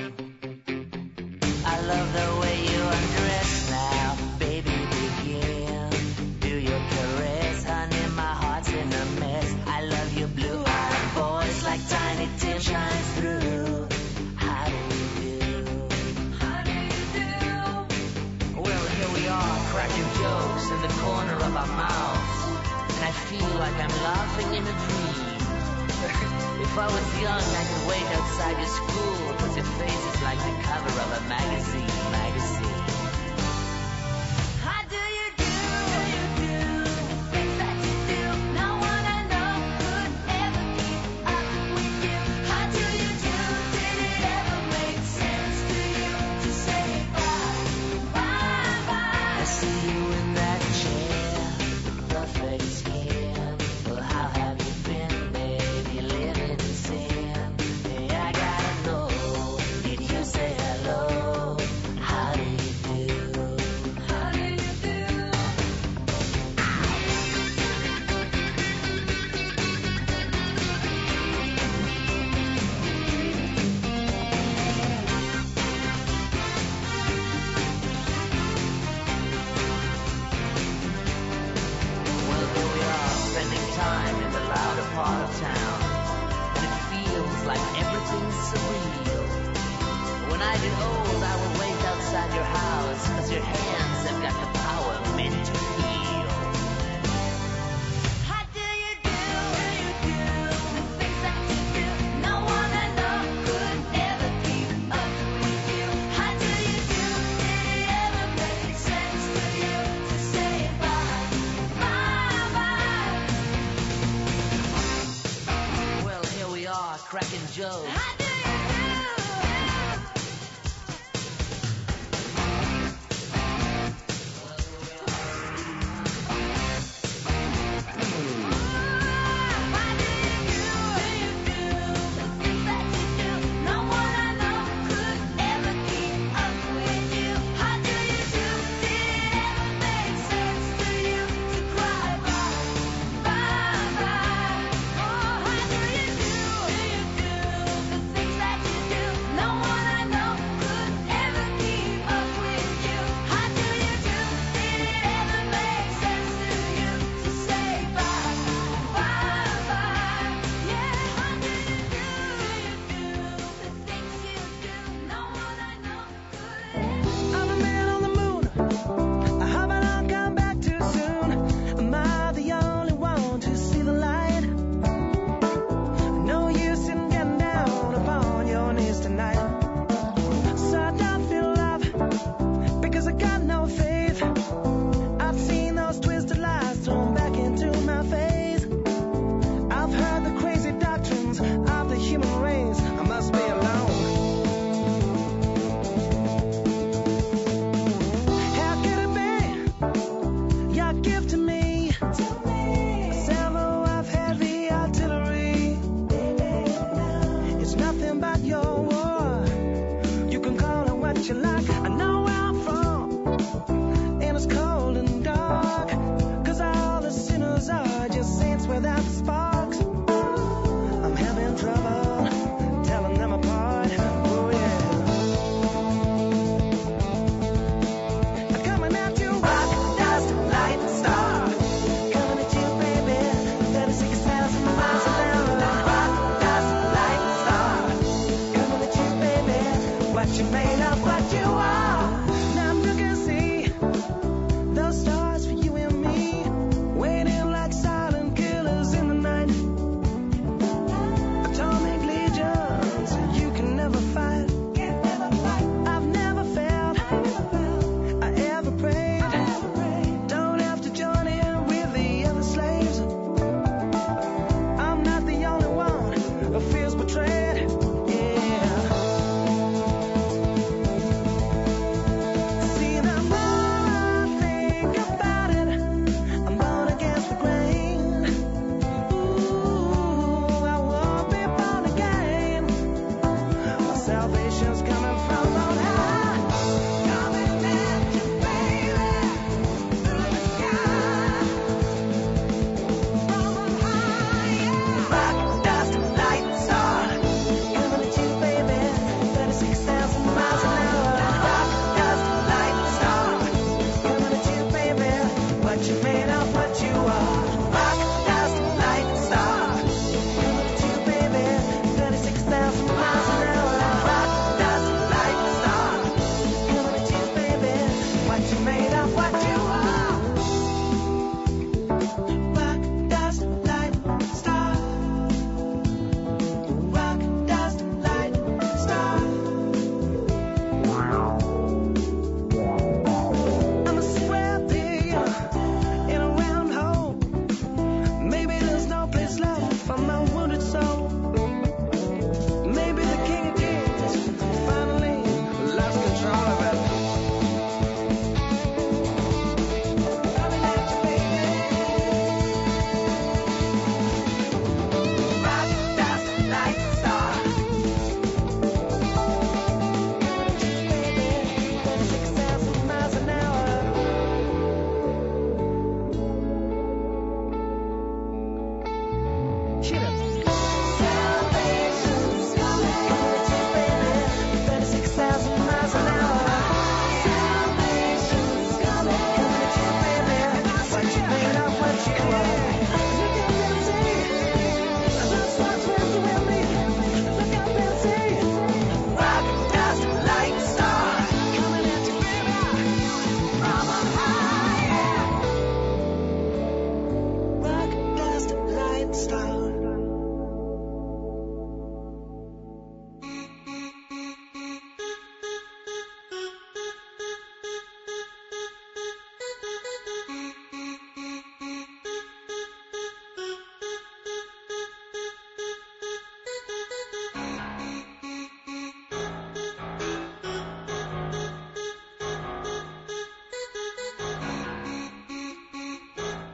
I love the way you undress now, baby begin. Do your caress, honey, my heart's in a mess. I love your blue-eyed voice like Tiny Tim shines through. How do you do? How do you do? Well, here we are, cracking jokes in the corner of our mouths, and I feel like I'm laughing in a dream. If I was young, I could wait outside your school, cause your face is like the cover of a magazine, magazine. How do you do? You do things that you do. No one I know could ever keep up with you. How do you do? Did it ever make sense to you to say bye, bye, bye? I see you in that chair, perfect skin. Well, how have you been, baby? Living in sin. Hey, I gotta know, did you say hello? How do you do? How do you do? Well, here we are, spending time in the louder part of town, and it feels like everything's surreal. When I get old, I will wait outside your house, cause your hands have got the power meant to heal. How do you do? You do the things that you do. No one I know could ever keep up with you. How do you do? Did it ever make sense to you to say bye, bye, bye? Well, here we are, cracking jokes. How do you do? I'm a man on the moon. I hope I don't come back too soon. Am I the only one to see the light? No use in getting down upon your knees tonight. So I don't feel love because I got no faith. I've seen those twisted lies thrown back into my face. I've heard the crazy doctrines of the human race. I must be alone. How could it be? Your gift to me. Salvo, I've had the artillery. It's nothing but your war. You can call it what you like. I know where I'm from, and it's cold and dark. Cause all the sinners are just saints without the sparks. I'm having trouble telling them apart. Oh yeah. I'm coming at you, rock, dust, light, star. Coming at you, baby, thirty-six thousand miles an hour. Rock, dust, light, star. Coming at you, baby, what you made of, what you are. Now you can see those stars for you and me, waiting like silent killers in the night. Atomic legions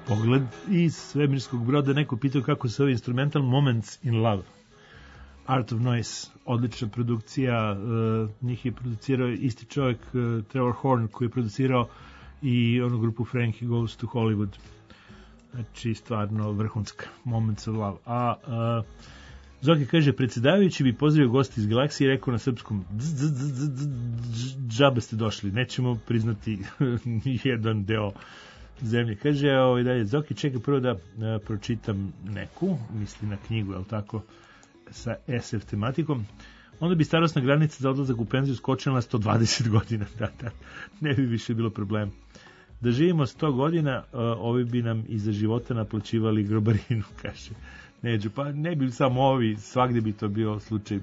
Pogled iz svemirskog broda. Neko pitao kako se zove instrumental Moments in Love. Art of Noise, odlična produkcija, uh, njih je producirao isti čovjek, uh, Trevor Horn, koji je producirao i onu grupu Frankie Goes to Hollywood. Znači, stvarno vrhunska, Moments of Love. A uh, Zoki kaže, predsjedavajući bi pozdravio gosti iz galaksije i rekao na srpskom, džabe ste došli, nećemo priznati jedan deo zemlje. Kaže, ovaj, dalje, Zoki, čekaj prvo da uh, pročitam neku, misli na knjigu, je li tako, sa es ef tematikom. Onda bi starosna granica za odlazak u penziju skočila na sto dvadeset godina. Da, da, ne bi više bilo problem. Da živimo sto godina, uh, ovi bi nam iza života naplaćivali grobarinu, kaže Neđo. Pa ne bi samo ovi, svakde bi to bio slučaj.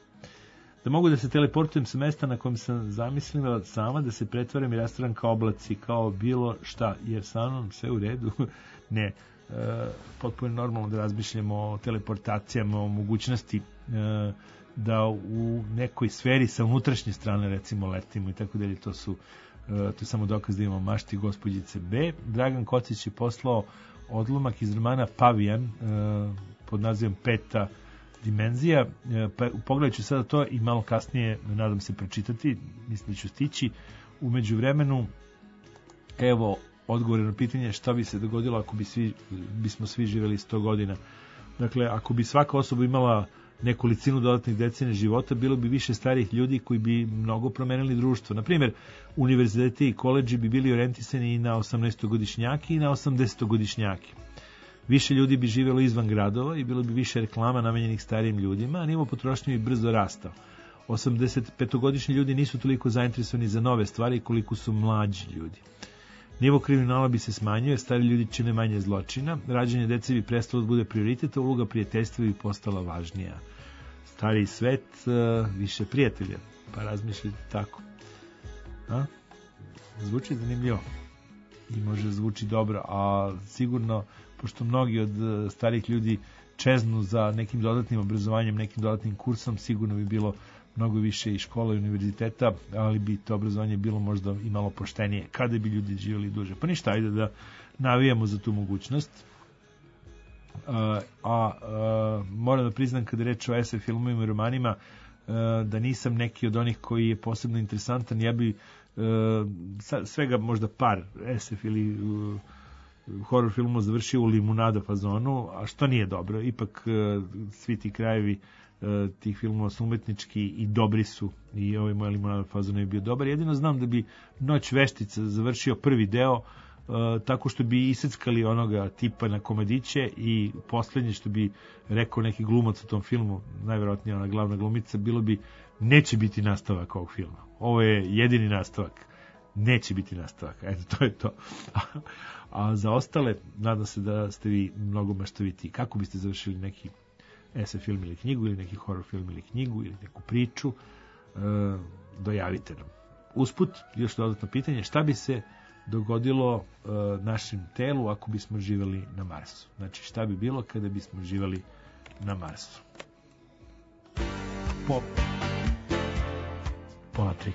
Da mogu da se teleportujem sa mesta na kojem sam zamislila sama, da se pretvaram i rastvaram kao oblaci, kao bilo šta, jer sa mnom sve u redu. Ne, uh, potpuno normalno da razmišljamo o teleportacijama, o mogućnosti uh, da u nekoj sferi sa unutrašnje strane recimo letimo i tako dalje. To su Uh, to je samo dokaz da imamo mašti gospođice B. Dragan Kocić je poslao odlomak iz romana Pavijan uh, pod nazivom Peta dimenzija. Uh, pa, pogledat ću sada to i malo kasnije, nadam se, pročitati. Mislim da ću stići. U međuvremenu, evo odgovor na pitanje šta bi se dogodilo ako bi svi, bismo svi živjeli sto godina. Dakle, ako bi svaka osoba imala nekolicinu dodatnih decenija života, bilo bi više starih ljudi koji bi mnogo promenili društvo. Naprimjer, univerziteti i koledži bi bili orijentisani i na osamnaestogodišnjaki i na osamdesetogodišnjaki. Više ljudi bi živjelo izvan gradova i bilo bi više reklama namenjenih starijim ljudima, a nivo potrošnje bi brzo rastao. osamdesetpetogodišnji ljudi nisu toliko zainteresovani za nove stvari koliko su mlađi ljudi. Nivo kriminala bi se smanjio, stari ljudi čine manje zločina, rađanje dece bi prestalo da bude prioritet, a uloga prijateljstva bi postala važnija. Stariji svet, uh, više prijatelja, pa razmišljajte tako. A? Zvuči zanimljivo i može zvuči dobro, a sigurno, pošto mnogi od starih ljudi čeznu za nekim dodatnim obrazovanjem, nekim dodatnim kursom, sigurno bi bilo mnogo više i škola i univerziteta, ali bi to obrazovanje bilo možda i malo poštenije, kada bi ljudi živjeli duže. Pa ništa, ajde da navijamo za tu mogućnost. A, a, a moram da priznam, kada reč o es ef filmovima i romanima, a, da nisam neki od onih koji je posebno interesantan. Ja bi a, svega možda par es ef ili a, horror filmova završio u limunada fazonu, a što nije dobro. Ipak a, svi ti krajevi tih filmova su umetnički i dobri su, i ovaj moj limonada fazon je bio dobar. Jedino znam da bi Noć veštica završio prvi deo uh, tako što bi iseckali onoga tipa na komadiće i poslednje što bi rekao neki glumac u tom filmu, najverovatnije ona glavna glumica, bilo bi neće biti nastavak ovog filma. Ovo je jedini nastavak. Neće biti nastavak. Eto, to je to. A za ostale, nadam se da ste vi mnogo maštoviti. Kako biste završili neki es ef film ili knjigu, ili neki horror film ili knjigu, ili neku priču, e, dojavite nam. Usput, još dodatno pitanje, šta bi se dogodilo e, našem telu ako bismo živjeli na Marsu? Znači, šta bi bilo kada bismo živjeli na Marsu? Po... Pola tri.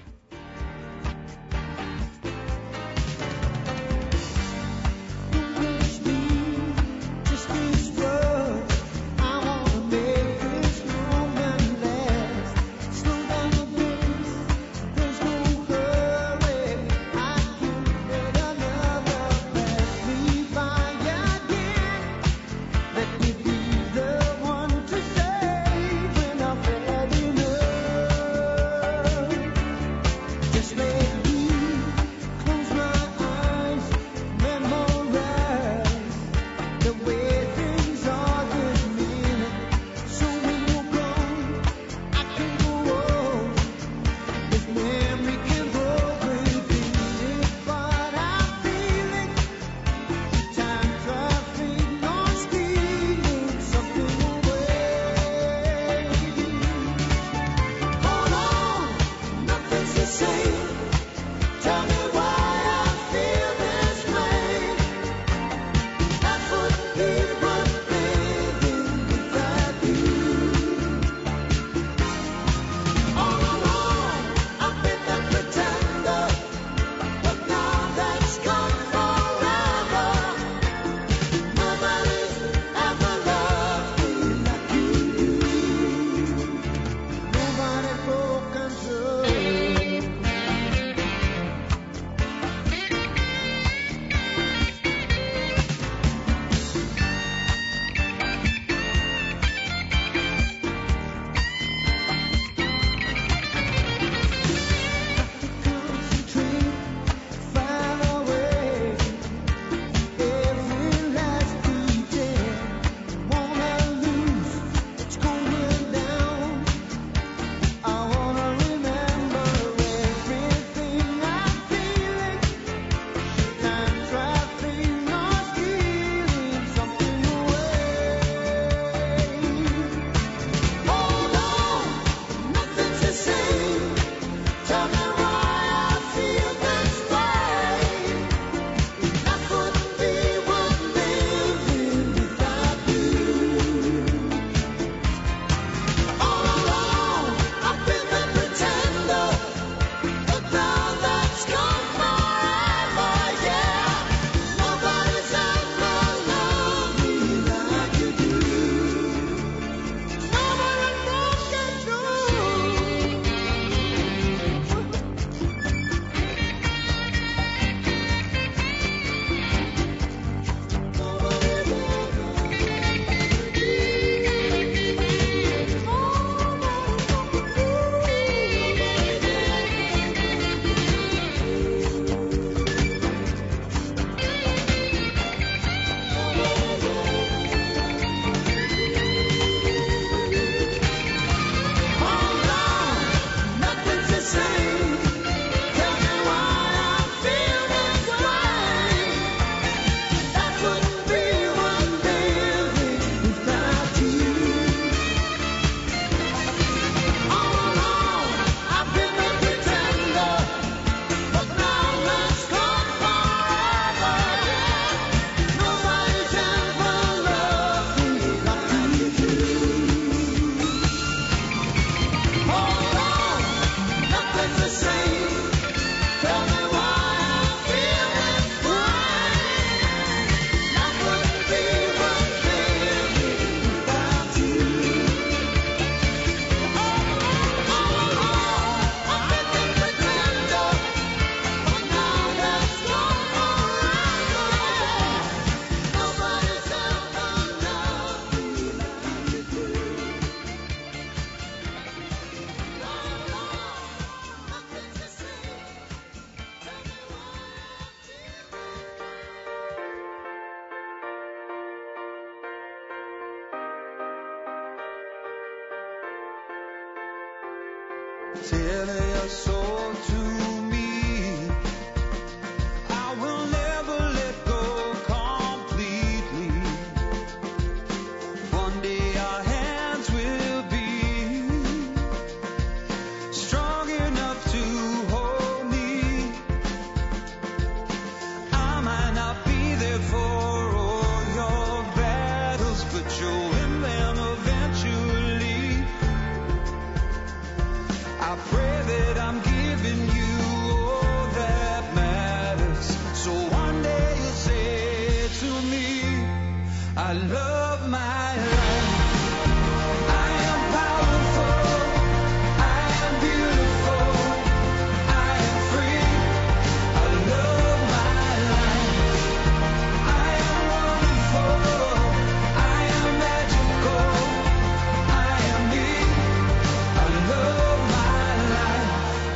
Sell your soul to me. I will never let go completely. One day our hands will be strong enough to hold me. I might not be there for all your battles, but you'll win them eventually. I pray that I'm giving you all that matters. So one day you'll say to me, I love my life. I am powerful. I am beautiful. I am free. I love my life. I am wonderful. I am magical. I am me. I love my life.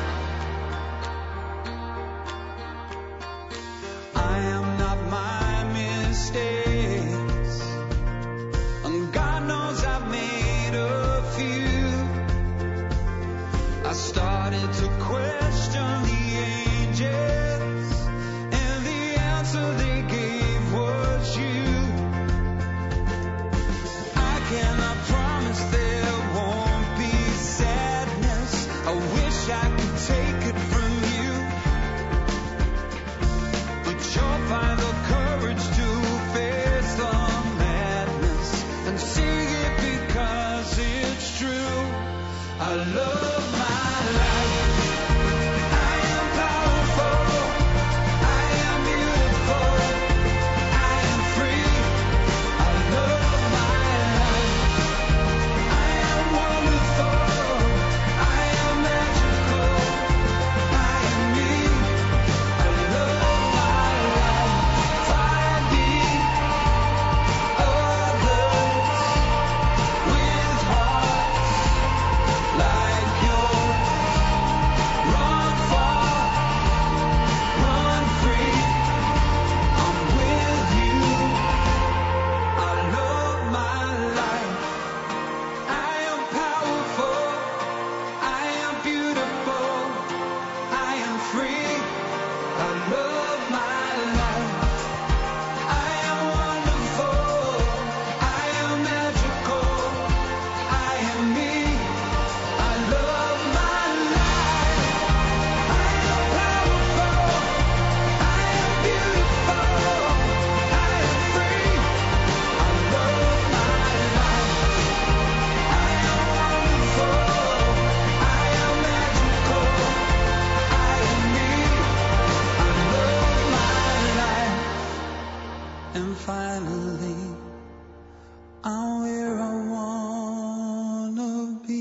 I am not my mistakes, and God knows I've made a few. I started to question the angels, and the answer they gave was you. I cannot promise there won't be sadness. I wish I could take it from you, but you'll find the courage to face the madness and sing it because it's true. I love my life. I am powerful. I am beautiful. I am free. I love my life. I am wonderful. I am magical. I am me. I love my life. Finding others with hearts like yours. Run far, run free. I'm with you. I love my life. I am powerful. I am beautiful. I am free. I love my life. I am wonderful. I am magical. I am me. I love my life. I am powerful. I am beautiful. I am free. I love my life. I am wonderful. I am magical. I am me. I love my life. And finally, I'm where I wanna be.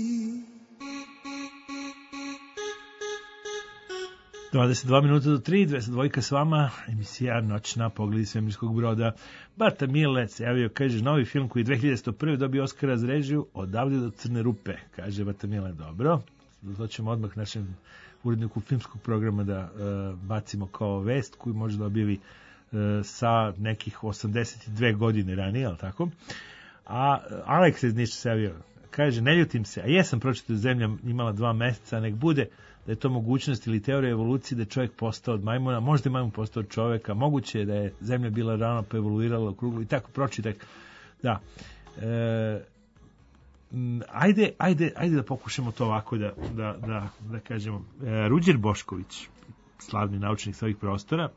dvadeset dva minuta do tri, dvesta dva s vama, emisija Noćna pogled iz svemirskog broda. Bata Milec se javio, kaže, novi film koji je dve hiljade prve dobio Oskara za režiju, Odavde do Crne rupe, kaže Bata Mile. Dobro, to ćemo odmah našem uredniku filmskog programa da uh, bacimo kao vest koju može da objavi uh, sa nekih osamdeset dve godine ranije, ali tako? A uh, Alex iz Niša se javio, kaže, ne ljutim se, a jesam pročitao da je zemlja imala dva meseca, nek bude da je to mogućnost ili teorija evolucije da je čovjek postao od majmuna, možda je majmun postao od čovjeka, moguće je da je zemlja bila rano pa evoluirala u kruglu i tako pročitak. Da. E, m, ajde, ajde, ajde da pokušamo to ovako da, da, da, da kažemo. E, Ruđer Bošković, slavni naučnik sa ovih prostora,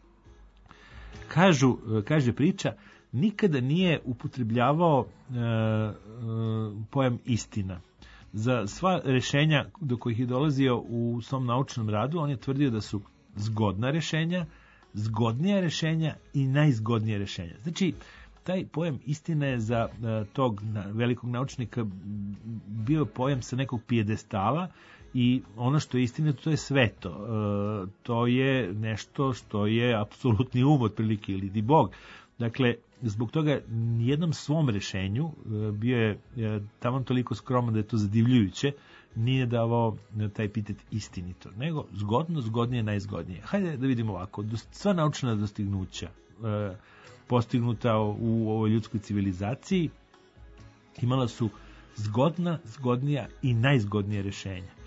kažu, kaže priča, nikada nije upotrebljavao e, e, pojam istina. Za sva rešenja do kojih je dolazio u svom naučnom radu, on je tvrdio da su zgodna rešenja, zgodnija rešenja i najzgodnija rešenja. Znači, taj pojam istine je za uh, tog na, velikog naučnika bio pojam sa nekog pijedestala i ono što je istinito, to je sveto. Uh, to je nešto što je apsolutni um otprilike ili di Bog. Dakle, zbog toga nijednom svom rešenju uh, bio je uh, tamo toliko skroman da je to zadivljujuće, nije davao taj epitet istinito, nego zgodno, zgodnije, najzgodnije. Hajde da vidimo ovako, sva naučna dostignuća uh, postignuta u ovoj ljudskoj civilizaciji imala su zgodna, zgodnija i najzgodnije rešenja.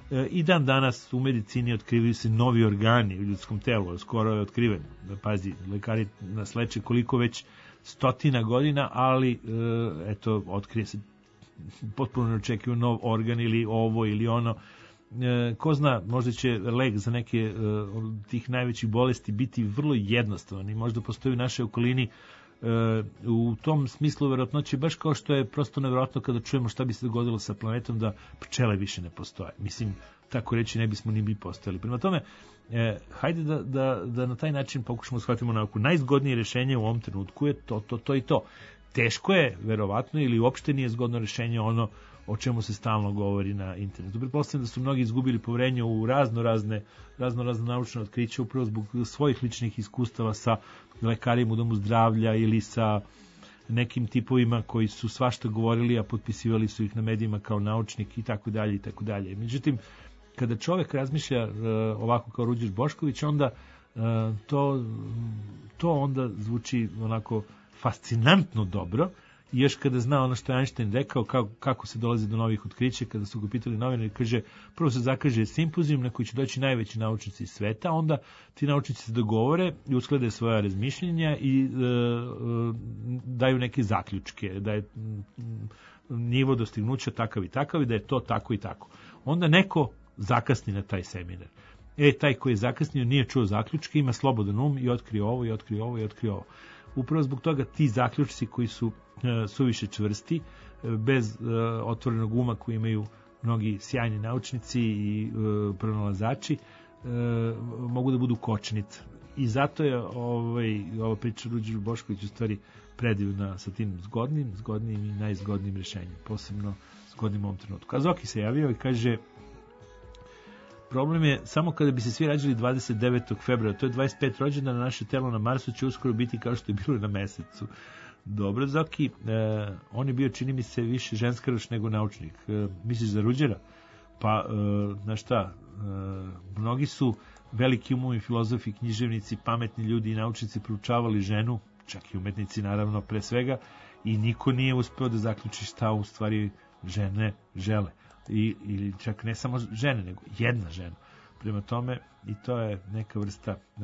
E, I dan danas u medicini otkrivaju se novi organi u ljudskom telu, skoro je otkriven. Pazi, lekari nas leče koliko već stotina godina, ali e, eto, otkrije se potpuno neočekivan nov organ ili ovo ili ono. E, ko zna, možda će lek za neke e, tih najvećih bolesti biti vrlo jednostavan i možda postoji u našoj okolini. E, u tom smislu verovatnoće baš kao što je prosto nevjerojatno kada čujemo šta bi se dogodilo sa planetom da pčele više ne postoje. Mislim, tako reći ne bismo ni mi postojali. Prema tome, e, hajde da, da, da na taj način pokušamo shvatimo nauku. Najzgodnije rješenje u ovom trenutku je to, to, to i to. Teško je, verovatno, ili uopšte nije zgodno rješenje ono o čemu se stalno govori na internetu. Pretpostavljam da su mnogi izgubili poverenje u razno razne, razno razne naučne otkriće upravo zbog svojih ličnih iskustava sa lekarima u domu zdravlja ili sa nekim tipovima koji su svašta govorili, a potpisivali su ih na medijima kao naučnik i tako dalje i tako dalje. Međutim, kada čovjek razmišlja uh, ovako kao Ruđer Bošković, onda uh, to, to onda zvuči onako fascinantno dobro. I još kada zna ono što je Einstein rekao, kako, kako se dolazi do novih otkrića, kada su ga pitali novinari, kaže, prvo se zakaže simpozijum na koji će doći najveći naučnici sveta, onda ti naučnici se dogovore i usklade svoja razmišljenja i e, e, daju neke zaključke, da je m, nivo dostignuća takav i takav i da je to tako i tako. Onda neko zakasni na taj seminar. E, taj koji je zakasnio nije čuo zaključke, ima slobodan um i otkrio ovo i otkrio ovo i otkrio ovo. Upravo zbog toga ti zaključci koji su e, suviše čvrsti, e, bez e, otvorenog uma koji imaju mnogi sjajni naučnici i e, pronalazači, e, mogu da budu kočnica. I zato je ovaj, ova priča Ruđeru Boškoviću u stvari predivna sa tim zgodnim, zgodnim i najzgodnim rješenjem, posebno zgodnim u ovom trenutku. A Zoki se javio i kaže, problem je samo kada bi se svi rađali dvadeset devetog februara, to je dvadeset pet rođendana, na naše telo na Marsu će uskoro biti kao što je bilo na Mesecu. Dobro, Zoki, e, on je bio, čini mi se, više ženskaroš nego naučnik. E, misliš za Ruđera? Pa, e, znaš šta, e, mnogi su veliki umovi, filozofi, književnici, pametni ljudi i naučnici proučavali ženu, čak i umetnici naravno pre svega, i niko nije uspeo da zaključi šta u stvari žene žele. I, ili čak ne samo žene, nego jedna žena. Prema tome, i to je neka vrsta, e,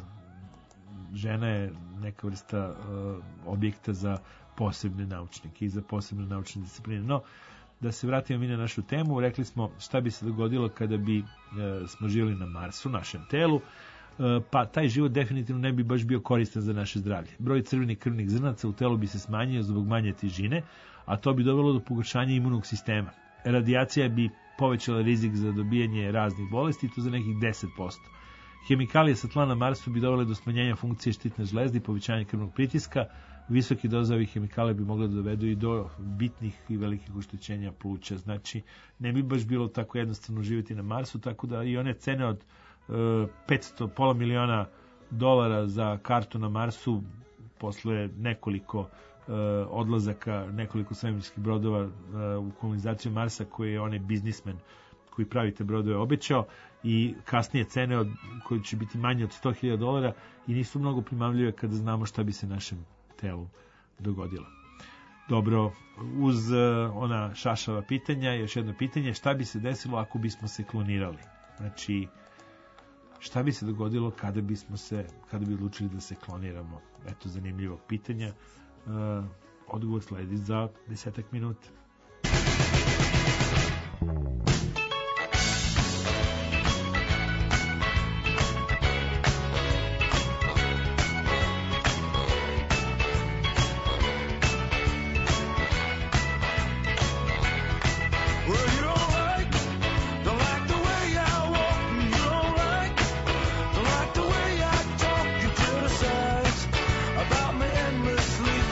žena je neka vrsta e, objekta za posebne naučnike i za posebne naučne discipline. No, da se vratimo mi na našu temu, rekli smo šta bi se dogodilo kada bi e, smo živjeli na Marsu, našem telu, e, pa taj život definitivno ne bi baš bio koristan za naše zdravlje. Broj crvenih krvnih zrnaca u telu bi se smanjio zbog manje težine, a to bi dovelo do pogoršanja imunog sistema. Radijacija bi povećala rizik za dobijanje raznih bolesti, to za nekih deset posto. Hemikalije sa tla na Marsu bi dovele do smanjenja funkcije štitne žlezde i povećanja krvnog pritiska. Visoki doza ovih hemikalija bi mogle da dovedu i do bitnih i velikih oštećenja pluća. Znači, ne bi baš bilo tako jednostavno živjeti na Marsu, tako da i one cene od e, petsto, pola miliona dolara za kartu na Marsu posle nekoliko odlazaka, nekoliko svemirskih brodova u kolonizaciju Marsa, koji je onaj biznismen koji pravi te brodove obećao, i kasnije cene od, koje će biti manje od sto hiljada dolara i nisu mnogo primamljive kada znamo šta bi se našem telu dogodilo. Dobro, uz ona šašava pitanja, još jedno pitanje, šta bi se desilo ako bismo se klonirali? Znači, šta bi se dogodilo kada bismo se, kada bi odlučili da se kloniramo? Eto, zanimljivog pitanja. Uh, odgovor sledi za desetak minuta.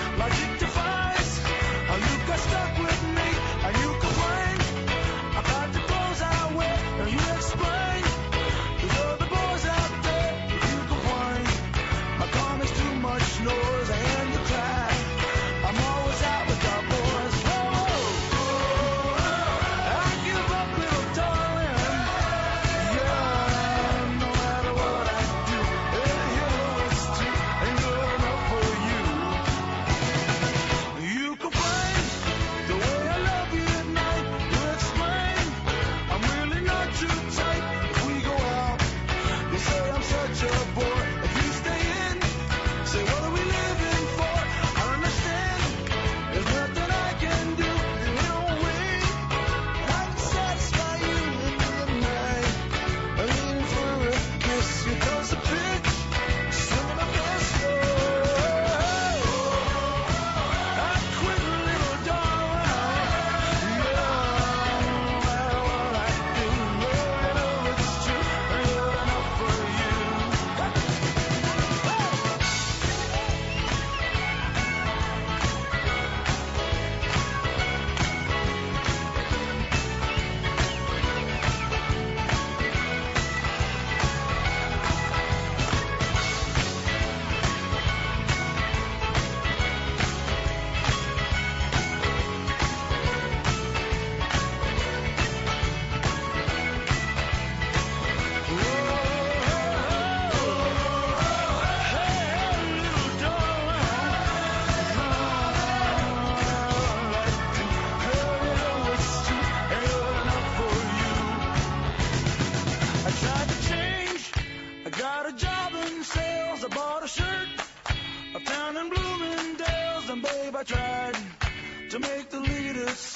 Stuck with me, and you can whine about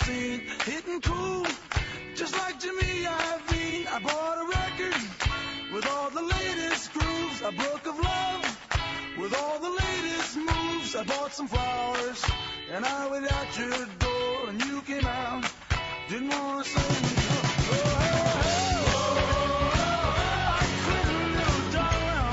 scene, hitting cool, just like Jimmy Iovine. I bought a record with all the latest grooves, a book of love with all the latest moves. I bought some flowers and I went out your door and you came out. Didn't want to say me. Oh, hey, hey, oh, I couldn't do it, darling.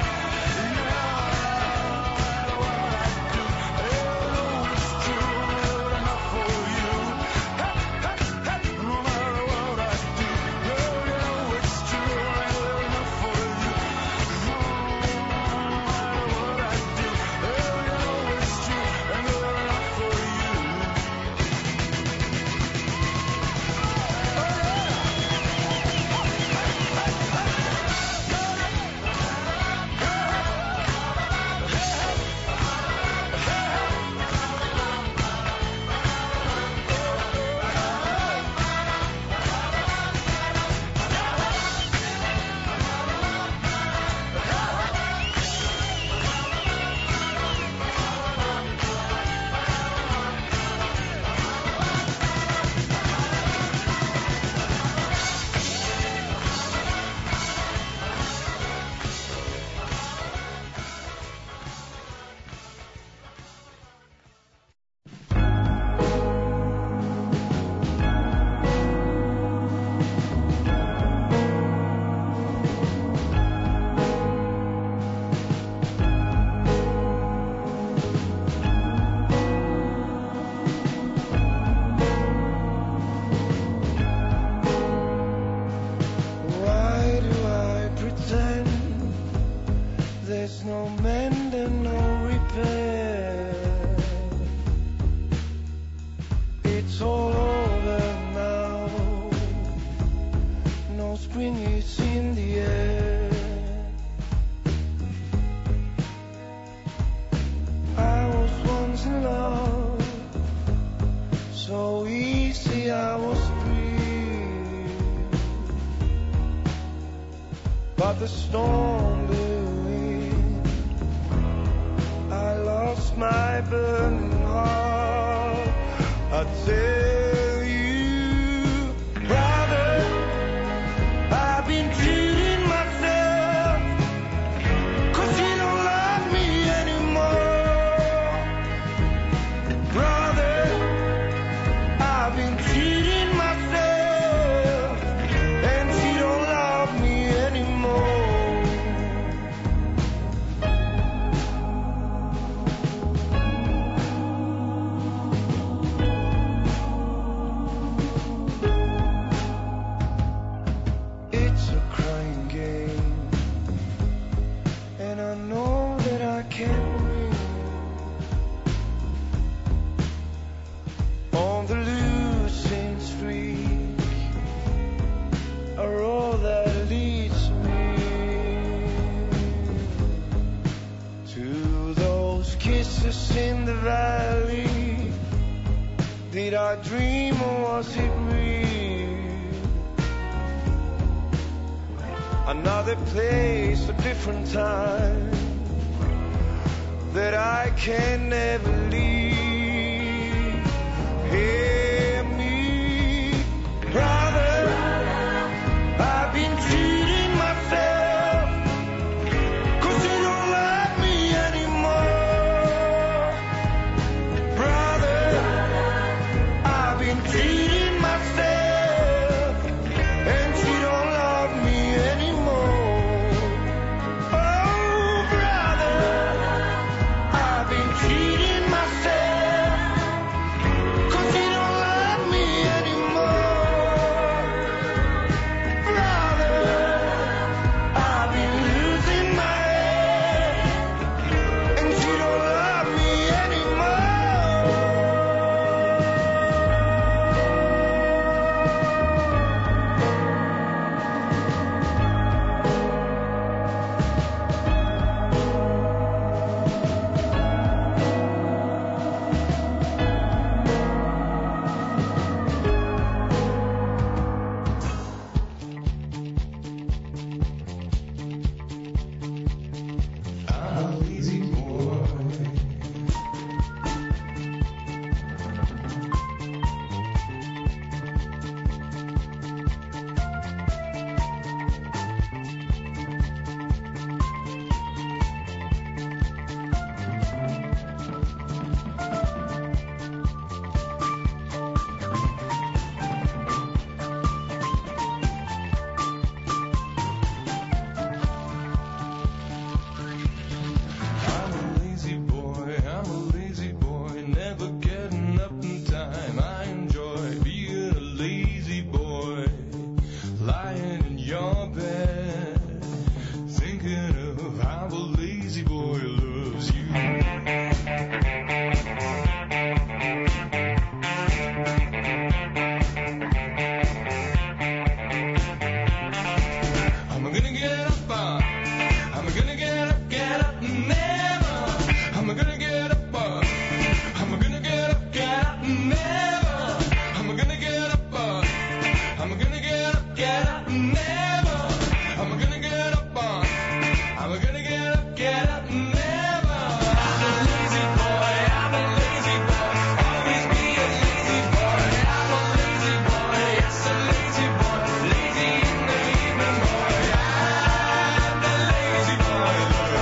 No matter what I do, oh, it's true, enough for you. Hey, hey, hey, no matter what I do, oh, you know it's true, enough for you. No matter what I do, oh, you know it's true, enough for you. Why do I pretend there's no mend and no repair? It's all over now. No spring is in the air. I was once in love, so easy I was free. But the storm blew in. I lost my burning heart. I tell you, brother, I've been cheating myself, 'cause you don't love me anymore. Brother, I've been cheating myself, and she don't love me anymore. It's a crying game, and I know that I can't win. On the losing streak, a road that leads me to those kisses in the valley. Did I dream or was it real? Another place, a different time that I can never leave. Hear me, brother, I've been cheating myself, 'cause you don't love me anymore. Brother, I've been cheating myself, and she don't love me anymore. Oh, brother, I've been cheating myself, 'cause she don't love me anymore. gonna get up, uh, I'm gonna get up, get up, never. I'm gonna get up, uh, I'm gonna get up, get up, never. I'm gonna get up, uh, I'm gonna get up, get up, never. I'm gonna get up, uh, I'm gonna get up, get up, never. I'm a lazy boy, I'm a lazy boy, always be a lazy boy. I'm a lazy boy, yes a lazy boy, lazy in the evening, boy. I'm the lazy boy.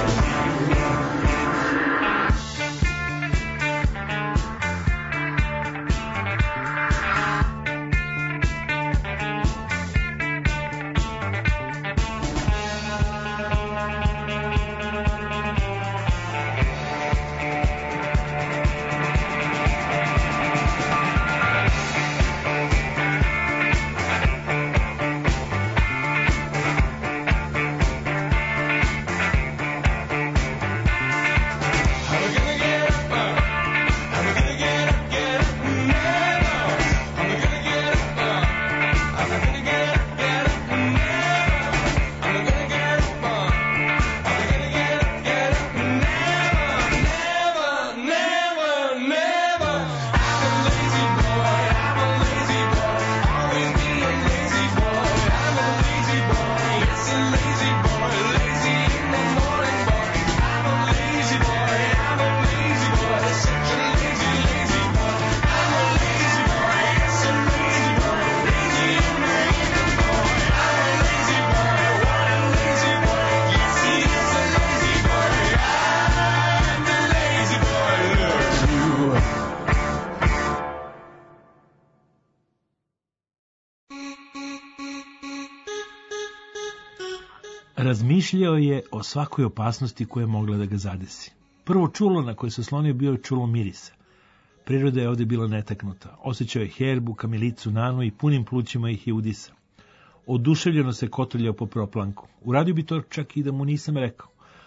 Razmišljao je o svakoj opasnosti koja je mogla da ga zadesi. Prvo čulo na koje se oslonio bio je čulo mirisa. Priroda je ovde bila netaknuta. Osjećao je herbu, kamilicu, nanu i punim plućima ih je udisao. Oduševljeno se kotrljao po proplanku. Uradio bi to čak i da mu nisam rekao.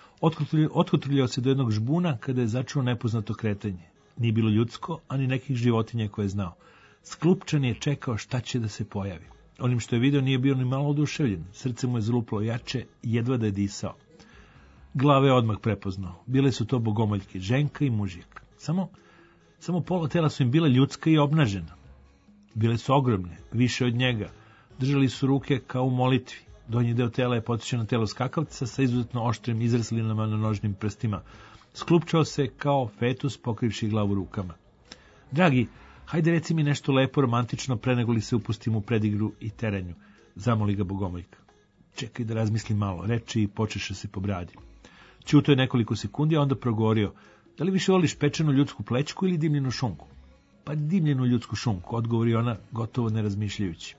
Otkotrljao se do jednog žbuna kada je začuo nepoznato kretanje. Nije bilo ljudsko, ani nekih životinja koje je znao. Sklupčan je čekao šta će da se pojavi. Onim što je video nije bio ni malo oduševljen. Srce mu je zluplo jače, jedva da je disao. Glave je odmah prepoznao. Bile su to bogomoljke, ženka i mužjak. Samo, samo pola tela su im bile ljudska i obnažena. Bile su ogromne, više od njega. Držali su ruke kao u molitvi. Donji deo tela je potičao na telo skakavca sa izuzetno oštrim izrslinama na nožnim prstima. Sklupčao se kao fetus pokrivši glavu rukama. Dragi, hajde reci mi nešto lepo romantično pre nego li se upustim u predigru i terenju, zamoli ga bogomoljka. Čekaj da razmislim malo, reči i počeše se po bradi. Ćuto je nekoliko sekundi, a onda progovorio, da li više voliš pečenu ljudsku plećku ili dimljenu šunku? Pa dimljenu ljudsku šunku, odgovori ona, gotovo ne razmišljajući.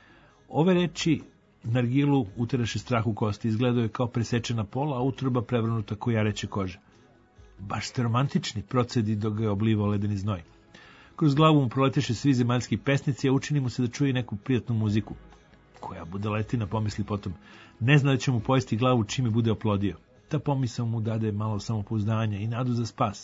Ove reči nargilu uteraše strah u kosti, izgledao je kao presečena pola, a utroba prevrnuta ko jareće kože. Baš ste romantični, procedi dok ga je oblivao ledeni znoj. Kroz glavu mu proleteše svi zemaljski pesnici, a učini mu se da čuje neku prijatnu muziku. Koja budaletina, pomisli potom. Ne zna da će mu pojesti glavu čime bude oplodio. Ta pomisao mu dade malo samopouzdanja i nadu za spas.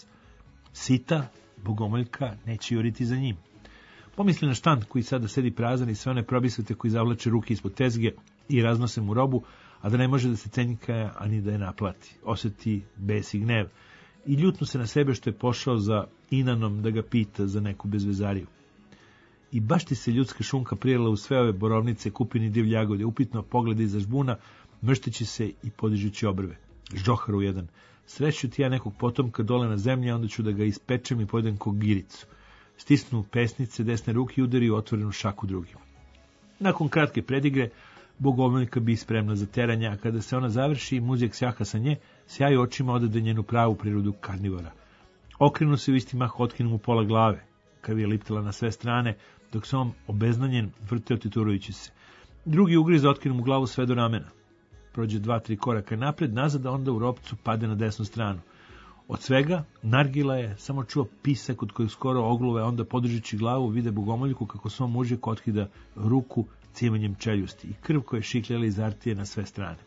Sita, bogomoljka, neće juriti za njim. Pomisli na štand koji sada sedi prazan i sve one probisvete koji zavlače ruke ispod tezge i raznose mu robu, a da ne može da se cenjikaja ani da je naplati. Osjeti bes i gnev i ljutnu se na sebe što je pošao za Inanom da ga pita za neku bezvezariju. I baš ti se ljudska šunka prijela u sve ove borovnice, kupini divlje jagode, upitno pogleda iza žbuna, mršteći se i podižući obrve. Žoharu jedan. Sreću ti ja nekog potomka dole na zemlji, onda ću da ga ispečem i pojedem kog giricu. Stisnu pesnice desne ruke i udari u otvorenu šaku drugim. Nakon kratke predigre, bogomoljka bi spremna za teranje, a kada se ona završi i muzijak sjaha sa nje, sjaju očima odade njenu pravu prirodu karnivora. Okrenu se u isti mah, otkinu mu pola glave. Krv je liptala na sve strane, dok se on obeznanjen vrteo titurujući se. Drugi ugriz otkinu mu glavu sve do ramena. Prođe dva, tri koraka napred, nazad, a onda u ropcu pade na desnu stranu. Od svega, nargila je samo čuo pisak od kojeg skoro ogluve, onda podržeći glavu vide bogomoljku kako svom mužjeku otkida ruku cimanjem čeljusti i krv koje šikljala iz artije na sve strane.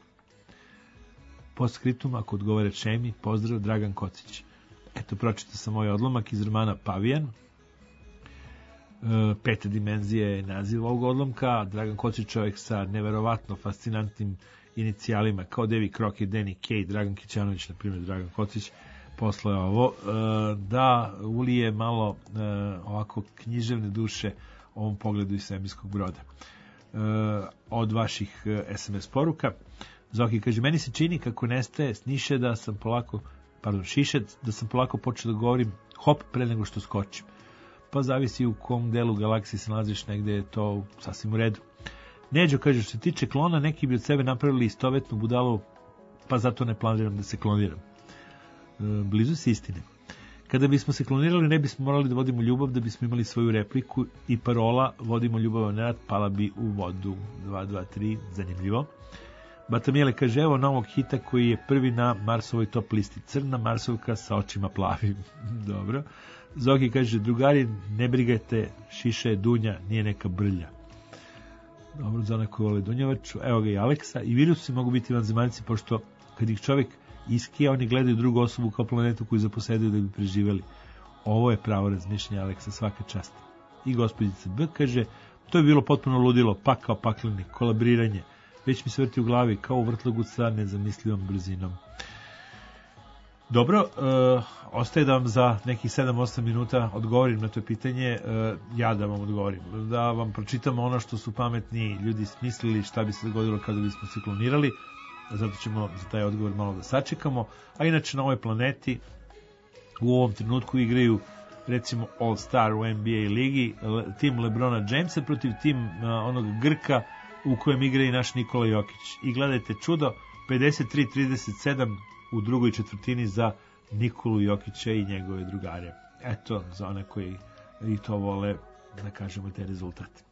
Postscriptum, ako odgovore Šemi, pozdrav Dragan Kocić. Eto, pročitao sam ovaj odlomak iz romana Pavijan. Peta dimenzija je naziv ovog odlomka. Dragan Kocić, čovjek sa neverovatno fascinantnim inicijalima, kao Devi Crockett, Danny Kaye, Dragan Kićanović, na primjer Dragan Kocić, posle ovo, da ulije malo ovako književne duše ovom pogledu iz svemirskog broda. Od vaših es em es poruka, Zoki kaže, meni se čini kako nestaje sniše da sam polako, pardon, šiše, da sam polako počeo da govorim hop pre nego što skočim. Pa zavisi u kom delu galaksije se nalaziš, negde je to sasvim u redu. Neđo kaže, što se tiče klona, neki bi od sebe napravili istovetnu budalu, pa zato ne planiram da se kloniram. Blizu se istine. Kada bismo se klonirali, ne bismo morali da vodimo ljubav, da bismo imali svoju repliku i parola vodimo ljubav na rad, pala bi u vodu. dva dva tri, zanimljivo. Batamijele kaže, evo novog hita koji je prvi na Marsovoj top listi. Crna Marsovka sa očima plavim. Dobro. Zoki kaže, drugari, ne brigajte, šiša je dunja, nije neka brlja. Dobro, za onako vole dunjavaču. Evo ga i Aleksa. I virusi mogu biti vanzemaljci, pošto kad ih čovjek iskija, oni gledaju drugu osobu kao planetu koju zaposedaju da bi preživeli. Ovo je pravo razmišljanje, Aleksa, svaka čast. I gospođica B kaže, to je bilo potpuno ludilo, pakao pakleni, kolabriranje. Već mi se vrti u glavi kao u vrtlogu sa nezamislivom brzinom. Dobro, e, ostaje da vam za nekih sedam osam minuta odgovorim na to pitanje, e, ja da vam odgovorim, da vam pročitam ono što su pametni ljudi smislili, šta bi se dogodilo kada bismo se klonirali, zato ćemo za taj odgovor malo da sačekamo, a inače na ovoj planeti u ovom trenutku igraju recimo All Star u N B A ligi, tim LeBrona Jamesa protiv tim uh, onog Grka u kojem igra i naš Nikola Jokić. I gledajte čudo, pedeset tri trideset sedam u drugoj četvrtini za Nikolu Jokića i njegove drugare. Eto, za one koji i to vole, da kažemo, te rezultate.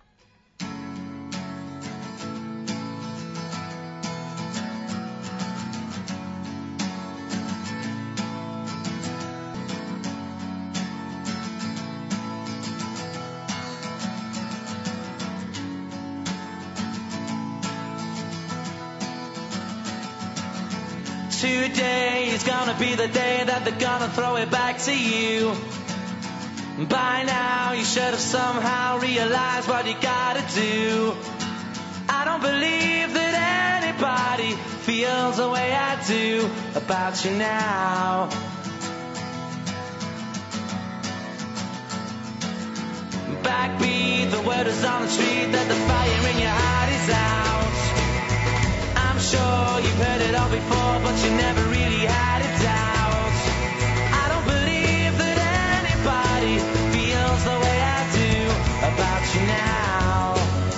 Today is gonna be the day that they're gonna throw it back to you. By now you should have somehow realized what you gotta do. I don't believe that anybody feels the way I do about you now. Backbeat, the word is on the street that the fire in your heart is out. I'm sure you've heard it all before, but you never really had a doubt. I don't believe that anybody feels the way I do about you now.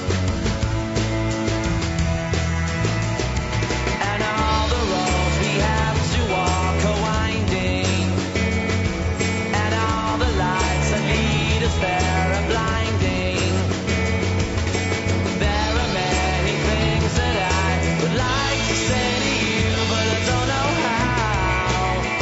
And all the roads we have to walk are winding, and all the lights that lead us there are blinding. There are many things that I would like to say to you, but I don't know how.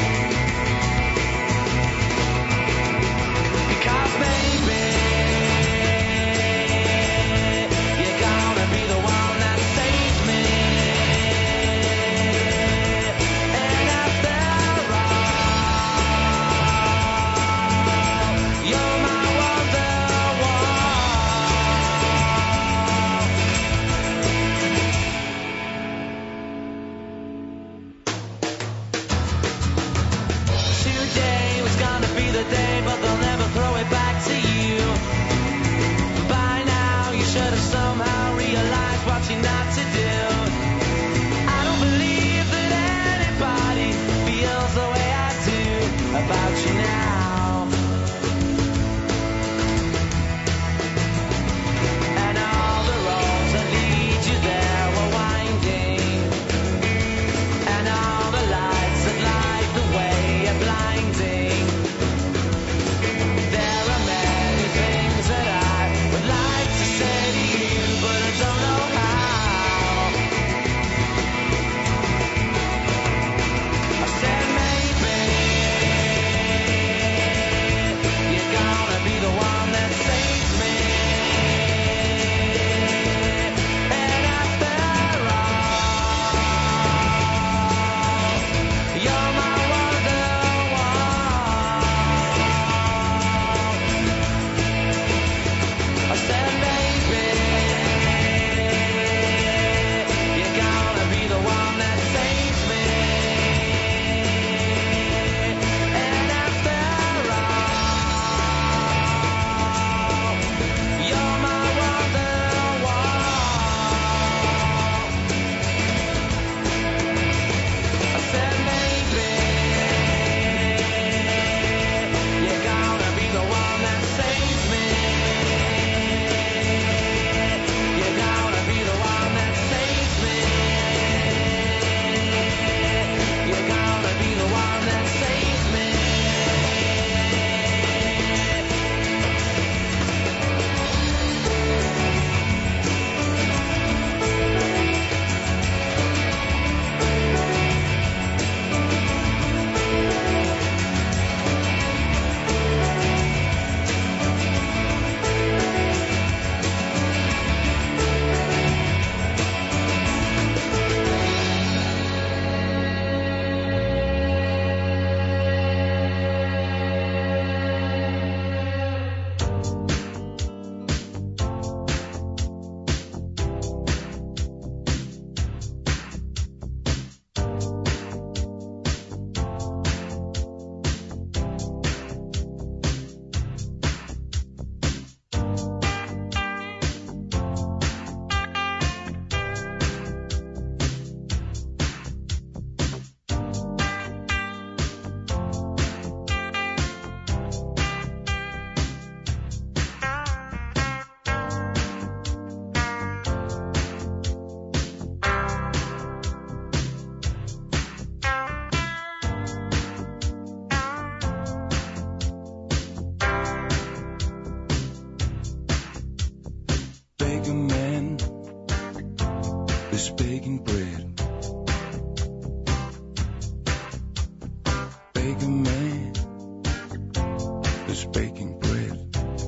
Baker man is baking bread.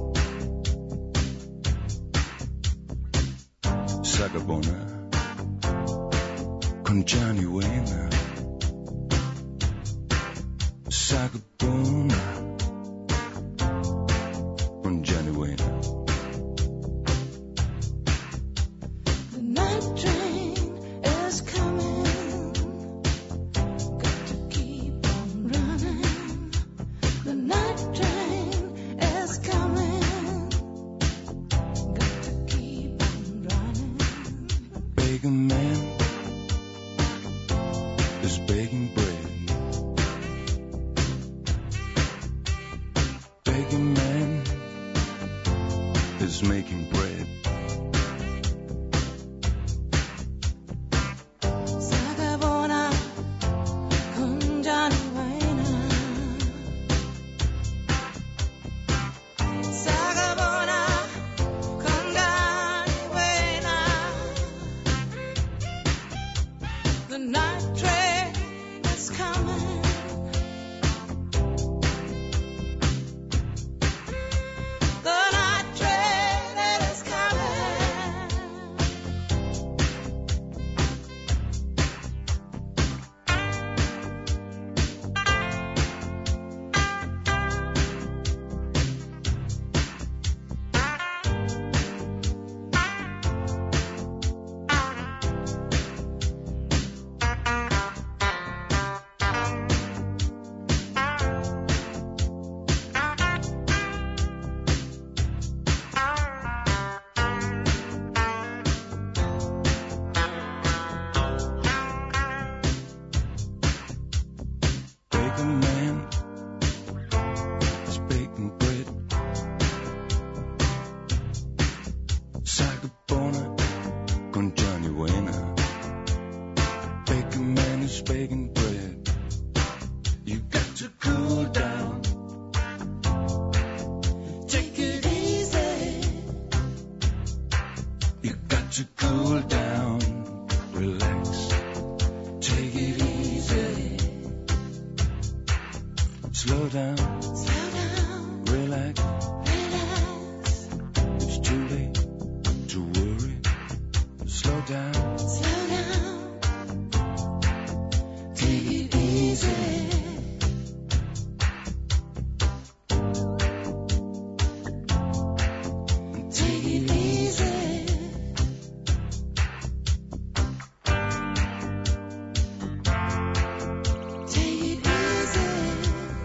Sagabona con Johnny Wayne. Sagabona con Johnny Wayne.
The night train is coming. Got to keep on running. The night train is coming. Got to keep on running.
Baker man is baking bread. Baker man is making bread.
Sagabona con Johnny Wayne. Sagabona con Johnny Wayne. The night train is coming. The night train is coming.
Baker man is baking bread. Sagabona con Johnny Wayne. Baker man is baking bread. You got to cool down.
Take it easy.
You got to cool down. Relax. Take it easy. Slow down.
Slow down.
Relax.
Relax.
It's too late to worry. Slow down.
Slow down. Take it easy. Take it easy. Take it easy.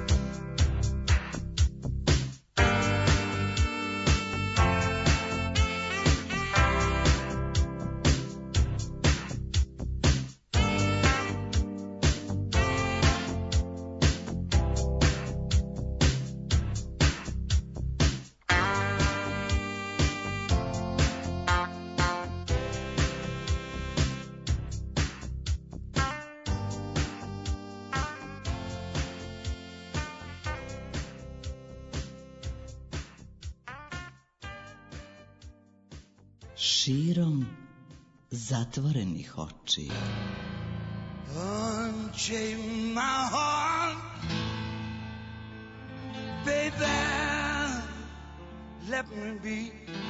Širom zatvorenih očiju.
Unchain my heart, baby, let me be.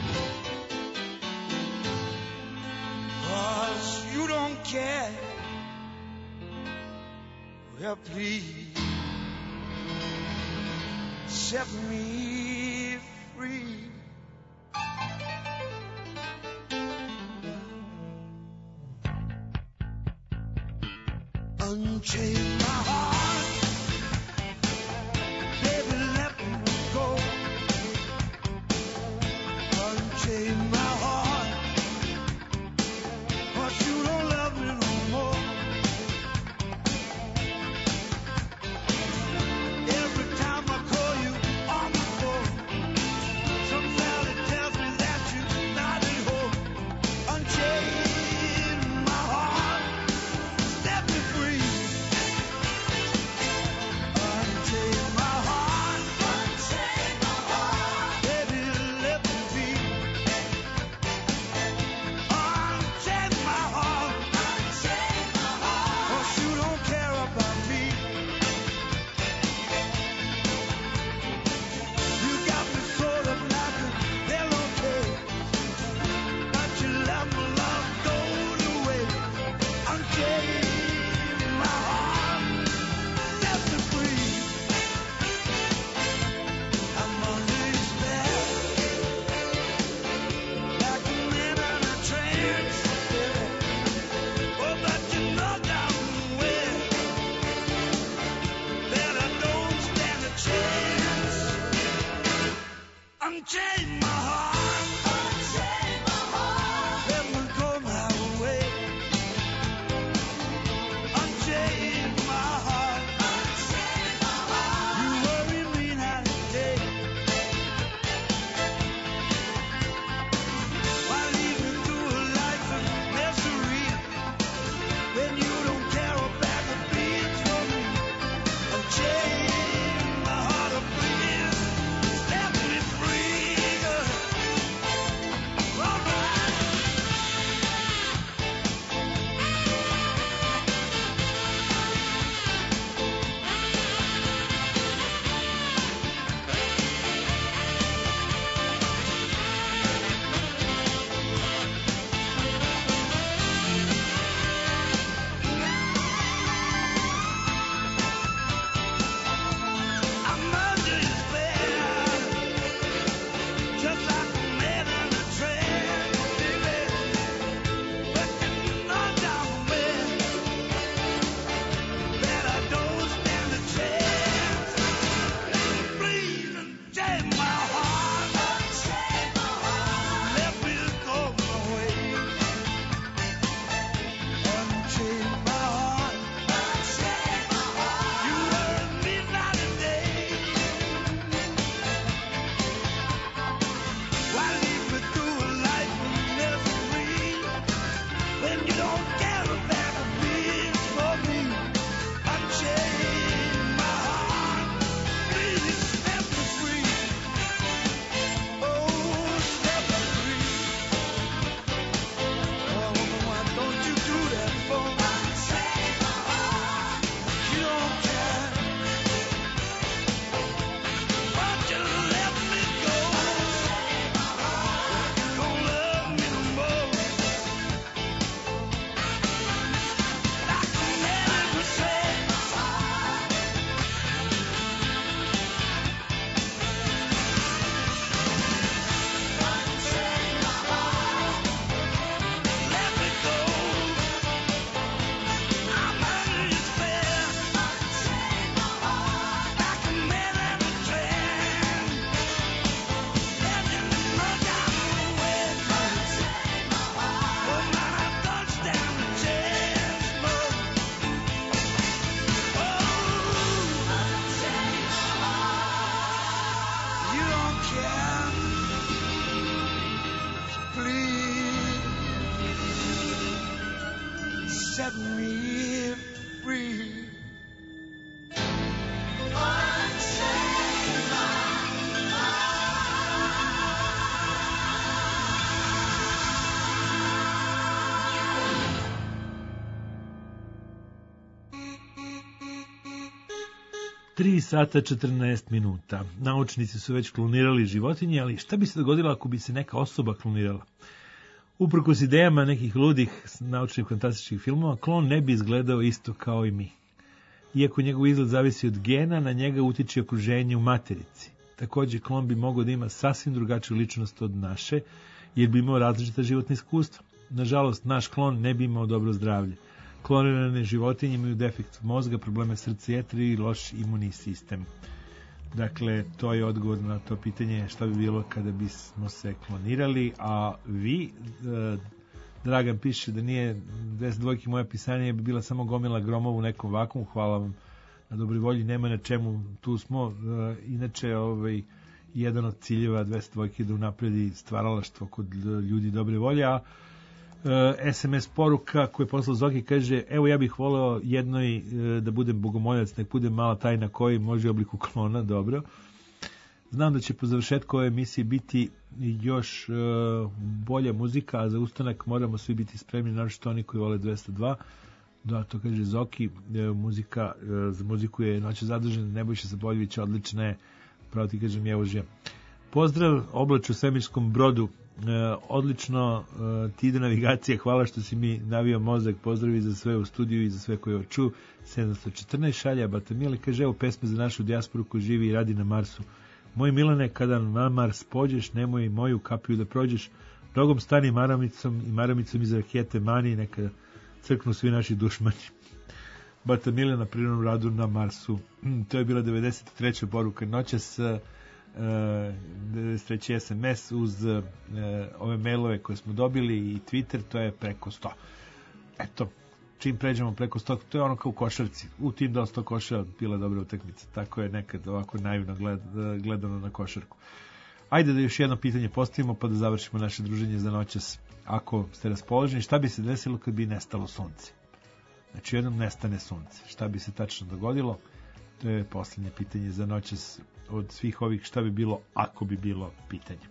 'Cause you don't care, well please, set me free. Unchain my heart, baby, let me go. Unchain my heart, 'cause you don't love me no more. Every time I call you on the phone, some valley tells me that you're not at home. Unchain my heart, set me free.
tri sata četrnaest minuta. Naučnici su već klonirali životinje, ali šta bi se dogodilo ako bi se neka osoba klonirala? Uprkos idejama nekih ludih naučnih fantastičnih filmova, klon ne bi izgledao isto kao i mi. Iako njegov izgled zavisi od gena, na njega utiče okruženje u materici. Također, klon bi mogao da ima sasvim drugačiju ličnost od naše, jer bi imao različita životna iskustva. Nažalost, naš klon ne bi imao dobro zdravlje. Klonirane životinje imaju defekt mozga, probleme srca i jetre i loš imunni sistem. Dakle, to je odgovor na to pitanje šta bi bilo kada bismo se klonirali, a vi, e, Dragan piše da nije dvesta dvojki moja pisanja, bi bila samo gomila gromova u nekom vakumu, hvala vam na dobroj volji, nema na čemu, tu smo, e, inače ovaj, jedan od ciljeva dvesta dvojke da unapredi stvaralaštvo kod ljudi dobre volje, a es em es poruka koju je poslao Zoki kaže, evo ja bih voleo jednoj da budem bogomoljac, nek budem mala tajna koji može u obliku klona, dobro. Znam da će po završetku ove emisije biti još bolja muzika, a za ustanak moramo svi biti spremni, naročito oni koji vole dvesta dva. Da, to kaže Zoki, muzika, za muziku je noće zadržena, Nebojša Zaboljević, odlična je, pravo ti kažem, je užija. Pozdrav, oblač u svemirskom brodu. E, odlično e, ti ide navigacija, hvala što si mi navio mozak, pozdravi za sve u studiju i za sve koje oču. sedamsto četrnaest šalja Batamili kaže, evo pesme za našu dijasporu koji živi i radi na Marsu. Moj Milane, kada na Mars pođeš, nemoj moju kapiju da prođeš, nogom stani maramicom i maramicom iz rakete mani, neka crknu svi naši dušmani. Batamili na prirodnom radu na Marsu. To je bila devedeset treća poruka noćas. devedeset treći es em es uz uh, ove mailove koje smo dobili i Twitter, to je preko sto. Eto, čim pređemo preko sto, to je ono kao u košarci. U tim da sto koša bila dobra utakmica. Tako je nekad ovako naivno gled, gledano na košarku. Ajde da još jedno pitanje postavimo pa da završimo naše druženje za noćas. Ako ste raspoloženi, šta bi se desilo kad bi nestalo sunce? Znači jednom nestane sunce. Šta bi se tačno dogodilo? To je posljednje pitanje za noćas od svih ovih šta bi bilo ako bi bilo pitanje.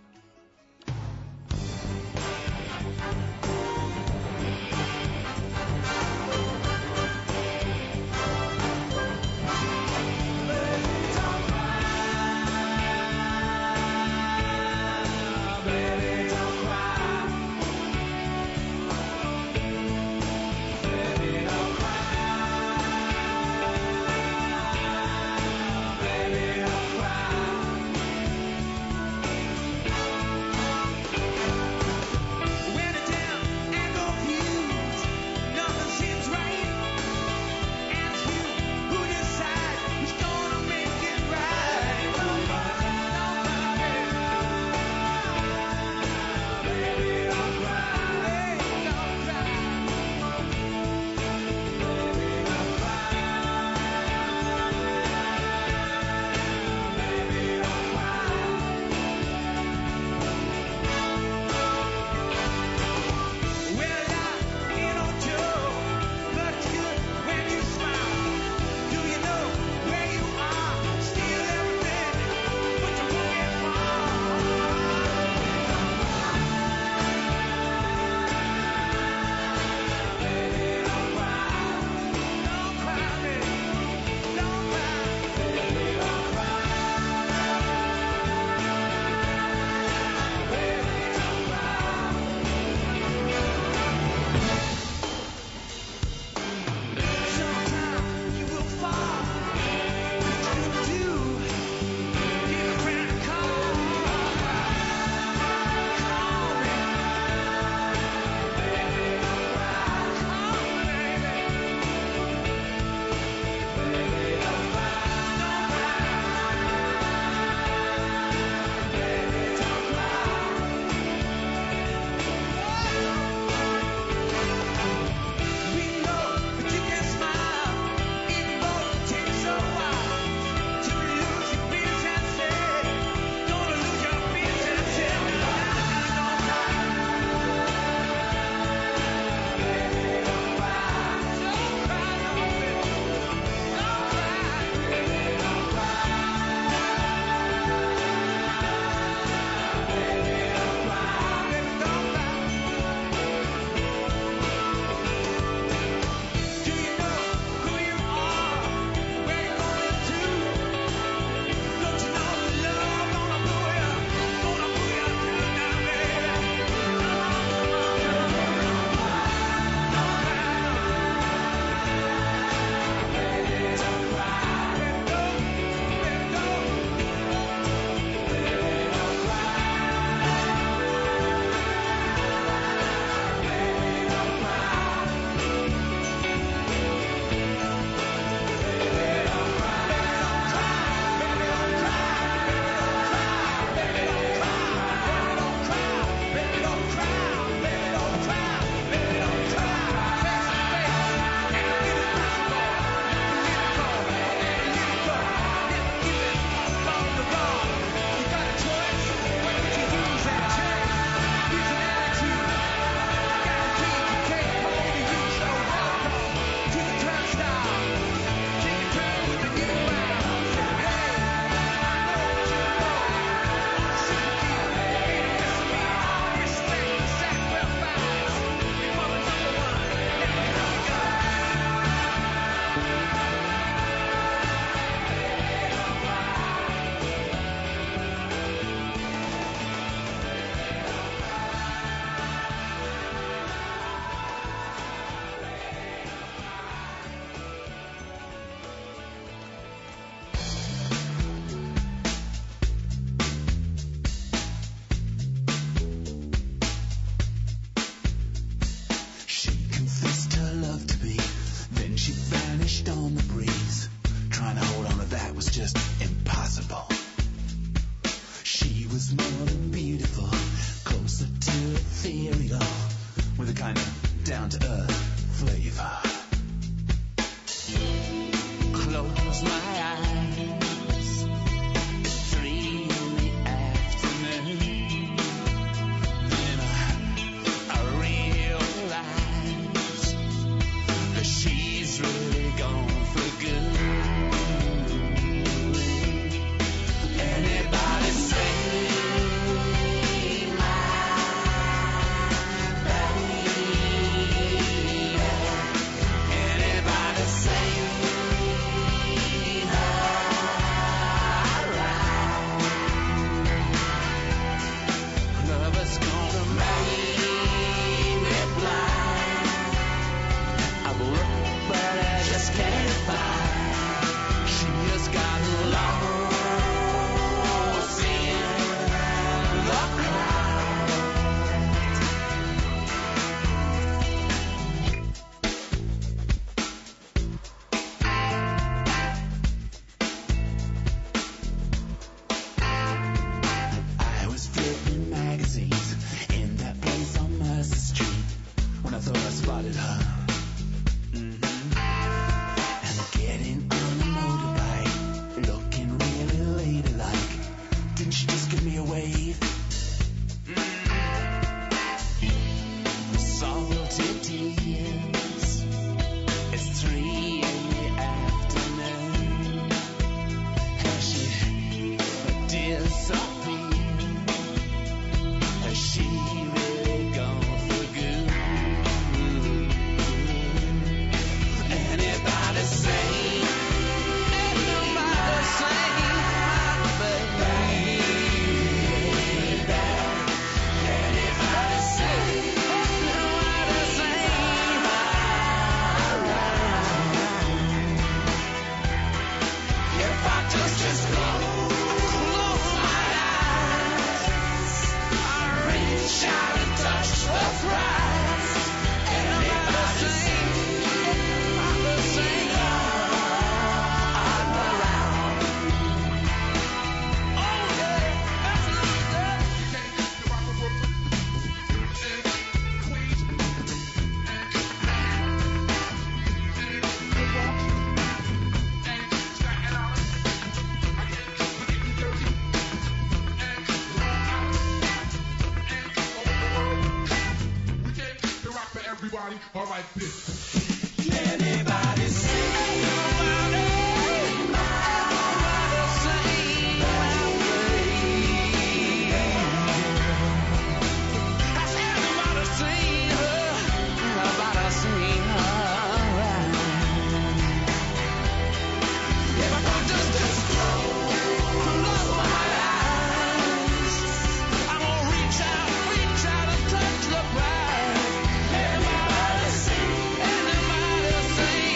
Baby, don't cry.
vanished on the breeze. Trying to hold on to that was just impossible. She was more than beautiful, closer to ethereal, with a kind of down-to-earth flavor. Close my eyes, three in the afternoon. Then I, I realize that she's really gone for good. Anybody say my baby? Anybody say love is gonna make me blind? I've looked, but I just can't find. She has gotten lost in the crowd. I was flipping magazines in that place on Mercer Street when I thought I spotted her. Mhm. And getting on a motorbike, looking really ladylike. Didn't she just give me a wave? Mm. Salty tears. It's three in the afternoon. Has she disappeared? Has she really gone for good? Anybody say, anybody say, my baby? Anybody say, anybody say, if I just, just close my eyes, I reach out and touch the prize. Anybody say, anybody say, I'm around. Oh yeah, that's
Everybody, all right, this.
Anybody say, anybody say, my baby? Has anybody seen her? Nobody seen her. If I could just, just close my eyes, I'm gonna reach out, reach out and touch the prize. Anybody say, anybody say,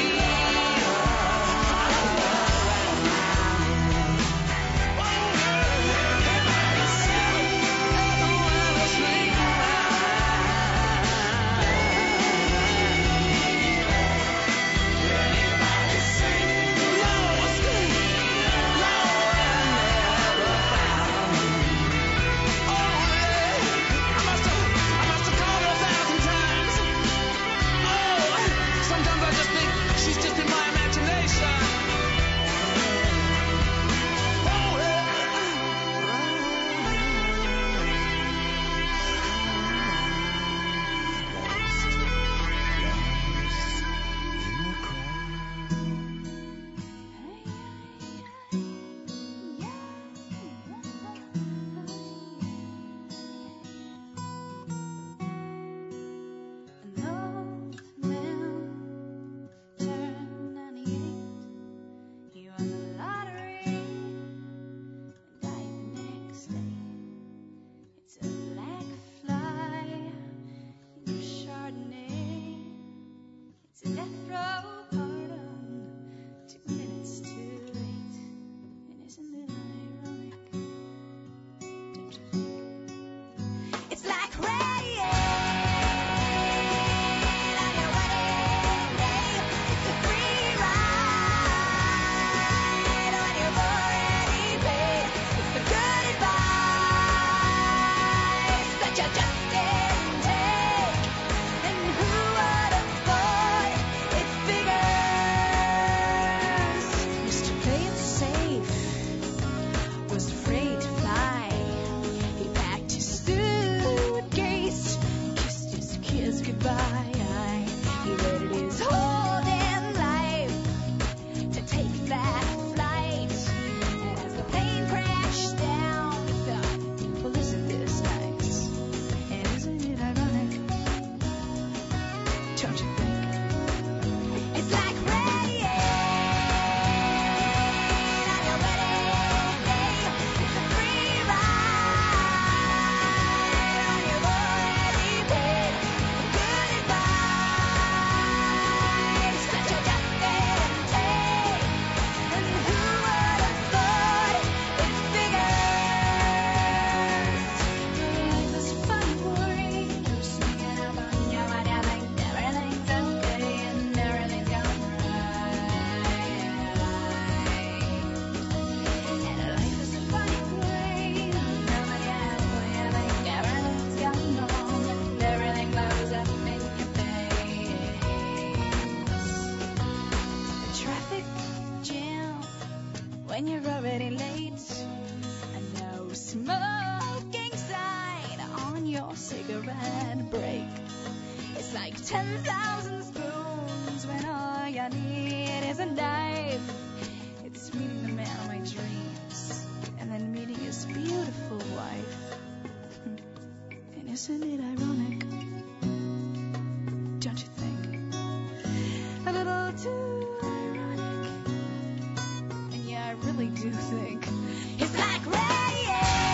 when you're already late. And no smoking sign on your cigarette break. It's like ten thousand spoons when all you need is a knife. It's meeting the man of my dreams and then meeting his beautiful wife. And isn't it ironic? Don't you think? A little too ironic. And yeah, I really do think it's like rain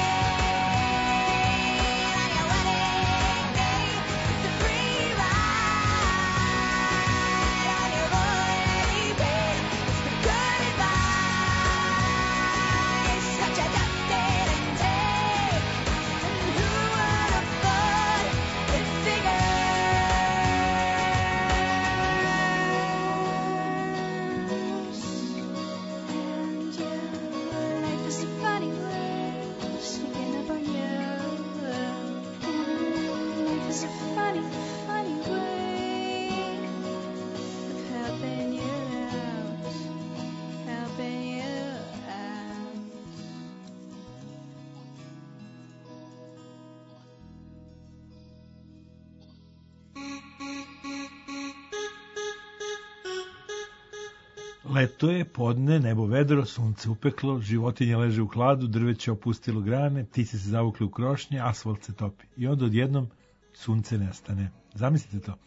on your wedding day. It's a free ride on your royally paid. It's the good advice such a duck didn't take. And who would have thought it figures? And yeah, life is a funny way sneaking up on you. Life is a funny, funny way of helping you out, helping you out.
Leto je, podne, nebo vedro, sunce upeklo, životinje leže u hladu, drveće opustilo grane, ptice se zavukli u krošnje, asfalt se topi. I onda odjednom sunce nestane. Zamislite to.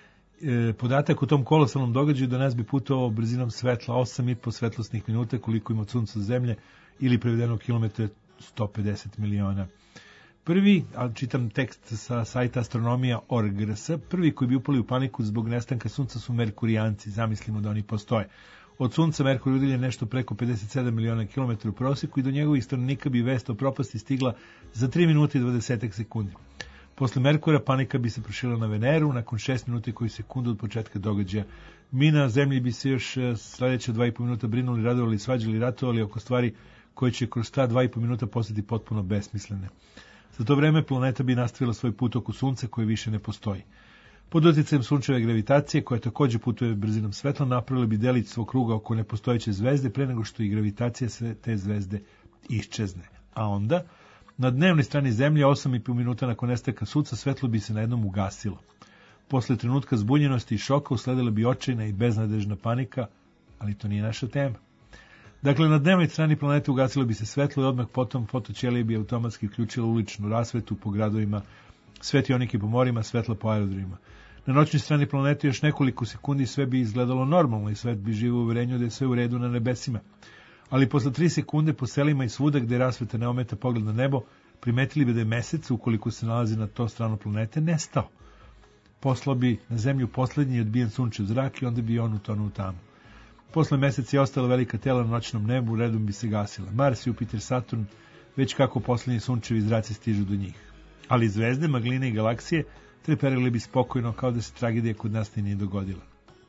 E, podatak u tom kolosalnom događaju do nas bi putovao brzinom svetla osam i po svetlosnih minuta koliko ima od sunca do zemlje ili prevedeno kilometre sto pedeset miliona. Prvi, ali čitam tekst sa sajta astronomija tačka org tačka rs, prvi koji bi upali u paniku zbog nestanka sunca su Merkurijanci, zamislimo da oni postoje. Od sunca Merkur udaljen nešto preko pedeset sedam miliona kilometara u prosjeku i do njegovih stanovnika bi vest o propasti stigla za tri minuta i dvadeset sekundi. Posle Merkura panika bi se proširila na Veneru, nakon šest minuta i koju sekundu od početka događaja. Mi na zemlji bi se još sledeća dva i po minuta brinuli, radovali, svađali, ratovali oko stvari koje će kroz ta dva i po minuta postati potpuno besmislene. Za to vreme planeta bi nastavila svoj put oko sunca koje više ne postoji. Pod uticajem sunčeve gravitacije, koja takođe putuje brzinom svetla, napravila bi delić svog kruga oko nepostojeće zvezde pre nego što i gravitacija sve te zvezde iščezne. A onda, na dnevnoj strani Zemlje, osam i po minuta nakon nestanka sunca, svetlo bi se na jednom ugasilo. Posle trenutka zbunjenosti i šoka usledila bi očajna i beznadežna panika, ali to nije naša tema. Dakle, na dnevnoj strani planete ugasilo bi se svetlo i odmah potom fotoćelija bi automatski uključila uličnu rasvetu po gradovima, svetionike po morima, svetla po aerodromima. Na noćnoj strani planete još nekoliko sekundi sve bi izgledalo normalno i svet bi živio u uverenju da je sve u redu na nebesima. Ali posle tri sekunde po selima i svuda gde rasveta ne ometa pogled na nebo, primetili bi da je mesec, ukoliko se nalazi na to stranu planete, nestao. Poslao bi na zemlju poslednji odbijen sunčev zrak i onda bi on utonuo u tamu. Posle meseci je ostala velika tela na noćnom nebu, redom bi se gasila. Mars, Jupiter, Saturn, već kako poslednji sunčevi zraci stižu do njih. Ali zvezde, magline i galaksije treperili bi spokojno kao da se tragedija kod nas nije dogodila.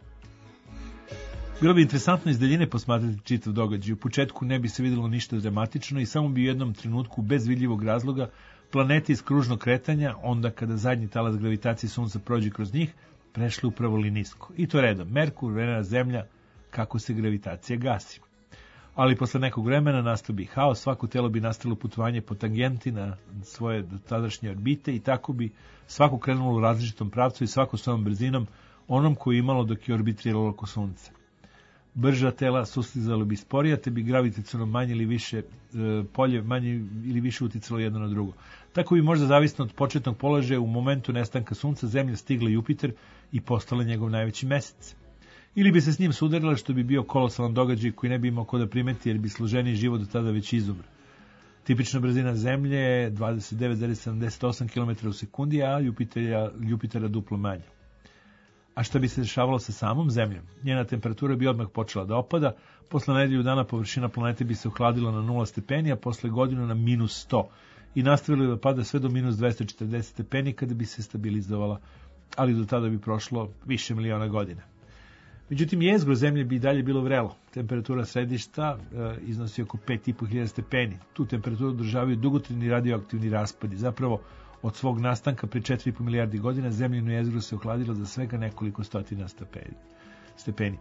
Bilo bi interesantno iz daljine posmatrati čitav događaj. U početku ne bi se videlo ništa dramatično i samo bi u jednom trenutku bez vidljivog razloga planete iz kružnog kretanja, onda kada zadnji talas gravitacije sunca prođe kroz njih, prešli upravo linijsko. I to redom. Merkur, Venera, Zemlja, kako se gravitacija gasi. Ali posle nekog vremena nastao bi haos, svako telo bi nastavilo putovanje po tangenti na svoje tadašnje orbite i tako bi svako krenulo u različitom pravcu i svako s ovom brzinom, onom koju imalo dok je orbitriralo oko sunca. Brža tela sustizalo bi sporija, te bi gravitaciono manje ili više e, polje manje ili više uticalo jedno na drugo. Tako bi možda zavisno od početnog položaja u momentu nestanka sunca Zemlja stigla Jupiter i postala njegov najveći mesec. Ili bi se s njim sudarila, što bi bio kolosalan događaj koji ne bi imao ko da primeti jer bi složeniji život do tada već izumro. Tipična brzina Zemlje je dvadeset devet zarez sedamdeset osam kilometara u sekundi, a Jupitera, Jupitera duplo manje. A šta bi se dešavalo sa samom Zemljom? Njena temperatura bi odmah počela da opada, posle nedelju dana površina planete bi se ohladila na nula stepeni, a posle godinu na minus sto i nastavila da pada sve do minus dvesta četrdeset stepeni kada bi se stabilizovala, ali do tada bi prošlo više miliona godina. Međutim, jezgro Zemlje bi i dalje bilo vrelo. Temperatura središta e, iznosi oko pet i po hiljada stepeni. Tu temperaturu održavaju dugotrajni radioaktivni raspadi. Zapravo, od svog nastanka pre četiri i po milijardi godina Zemljino jezgro se ohladilo za svega nekoliko stotina stepeni.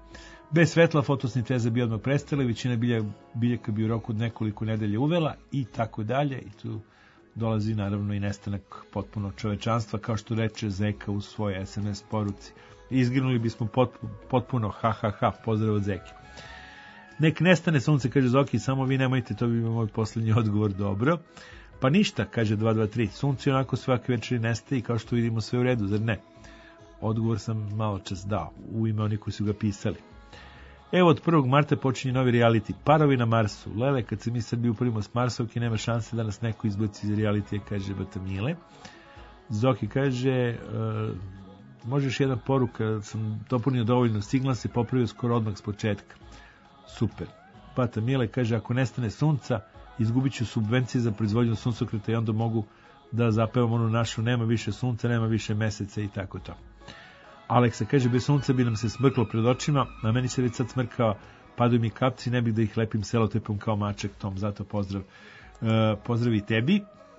Bez svetla fotosinteza bi odmah prestala, većina bilja, biljaka bi u roku od nekoliko nedelja uvela i tako dalje. I tu dolazi naravno i nestanak potpuno čovečanstva, kao što reče Zeka u svojoj es em es poruci. Izginuli bismo potpuno, potpuno ha ha ha, pozdrav od Zeke. Nek nestane sunce, kaže Zoki, samo vi nemojte, to bi bio moj posljednji odgovor, dobro. Pa ništa, kaže dva dva tri, sunce onako svake večeri nestaje i kao što vidimo sve u redu, zar ne? Odgovor sam malo čas dao, u ime oni koji su ga pisali. Evo, od prvog marta počinje novi reality, Parovi na Marsu. Lele, kad se mi Srbi upravimo s Marsovke, nema šanse da nas neko izbaci iz realitije, kaže Bata Mile. Zoki kaže, uh, možeš jedna poruka, sam dopunio dovoljno, signal se popravio skoro odmah s početka. Super. Bata Mile kaže, ako nestane sunca, izgubit ću subvencije za proizvodnju suncokreta i onda mogu da zapevam onu našu, nema više sunca, nema više meseca i tako to. Aleksa kaže, bez sunca bi nam se smrklo pred očima, a meni se već sad smrkao, padaju mi kapci, ne bih da ih lepim selotepom kao maček, Tom, zato pozdrav. E, pozdrav i tebi.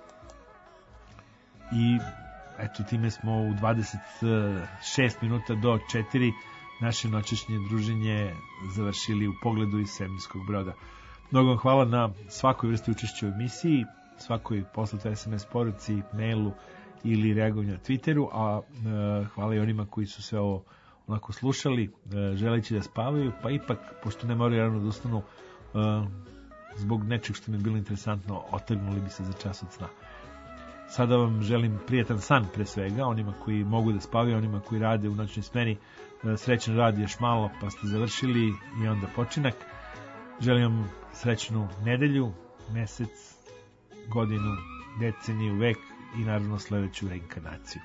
I eto, time smo u dvadeset šest minuta do četiri naše noćešnje druženje završili u Pogledu iz svemirskog broda. Mnogo vam hvala na svakoj vrsti učešća u emisiji, svakoj poslatu es em es poruci, mailu ili reagovanja na Twitteru, a e, hvala i onima koji su sve ovo onako slušali, e, želeći da spavaju, pa ipak, pošto ne moraju rano da ustanu, e, zbog nečeg što mi je bilo interesantno, otrgnuli bi se za čas od sna. Sada vam želim prijetan san pre svega, onima koji mogu da spavaju, onima koji rade u noćnoj smeni, e, srećan rad još malo, pa ste završili i onda počinak. Želim vam srećnu nedelju, mesec, godinu, deceniju, vek i naravno sledeću reinkarnaciju.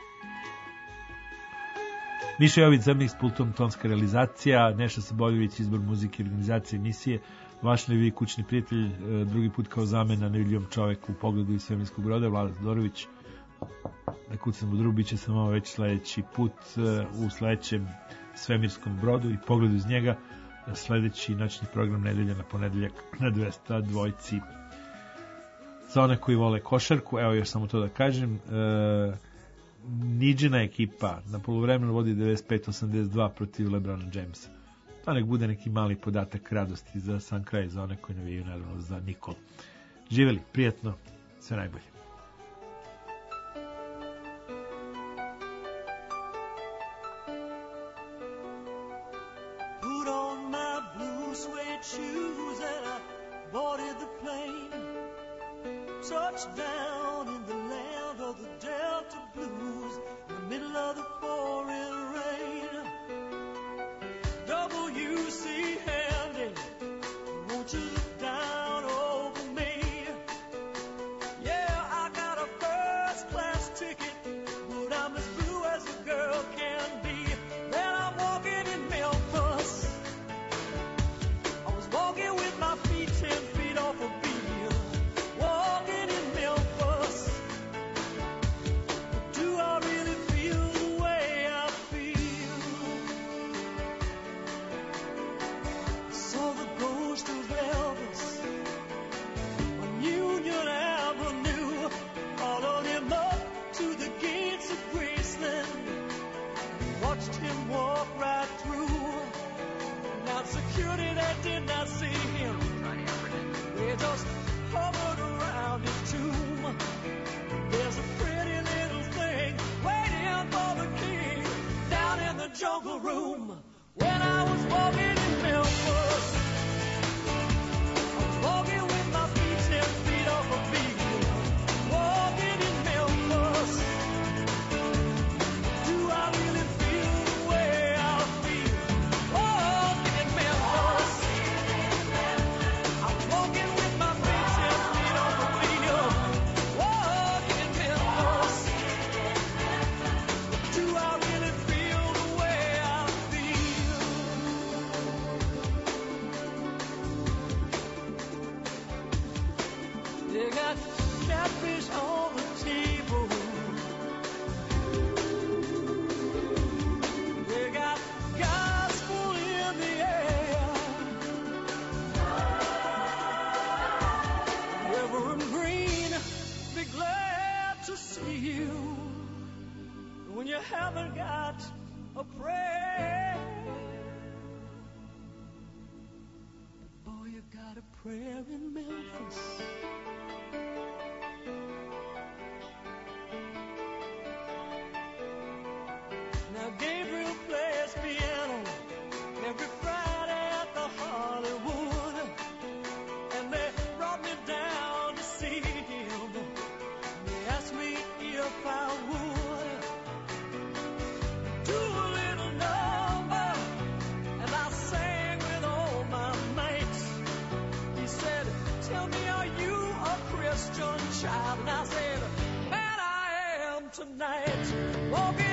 Miša Jović, Zrnih s pultom, tonska realizacija, Neša Saboljević, izbor muzike i organizacije emisije, vaš nevi kućni prijatelj, drugi put kao zamena nevidljivom čoveku u Pogledu iz svemirskog broda, Vlada Todorović. Da kucam u drubiće sam ovo već sledeći put u sledećem svemirskom brodu i Pogledu iz njega, sledeći noćni program nedelja na ponedeljak na dvesta dvojci. Za one koji vole košarku, evo još samo to da kažem, e, Niđina ekipa na poluvremenu vodi devedeset pet osamdeset dva protiv LeBrona Jamesa. To nek bude neki mali podatak radosti za sam kraj, za one koji navijaju naravno za Nikol. Živeli, prijatno, sve najbolje.
Put on my blue suede shoes and I boarded the plane. Touchdown in the land of the Delta Blues, in the middle of the pouring rain. W C Handy, won't you look down over me? Yeah, I got a first class ticket, but I'm as blue as a girl can be. Then I'm walking in Memphis. I was walking with my feet ten feet off a beat. Walking in Memphis, but do I really feel the way I feel? I saw the ghost of Elvis on Union Avenue, followed him up to the gates of Graceland, watched him walk right through. Now security that did not see him, they just hovered around his tomb. There's a pretty little thing waiting for the king down in the jungle room. When I was walking in Memphis, I was walking with my feet ten feet off a beat. Walking in Memphis, do I really feel the way I feel? Walking in Memphis, I'm walking with my feet ten feet off a beat. Walking in Memphis, do I really feel the way I feel? They got catfish on the table. They got gospel in the air. Reverend Green, be glad to see you. When you haven't got a prayer, got a prayer in Memphis. Now Gabriel plays piano every Friday at the Hollywood, and they brought me down to see him. They asked me if I would do a little number, and I sang with all my mates. He said, "Tell me, are you a Christian child?" And I said, "Man, I am tonight." Walking